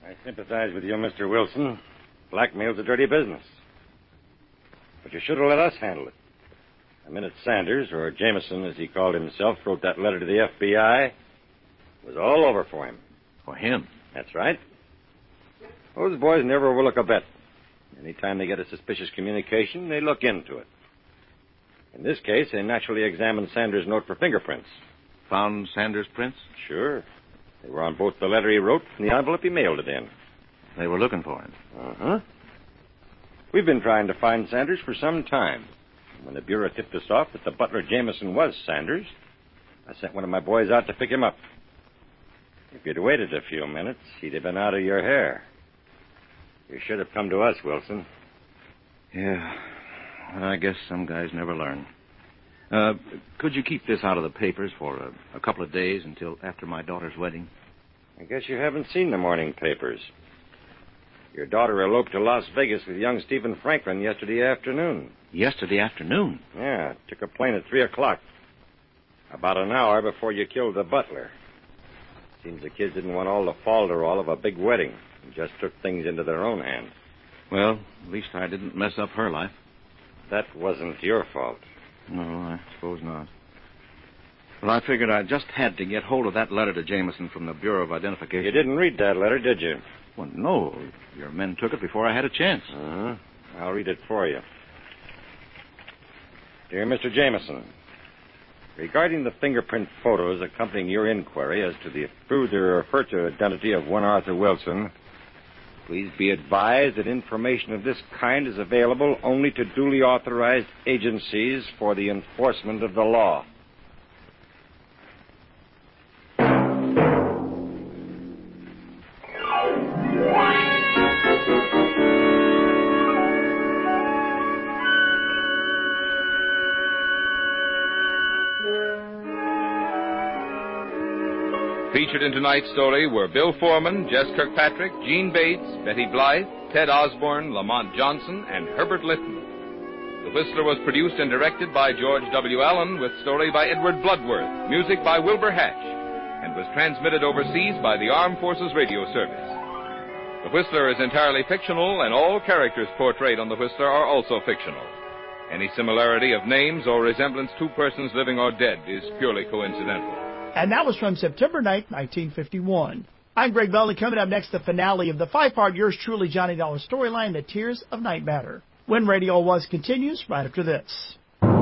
I sympathize with you, Mr. Wilson. Blackmail's a dirty business. But you should have let us handle it. The minute Sanders, or Jameson as he called himself, wrote that letter to the FBI, it was all over for him. For him? That's right. Those boys never overlook a bet. Anytime they get a suspicious communication, they look into it. In this case, they naturally examined Sanders' note for fingerprints. Found Sanders' prints? Sure. They were on both the letter he wrote and the envelope he mailed it in. They were looking for him? Uh-huh. We've been trying to find Sanders for some time. When the Bureau tipped us off that the butler Jameson was Sanders, I sent one of my boys out to pick him up. If you'd waited a few minutes, he'd have been out of your hair. You should have come to us, Wilson. Yeah. Well, I guess some guys never learn. Could you keep this out of the papers for a couple of days until after my daughter's wedding? I guess you haven't seen the morning papers. Your daughter eloped to Las Vegas with young Stephen Franklin yesterday afternoon. Yesterday afternoon? Yeah, took a plane at 3 o'clock. About an hour before you killed the butler. Seems the kids didn't want all the falderall of a big wedding and just took things into their own hands. Well, at least I didn't mess up her life. That wasn't your fault. No, I suppose not. Well, I figured I just had to get hold of that letter to Jameson from the Bureau of Identification. You didn't read that letter, did you? Well, no. Your men took it before I had a chance. Uh-huh. I'll read it for you. Dear Mr. Jameson, regarding the fingerprint photos accompanying your inquiry as to the further identity of one Arthur Wilson, please be advised that information of this kind is available only to duly authorized agencies for the enforcement of the law. Featured in tonight's story were Bill Foreman, Jess Kirkpatrick, Gene Bates, Betty Blythe, Ted Osborne, Lamont Johnson, and Herbert Litton. The Whistler was produced and directed by George W. Allen, with story by Edward Bloodworth, music by Wilbur Hatch, and was transmitted overseas by the Armed Forces Radio Service. The Whistler is entirely fictional, and all characters portrayed on The Whistler are also fictional. Any similarity of names or resemblance to persons living or dead is purely coincidental. And that was from September 9th, 1951. I'm Greg Belly. Coming up next, the finale of the 5-part Yours Truly Johnny Dollar storyline, The Tears of Night Matter. When Radio Was continues right after this.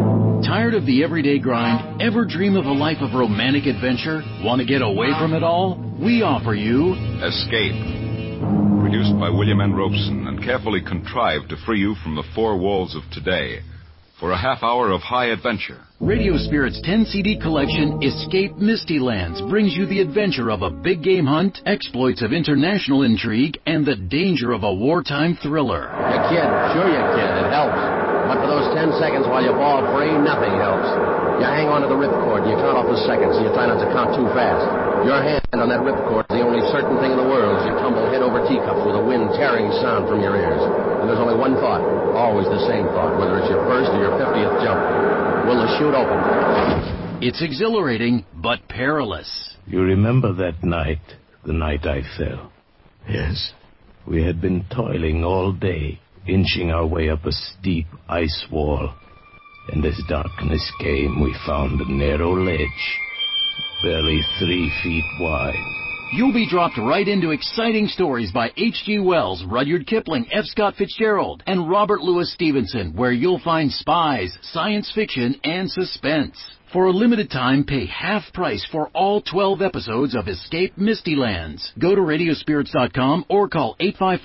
Tired of the everyday grind? Ever dream of a life of romantic adventure? Want to get away from it all? We offer you Escape. Produced by William N. Robeson and carefully contrived to free you from the four walls of today. For a half hour of high adventure. Radio Spirit's 10-CD collection, Escape Misty Lands, brings you the adventure of a big game hunt, exploits of international intrigue, and the danger of a wartime thriller. You kid. Sure you kid. It helps. But for those 10 seconds while you're ball free, nothing helps. You hang on to the ripcord and you count off the seconds, and you try not to count too fast. Your hand on that ripcord is the only certain thing in the world as you tumble head over teacups with a wind tearing sound from your ears. And there's only one thought, always the same thought, whether it's your first or your 50th jump. Will the chute open? It's exhilarating, but perilous. You remember that night, the night I fell? Yes. We had been toiling all day, inching our way up a steep ice wall. And as darkness came, we found a narrow ledge, barely 3 feet wide. You'll be dropped right into exciting stories by H.G. Wells, Rudyard Kipling, F. Scott Fitzgerald, and Robert Louis Stevenson, where you'll find spies, science fiction, and suspense. For a limited time, pay half price for all 12 episodes of Escape Misty Lands. Go to Radiospirits.com or call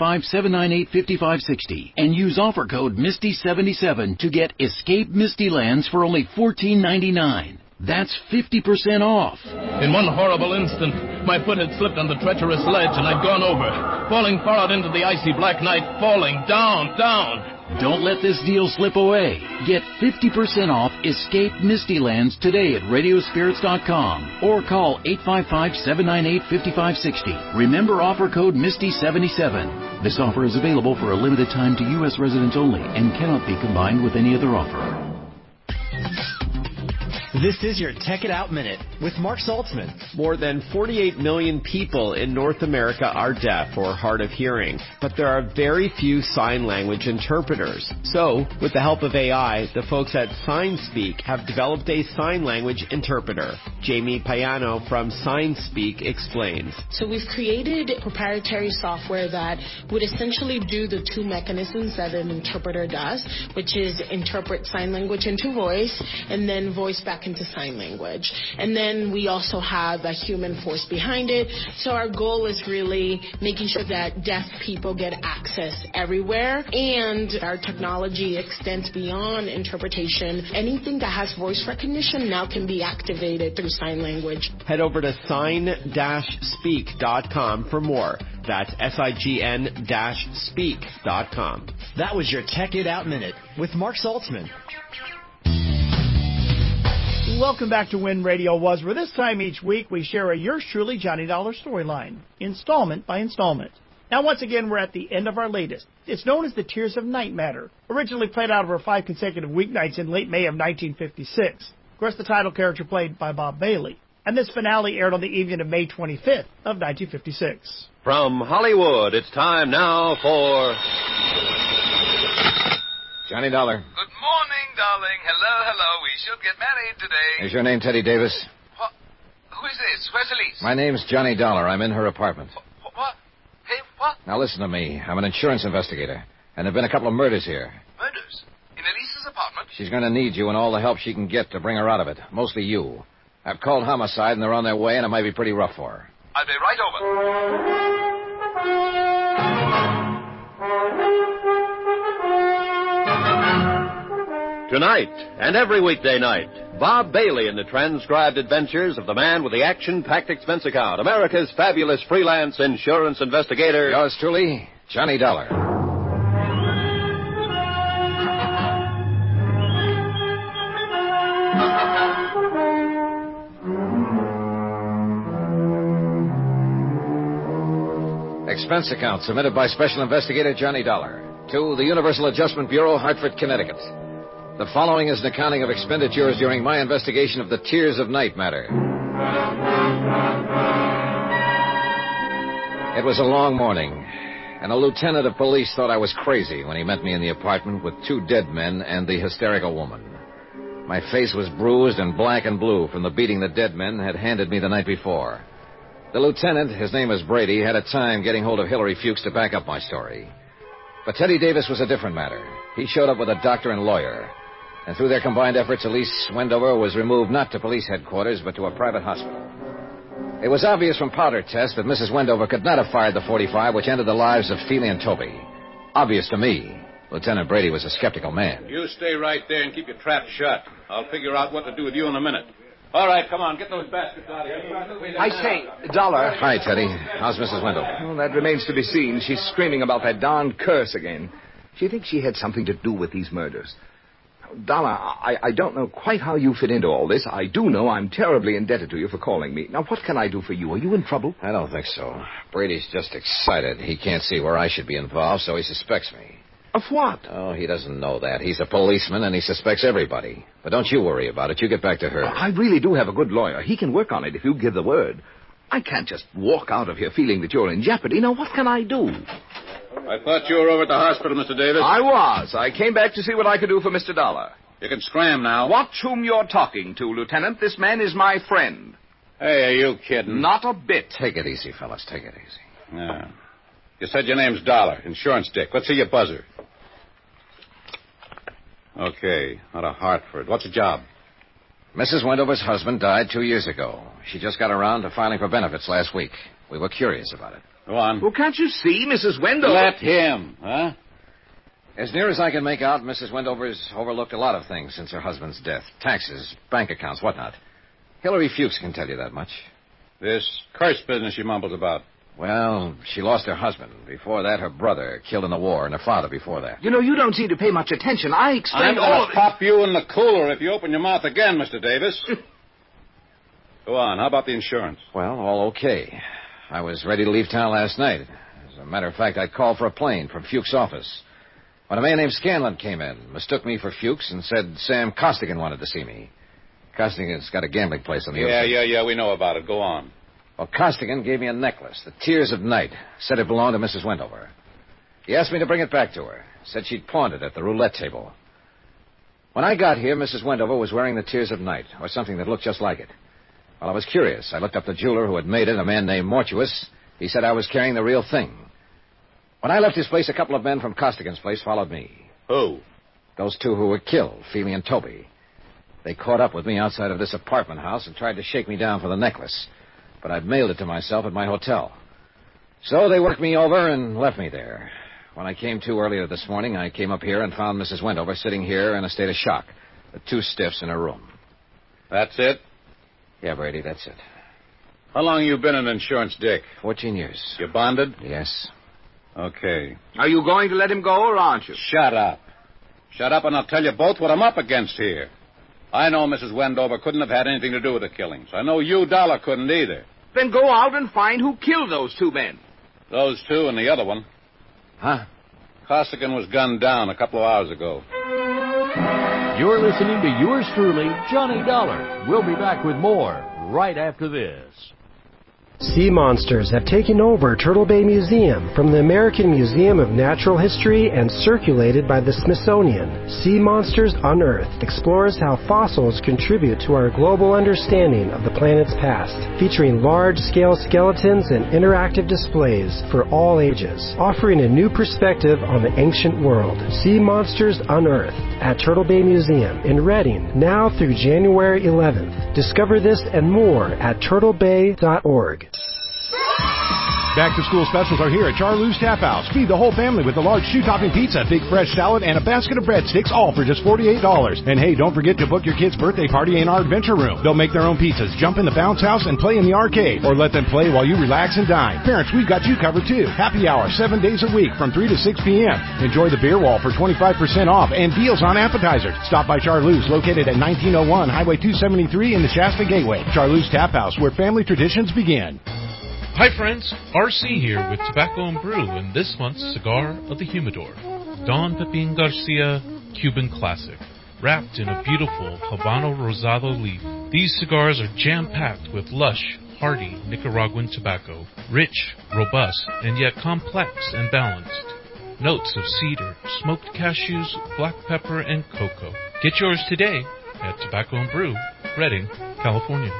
855-798-5560 and use offer code MISTY77 to get Escape Misty Lands for only $14.99. That's 50% off. In one horrible instant, my foot had slipped on the treacherous ledge and I'd gone over, falling far out into the icy black night, falling down. Don't let this deal slip away. Get 50% off Escape Misty Lands today at Radiospirits.com or call 855-798-5560. Remember offer code MISTY77. This offer is available for a limited time to U.S. residents only and cannot be combined with any other offer. This is your Tech It Out Minute with Mark Saltzman. More than 48 million people in North America are deaf or hard of hearing, but there are very few sign language interpreters. So, with the help of AI, the folks at SignSpeak have developed a sign language interpreter. Jamie Payano from SignSpeak explains. So we've created proprietary software that would essentially do the two mechanisms that an interpreter does, which is interpret sign language into voice and then voice back into sign language. And then we also have a human force behind it. So our goal is really making sure that deaf people get access everywhere, and our technology extends beyond interpretation. Anything that has voice recognition now can be activated through sign language. Head over to sign-speak.com for more. That's sign-speak.com. That was your Tech It Out Minute with Mark Saltzman. Welcome back to When Radio Was, where this time each week we share a yours truly Johnny Dollar storyline, installment by installment. Now, once again, we're at the end of our latest. It's known as The Tears of Night Matter, originally played out over 5 consecutive weeknights in late May of 1956. Of course, the title character played by Bob Bailey. And this finale aired on the evening of May 25th of 1956. From Hollywood, it's time now for Johnny Dollar. Good morning, darling. Hello. We should get married today. Is your name Teddy Davis? What? Who is this? Where's Elise? My name's Johnny Dollar. I'm in her apartment. What? Hey, what? Now listen to me. I'm an insurance investigator, and there have been a couple of murders here. Murders? In Elise's apartment? She's going to need you and all the help she can get to bring her out of it. Mostly you. I've called homicide, and they're on their way, and it might be pretty rough for her. I'll be right over. Tonight and every weekday night, Bob Bailey in the transcribed adventures of the man with the action-packed expense account, America's fabulous freelance insurance investigator. Yours truly, Johnny Dollar. Expense account submitted by Special Investigator Johnny Dollar to the Universal Adjustment Bureau, Hartford, Connecticut. The following is an accounting of expenditures during my investigation of the Tears of Night matter. It was a long morning, and a lieutenant of police thought I was crazy when he met me in the apartment with 2 dead men and the hysterical woman. My face was bruised and black and blue from the beating the dead men had handed me the night before. The lieutenant, his name is Brady, had a time getting hold of Hillary Fuchs to back up my story. But Teddy Davis was a different matter. He showed up with a doctor and lawyer. And through their combined efforts, Elise Wendover was removed not to police headquarters, but to a private hospital. It was obvious from powder tests that Mrs. Wendover could not have fired the .45 which ended the lives of Feely and Toby. Obvious to me. Lieutenant Brady was a skeptical man. You stay right there and keep your trap shut. I'll figure out what to do with you in a minute. All right, come on, get those baskets out of here. I say, Dollar. Hi, Teddy. How's Mrs. Wendover? Well, that remains to be seen. She's screaming about that darned curse again. She thinks she had something to do with these murders. Dollar, I don't know quite how you fit into all this. I do know I'm terribly indebted to you for calling me. Now, what can I do for you? Are you in trouble? I don't think so. Brady's just excited. He can't see where I should be involved, so he suspects me. Of what? Oh, he doesn't know that. He's a policeman, and he suspects everybody. But don't you worry about it. You get back to her. I really do have a good lawyer. He can work on it if you give the word. I can't just walk out of here feeling that you're in jeopardy. Now, what can I do? I thought you were over at the hospital, Mr. Davis. I was. I came back to see what I could do for Mr. Dollar. You can scram now. Watch whom you're talking to, Lieutenant. This man is my friend. Hey, are you kidding? Not a bit. Take it easy, fellas. Take it easy. Yeah. You said your name's Dollar, insurance dick. Let's see your buzzer. Okay, out of Hartford. What's the job? Mrs. Wendover's husband died 2 years ago. She just got around to filing for benefits last week. We were curious about it. Go on. Well, can't you see, Mrs. Wendover? Let him, huh? As near as I can make out, Mrs. Wendover's overlooked a lot of things since her husband's death. Taxes, bank accounts, whatnot. Hillary Fuchs can tell you that much. This curse business she mumbles about. Well, she lost her husband. Before that, her brother, killed in the war, and her father before that. You know, you don't seem to pay much attention. I explained I'm going to pop you in the cooler if you open your mouth again, Mr. Davis. Go on. How about the insurance? Well, all okay. I was ready to leave town last night. As a matter of fact, I called for a plane from Fuchs' office. When a man named Scanlon came in, mistook me for Fuchs, and said Sam Costigan wanted to see me. Costigan's got a gambling place on the other side. Yeah, we know about it. Go on. Well, Costigan gave me a necklace, the Tears of Night. Said it belonged to Mrs. Wendover. He asked me to bring it back to her. Said she'd pawned it at the roulette table. When I got here, Mrs. Wendover was wearing the Tears of Night, or something that looked just like it. Well, I was curious. I looked up the jeweler who had made it, a man named Mortuus. He said I was carrying the real thing. When I left his place, a couple of men from Costigan's place followed me. Who? Those two who were killed, Feely and Toby. They caught up with me outside of this apartment house and tried to shake me down for the necklace. But I'd mailed it to myself at my hotel. So they worked me over and left me there. When I came to earlier this morning, I came up here and found Mrs. Wendover sitting here in a state of shock, with two stiffs in her room. That's it? Yeah, Brady, that's it. How long you been an insurance dick? 14 years. You bonded? Yes. Okay. Are you going to let him go, or aren't you? Shut up. Shut up, and I'll tell you both what I'm up against here. I know Mrs. Wendover couldn't have had anything to do with the killings. I know you, Dollar, couldn't either. Then go out and find who killed those two men. Those two and the other one. Huh? Costigan was gunned down a couple of hours ago. You're listening to yours truly, Johnny Dollar. We'll be back with more right after this. Sea monsters have taken over Turtle Bay Museum from the American Museum of Natural History and circulated by the Smithsonian. Sea Monsters Unearthed explores how fossils contribute to our global understanding of the planet's past, featuring large-scale skeletons and interactive displays for all ages, offering a new perspective on the ancient world. Sea Monsters Unearthed at Turtle Bay Museum in Reading, now through January 11th. Discover this and more at turtlebay.org. Back-to-school specials are here at Charlie's Tap House. Feed the whole family with a large shoe-topping pizza, big fresh salad, and a basket of breadsticks, all for just $48. And hey, don't forget to book your kid's birthday party in our adventure room. They'll make their own pizzas, jump in the bounce house, and play in the arcade. Or let them play while you relax and dine. Parents, we've got you covered, too. Happy hour, 7 days a week from 3 to 6 p.m. Enjoy the beer wall for 25% off and deals on appetizers. Stop by Charlie's, located at 1901 Highway 273 in the Shasta Gateway. Charlie's Tap House, where family traditions begin. Hi friends, RC here with Tobacco and Brew and this month's Cigar of the Humidor, Don Pepin Garcia Cuban Classic, wrapped in a beautiful Habano Rosado leaf. These cigars are jam-packed with lush, hearty Nicaraguan tobacco, rich, robust, and yet complex and balanced. Notes of cedar, smoked cashews, black pepper, and cocoa. Get yours today at Tobacco and Brew, Redding, California.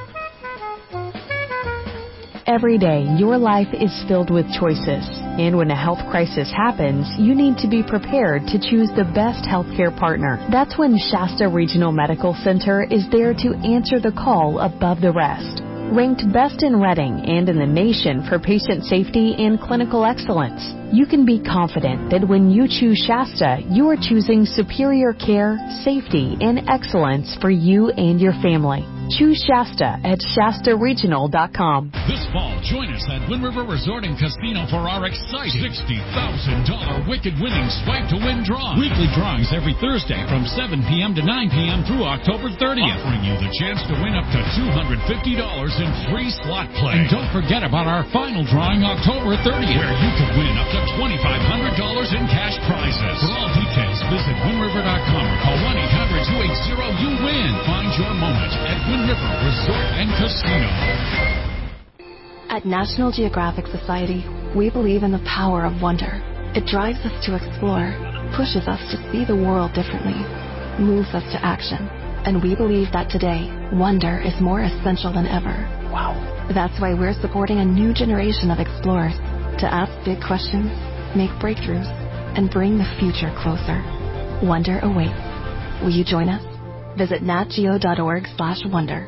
Every day, your life is filled with choices. And when a health crisis happens, you need to be prepared to choose the best healthcare partner. That's when Shasta Regional Medical Center is there to answer the call above the rest. Ranked best in Reading and in the nation for patient safety and clinical excellence, you can be confident that when you choose Shasta, you are choosing superior care, safety, and excellence for you and your family. Choose Shasta at ShastaRegional.com. This fall, join us at Wind River Resort and Casino for our exciting $60,000 Wicked Winning Swipe to Win draw. Weekly drawings every Thursday from 7 p.m. to 9 p.m. through October 30th, offering you the chance to win up to $250 in free slot play. And don't forget about our final drawing October 30th, where you could win up to $2,500 in cash prizes. For all details, visit WindRiver.com or call 1-800-280-YOU-WIN. Find your moment at Wind River Resort and Casino. At National Geographic Society, we believe in the power of wonder. It drives us to explore, pushes us to see the world differently, moves us to action. And we believe that today, wonder is more essential than ever. Wow. That's why we're supporting a new generation of explorers to ask big questions, make breakthroughs, and bring the future closer. Wonder awaits. Will you join us? Visit natgeo.org/wonder.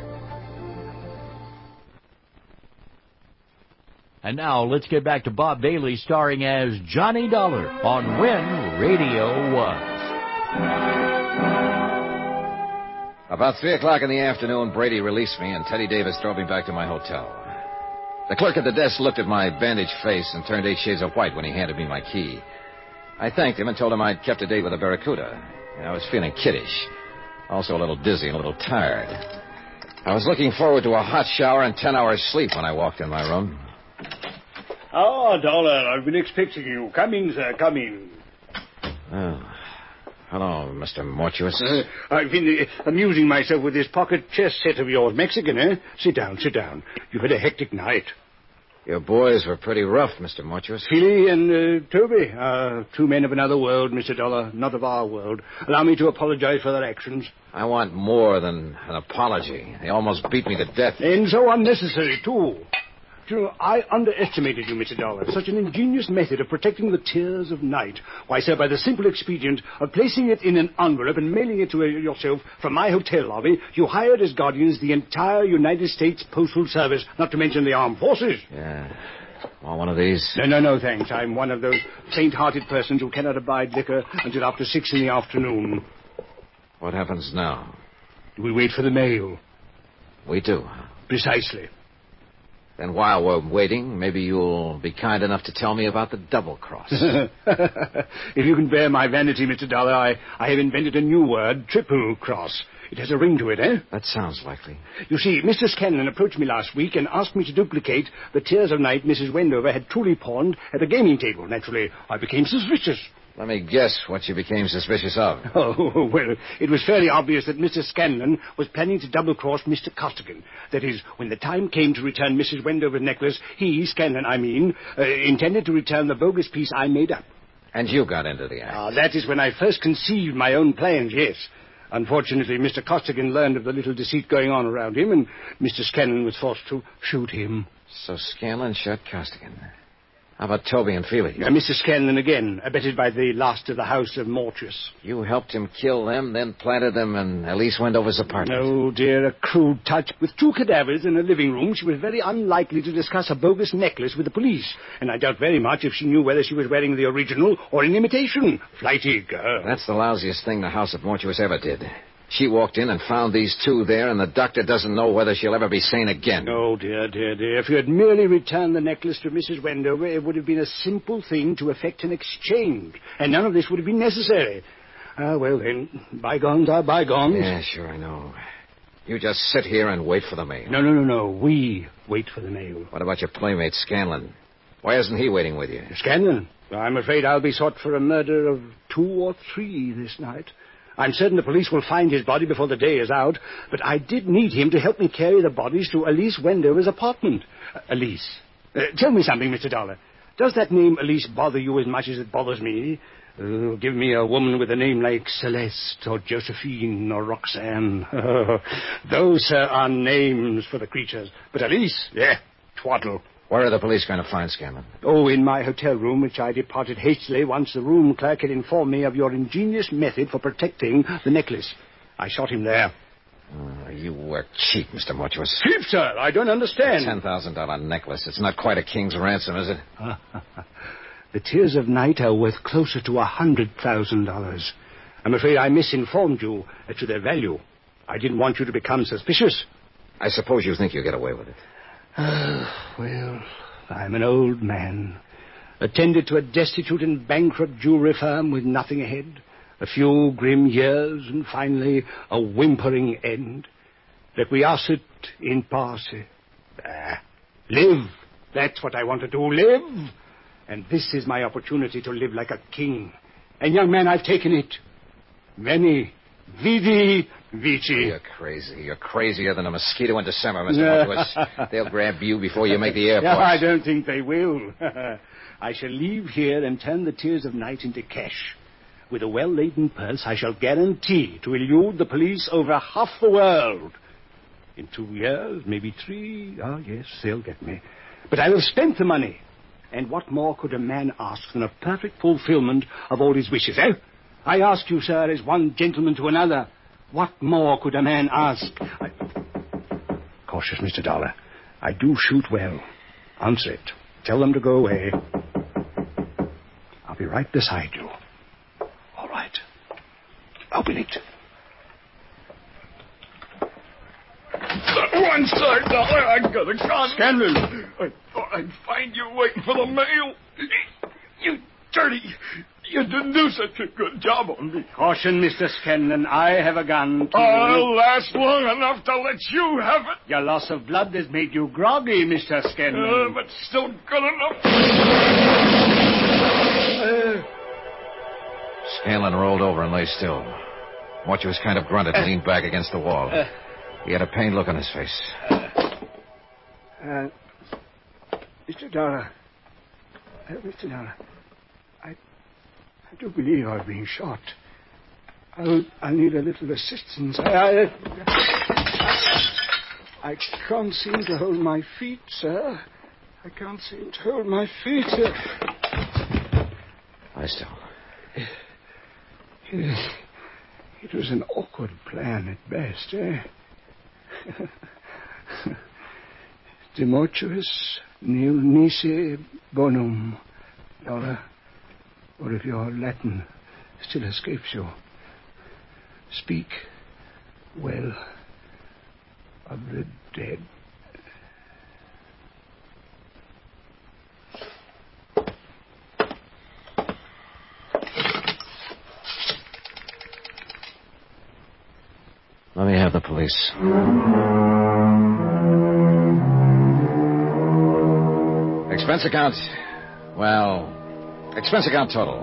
And now let's get back to Bob Bailey starring as Johnny Dollar on When Radio Was. About 3 o'clock in the afternoon, Brady released me, and Teddy Davis drove me back to my hotel. The clerk at the desk looked at my bandaged face and turned 8 shades of white when he handed me my key. I thanked him and told him I'd kept a date with a Barracuda, and I was feeling kiddish, also a little dizzy and a little tired. I was looking forward to a hot shower and 10 hours sleep when I walked in my room. Oh, Dollar, I've been expecting you. Come in, sir, come in. Oh. Hello, Mr. Mortuus. I've been amusing myself with this pocket chess set of yours. Mexican, eh? Sit down. You've had a hectic night. Your boys were pretty rough, Mr. Mortuus. Philly and Toby, 2 men of another world, Mr. Dollar, not of our world. Allow me to apologize for their actions. I want more than an apology. They almost beat me to death. And so unnecessary, too. I underestimated you, Mr. Dollar. Such an ingenious method of protecting the tears of night. Why, sir, by the simple expedient of placing it in an envelope and mailing it to yourself from my hotel lobby, you hired as guardians the entire United States Postal Service, not to mention the armed forces. Yeah. Want one of these? No, thanks. I'm one of those faint-hearted persons who cannot abide liquor until after 6 in the afternoon. What happens now? We wait for the mail. We do? Precisely. Then while we're waiting, maybe you'll be kind enough to tell me about the double cross. If you can bear my vanity, Mr. Dollar, I have invented a new word, triple cross. It has a ring to it, eh? That sounds likely. You see, Mr. Scanlon approached me last week and asked me to duplicate the Tears of Night Mrs. Wendover had truly pawned at a gaming table. Naturally, I became suspicious. Let me guess what you became suspicious of. Oh, well, it was fairly obvious that Mr. Scanlon was planning to double-cross Mr. Costigan. That is, when the time came to return Mrs. Wendover's necklace, he, Scanlon, intended to return the bogus piece I made up. And you got into the act. That is when I first conceived my own plans, yes. Unfortunately, Mr. Costigan learned of the little deceit going on around him, and Mr. Scanlon was forced to shoot him. So Scanlon shot Costigan. How about Toby and Feely? Mr. Scanlon again, abetted by the last of the house of Mortius. You helped him kill them, then planted them in Elise Wendover's apartment. Oh, dear, a crude touch. With 2 cadavers in a living room, she was very unlikely to discuss a bogus necklace with the police. And I doubt very much if she knew whether she was wearing the original or an imitation. Flighty girl. That's the lousiest thing the house of Mortuus ever did. She walked in and found these 2 there, and the doctor doesn't know whether she'll ever be sane again. Oh, dear. If you had merely returned the necklace to Mrs. Wendover, it would have been a simple thing to effect an exchange, and none of this would have been necessary. Well, then, bygones are bygones. Yeah, sure, I know. You just sit here and wait for the mail. No. We wait for the mail. What about your playmate, Scanlon? Why isn't he waiting with you? Scanlon? I'm afraid I'll be sought for a murder of 2 or 3 this night. I'm certain the police will find his body before the day is out, but I did need him to help me carry the bodies to Elise Wendover's apartment. Elise. Tell me something, Mr. Dollar. Does that name Elise bother you as much as it bothers me? Give me a woman with a name like Celeste or Josephine or Roxanne. Those, sir, are names for the creatures. But Elise, twaddle. Where are the police going to find Scanlon? Oh, in my hotel room, which I departed hastily once the room clerk had informed me of your ingenious method for protecting the necklace. I shot him there. You work cheap, Mr. Mortuus. Cheap, sir? I don't understand. A $10,000 necklace. It's not quite a king's ransom, is it? The Tears of Night are worth closer to $100,000. I'm afraid I misinformed you as to their value. I didn't want you to become suspicious. I suppose you think you'll get away with it. Well, I'm an old man, attended to a destitute and bankrupt jewelry firm with nothing ahead, a few grim years, and finally a whimpering end. Requiescit in pace. Live. That's what I want to do, live. And this is my opportunity to live like a king. And, young man, I've taken it. Veni, vidi, vici. You're crazy. You're crazier than a mosquito in December, Mr. Mortuus. They'll grab you before you make the airport. I don't think they will. I shall leave here and turn the Tears of Night into cash. With a well-laden purse, I shall guarantee to elude the police over half the world. In 2 years, maybe 3, yes, they'll get me. But I will have spent the money. And what more could a man ask than a perfect fulfillment of all his wishes, eh? I ask you, sir, as one gentleman to another, what more could a man ask? Cautious, Mr. Dollar. I do shoot well. Answer it. Tell them to go away. I'll be right beside you. All right. Open it. One side, Dollar. I got a gun. Scanlon. I thought I'd find you waiting for the mail. You dirty. You didn't do such a good job on me. Caution, Mr. Scanlon. I have a gun, too. I'll last long enough to let you have it. Your loss of blood has made you groggy, Mr. Scanlon. But still good enough. Scanlon rolled over and lay still. Mortuus kind of grunted and leaned back against the wall. He had a pained look on his face. Mr. Dollar. Mr. Dollar. I do believe I'm being shot. I'll need a little assistance. I can't seem to hold my feet, sir. I can't seem to hold my feet. Lie still. It was an awkward plan at best, eh? De mortuis nil nisi bonum, Dollar. Or if your Latin still escapes you, speak well of the dead. Let me have the police. Expense account. Well, expense account total.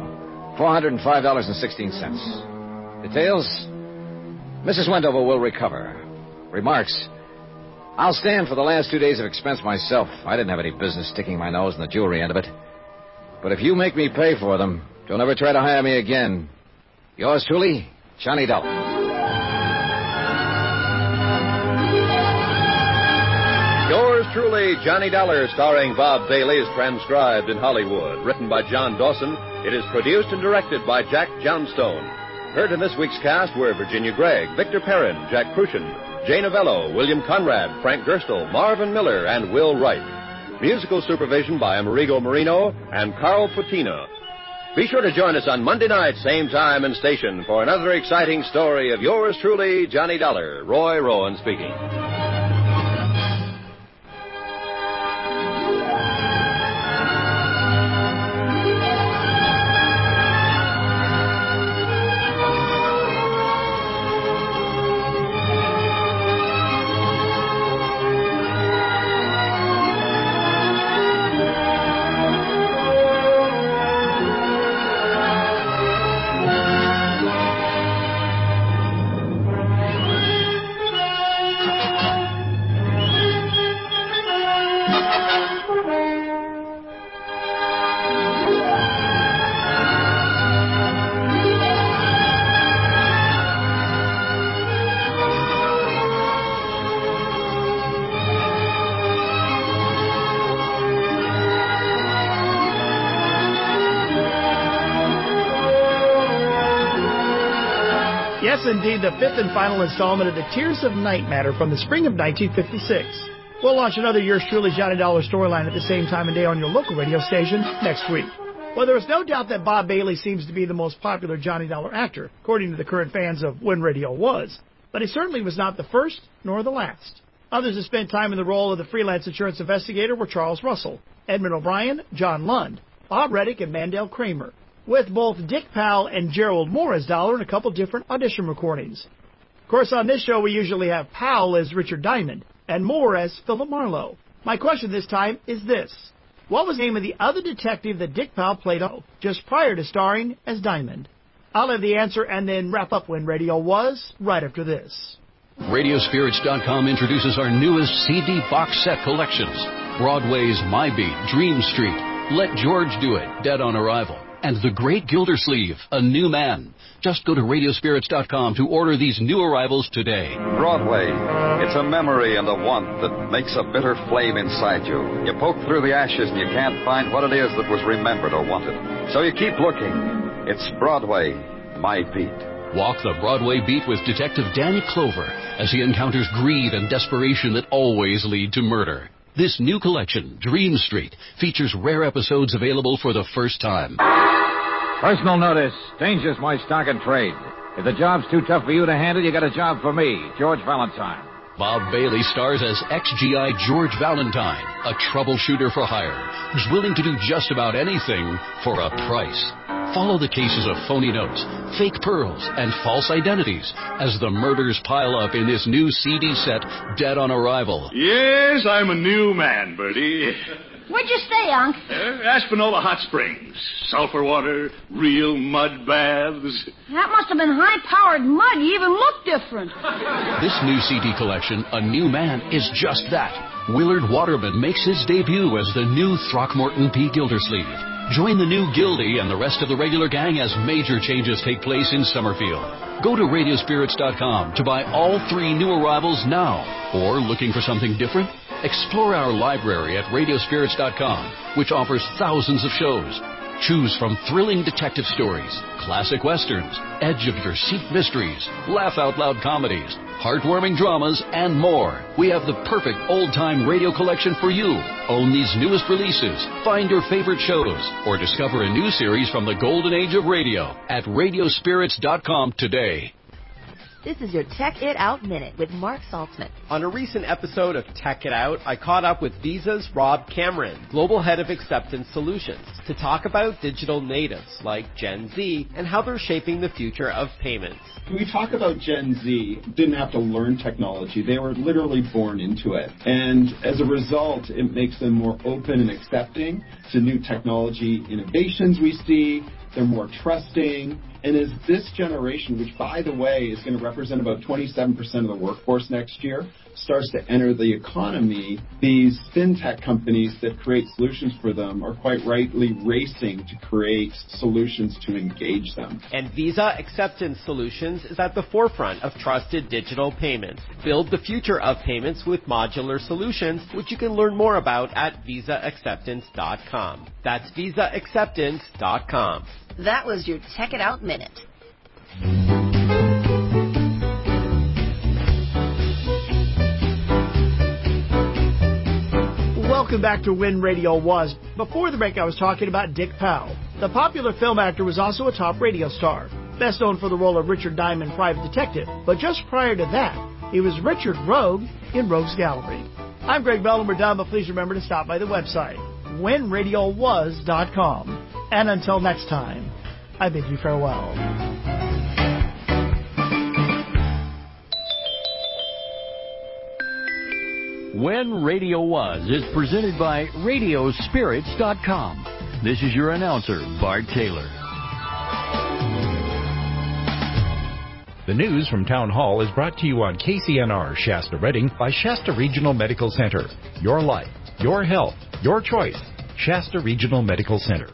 $405.16. Details. Mrs. Wendover will recover. Remarks. I'll stand for the last 2 days of expense myself. I didn't have any business sticking my nose in the jewelry end of it. But if you make me pay for them, don't ever try to hire me again. Yours truly, Johnny Dollar. Yours truly, Johnny Dollar, starring Bob Bailey, is transcribed in Hollywood. Written by John Dawson, it is produced and directed by Jack Johnstone. Heard in this week's cast were Virginia Gregg, Victor Perrin, Jack Crucian, Jay Novello, William Conrad, Frank Gerstle, Marvin Miller, and Will Wright. Musical supervision by Amerigo Marino and Carl Putina. Be sure to join us on Monday night, same time and station, for another exciting story of yours truly, Johnny Dollar. Roy Rowan speaking. Yes, indeed, the fifth and final installment of The Tears of Night Matter from the spring of 1956. We'll launch another Yours Truly Johnny Dollar storyline at the same time and day on your local radio station next week. Well, there is no doubt that Bob Bailey seems to be the most popular Johnny Dollar actor, according to the current fans of When Radio Was. But he certainly was not the first nor the last. Others who spent time in the role of the freelance insurance investigator were Charles Russell, Edmund O'Brien, John Lund, Bob Reddick, and Mandel Kramer, with both Dick Powell and Gerald Moore as Dollar in a couple different audition recordings. Of course, on this show, we usually have Powell as Richard Diamond and Moore as Philip Marlowe. My question this time is this. What was the name of the other detective that Dick Powell played just prior to starring as Diamond? I'll have the answer and then wrap up When Radio Was right after this. Radiospirits.com introduces our newest CD box set collections. Broadway's My Beat, Dream Street, Let George Do It, Dead on Arrival, and The Great Gildersleeve, A New Man. Just go to Radiospirits.com to order these new arrivals today. Broadway. It's a memory and a want that makes a bitter flame inside you. You poke through the ashes and you can't find what it is that was remembered or wanted. So you keep looking. It's Broadway, My Beat. Walk the Broadway beat with Detective Danny Clover as he encounters greed and desperation that always lead to murder. This new collection, Dream Street, features rare episodes available for the first time. Personal notice. Danger's my stock and trade. If the job's too tough for you to handle, you got a job for me, George Valentine. Bob Bailey stars as ex-GI George Valentine, a troubleshooter for hire, who's willing to do just about anything for a price. Follow the cases of phony notes, fake pearls, and false identities as the murders pile up in this new CD set, Dead on Arrival. Yes, I'm a new man, Bertie. Where'd you stay, Unc? Aspinola Hot Springs. Sulfur water, real mud baths. That must have been high-powered mud. You even look different. This new CD collection, A New Man, is just that. Willard Waterman makes his debut as the new Throckmorton P. Gildersleeve. Join the new Gildy and the rest of the regular gang as major changes take place in Summerfield. Go to Radiospirits.com to buy all 3 new arrivals now. Or looking for something different? Explore our library at Radiospirits.com, which offers thousands of shows. Choose from thrilling detective stories, classic westerns, edge-of-your-seat mysteries, laugh-out-loud comedies, heartwarming dramas, and more. We have the perfect old-time radio collection for you. Own these newest releases, find your favorite shows, or discover a new series from the golden age of radio at Radiospirits.com today. This is your Tech It Out Minute with Mark Saltzman. On a recent episode of Tech It Out, I caught up with Visa's Rob Cameron, Global Head of Acceptance Solutions, to talk about digital natives like Gen Z and how they're shaping the future of payments. When we talk about Gen Z, didn't have to learn technology. They were literally born into it. And as a result, it makes them more open and accepting to new technology innovations we see. They're more trusting. And as this generation, which, by the way, is going to represent about 27% of the workforce next year, starts to enter the economy, these fintech companies that create solutions for them are quite rightly racing to create solutions to engage them. And Visa Acceptance Solutions is at the forefront of trusted digital payments. Build the future of payments with modular solutions, which you can learn more about at VisaAcceptance.com. That's VisaAcceptance.com. That was your Tech It Out Minute. Welcome back to When Radio Was. Before the break, I was talking about Dick Powell. The popular film actor was also a top radio star, best known for the role of Richard Diamond, Private Detective. But just prior to that, he was Richard Rogue in Rogue's Gallery. I'm Greg Bell, and we're done, but please remember to stop by the website, whenradiowas.com. And until next time, I bid you farewell. When Radio Was is presented by Radiospirits.com. This is your announcer, Bart Taylor. The news from Town Hall is brought to you on KCNR Shasta Redding by Shasta Regional Medical Center. Your life, your health, your choice. Shasta Regional Medical Center.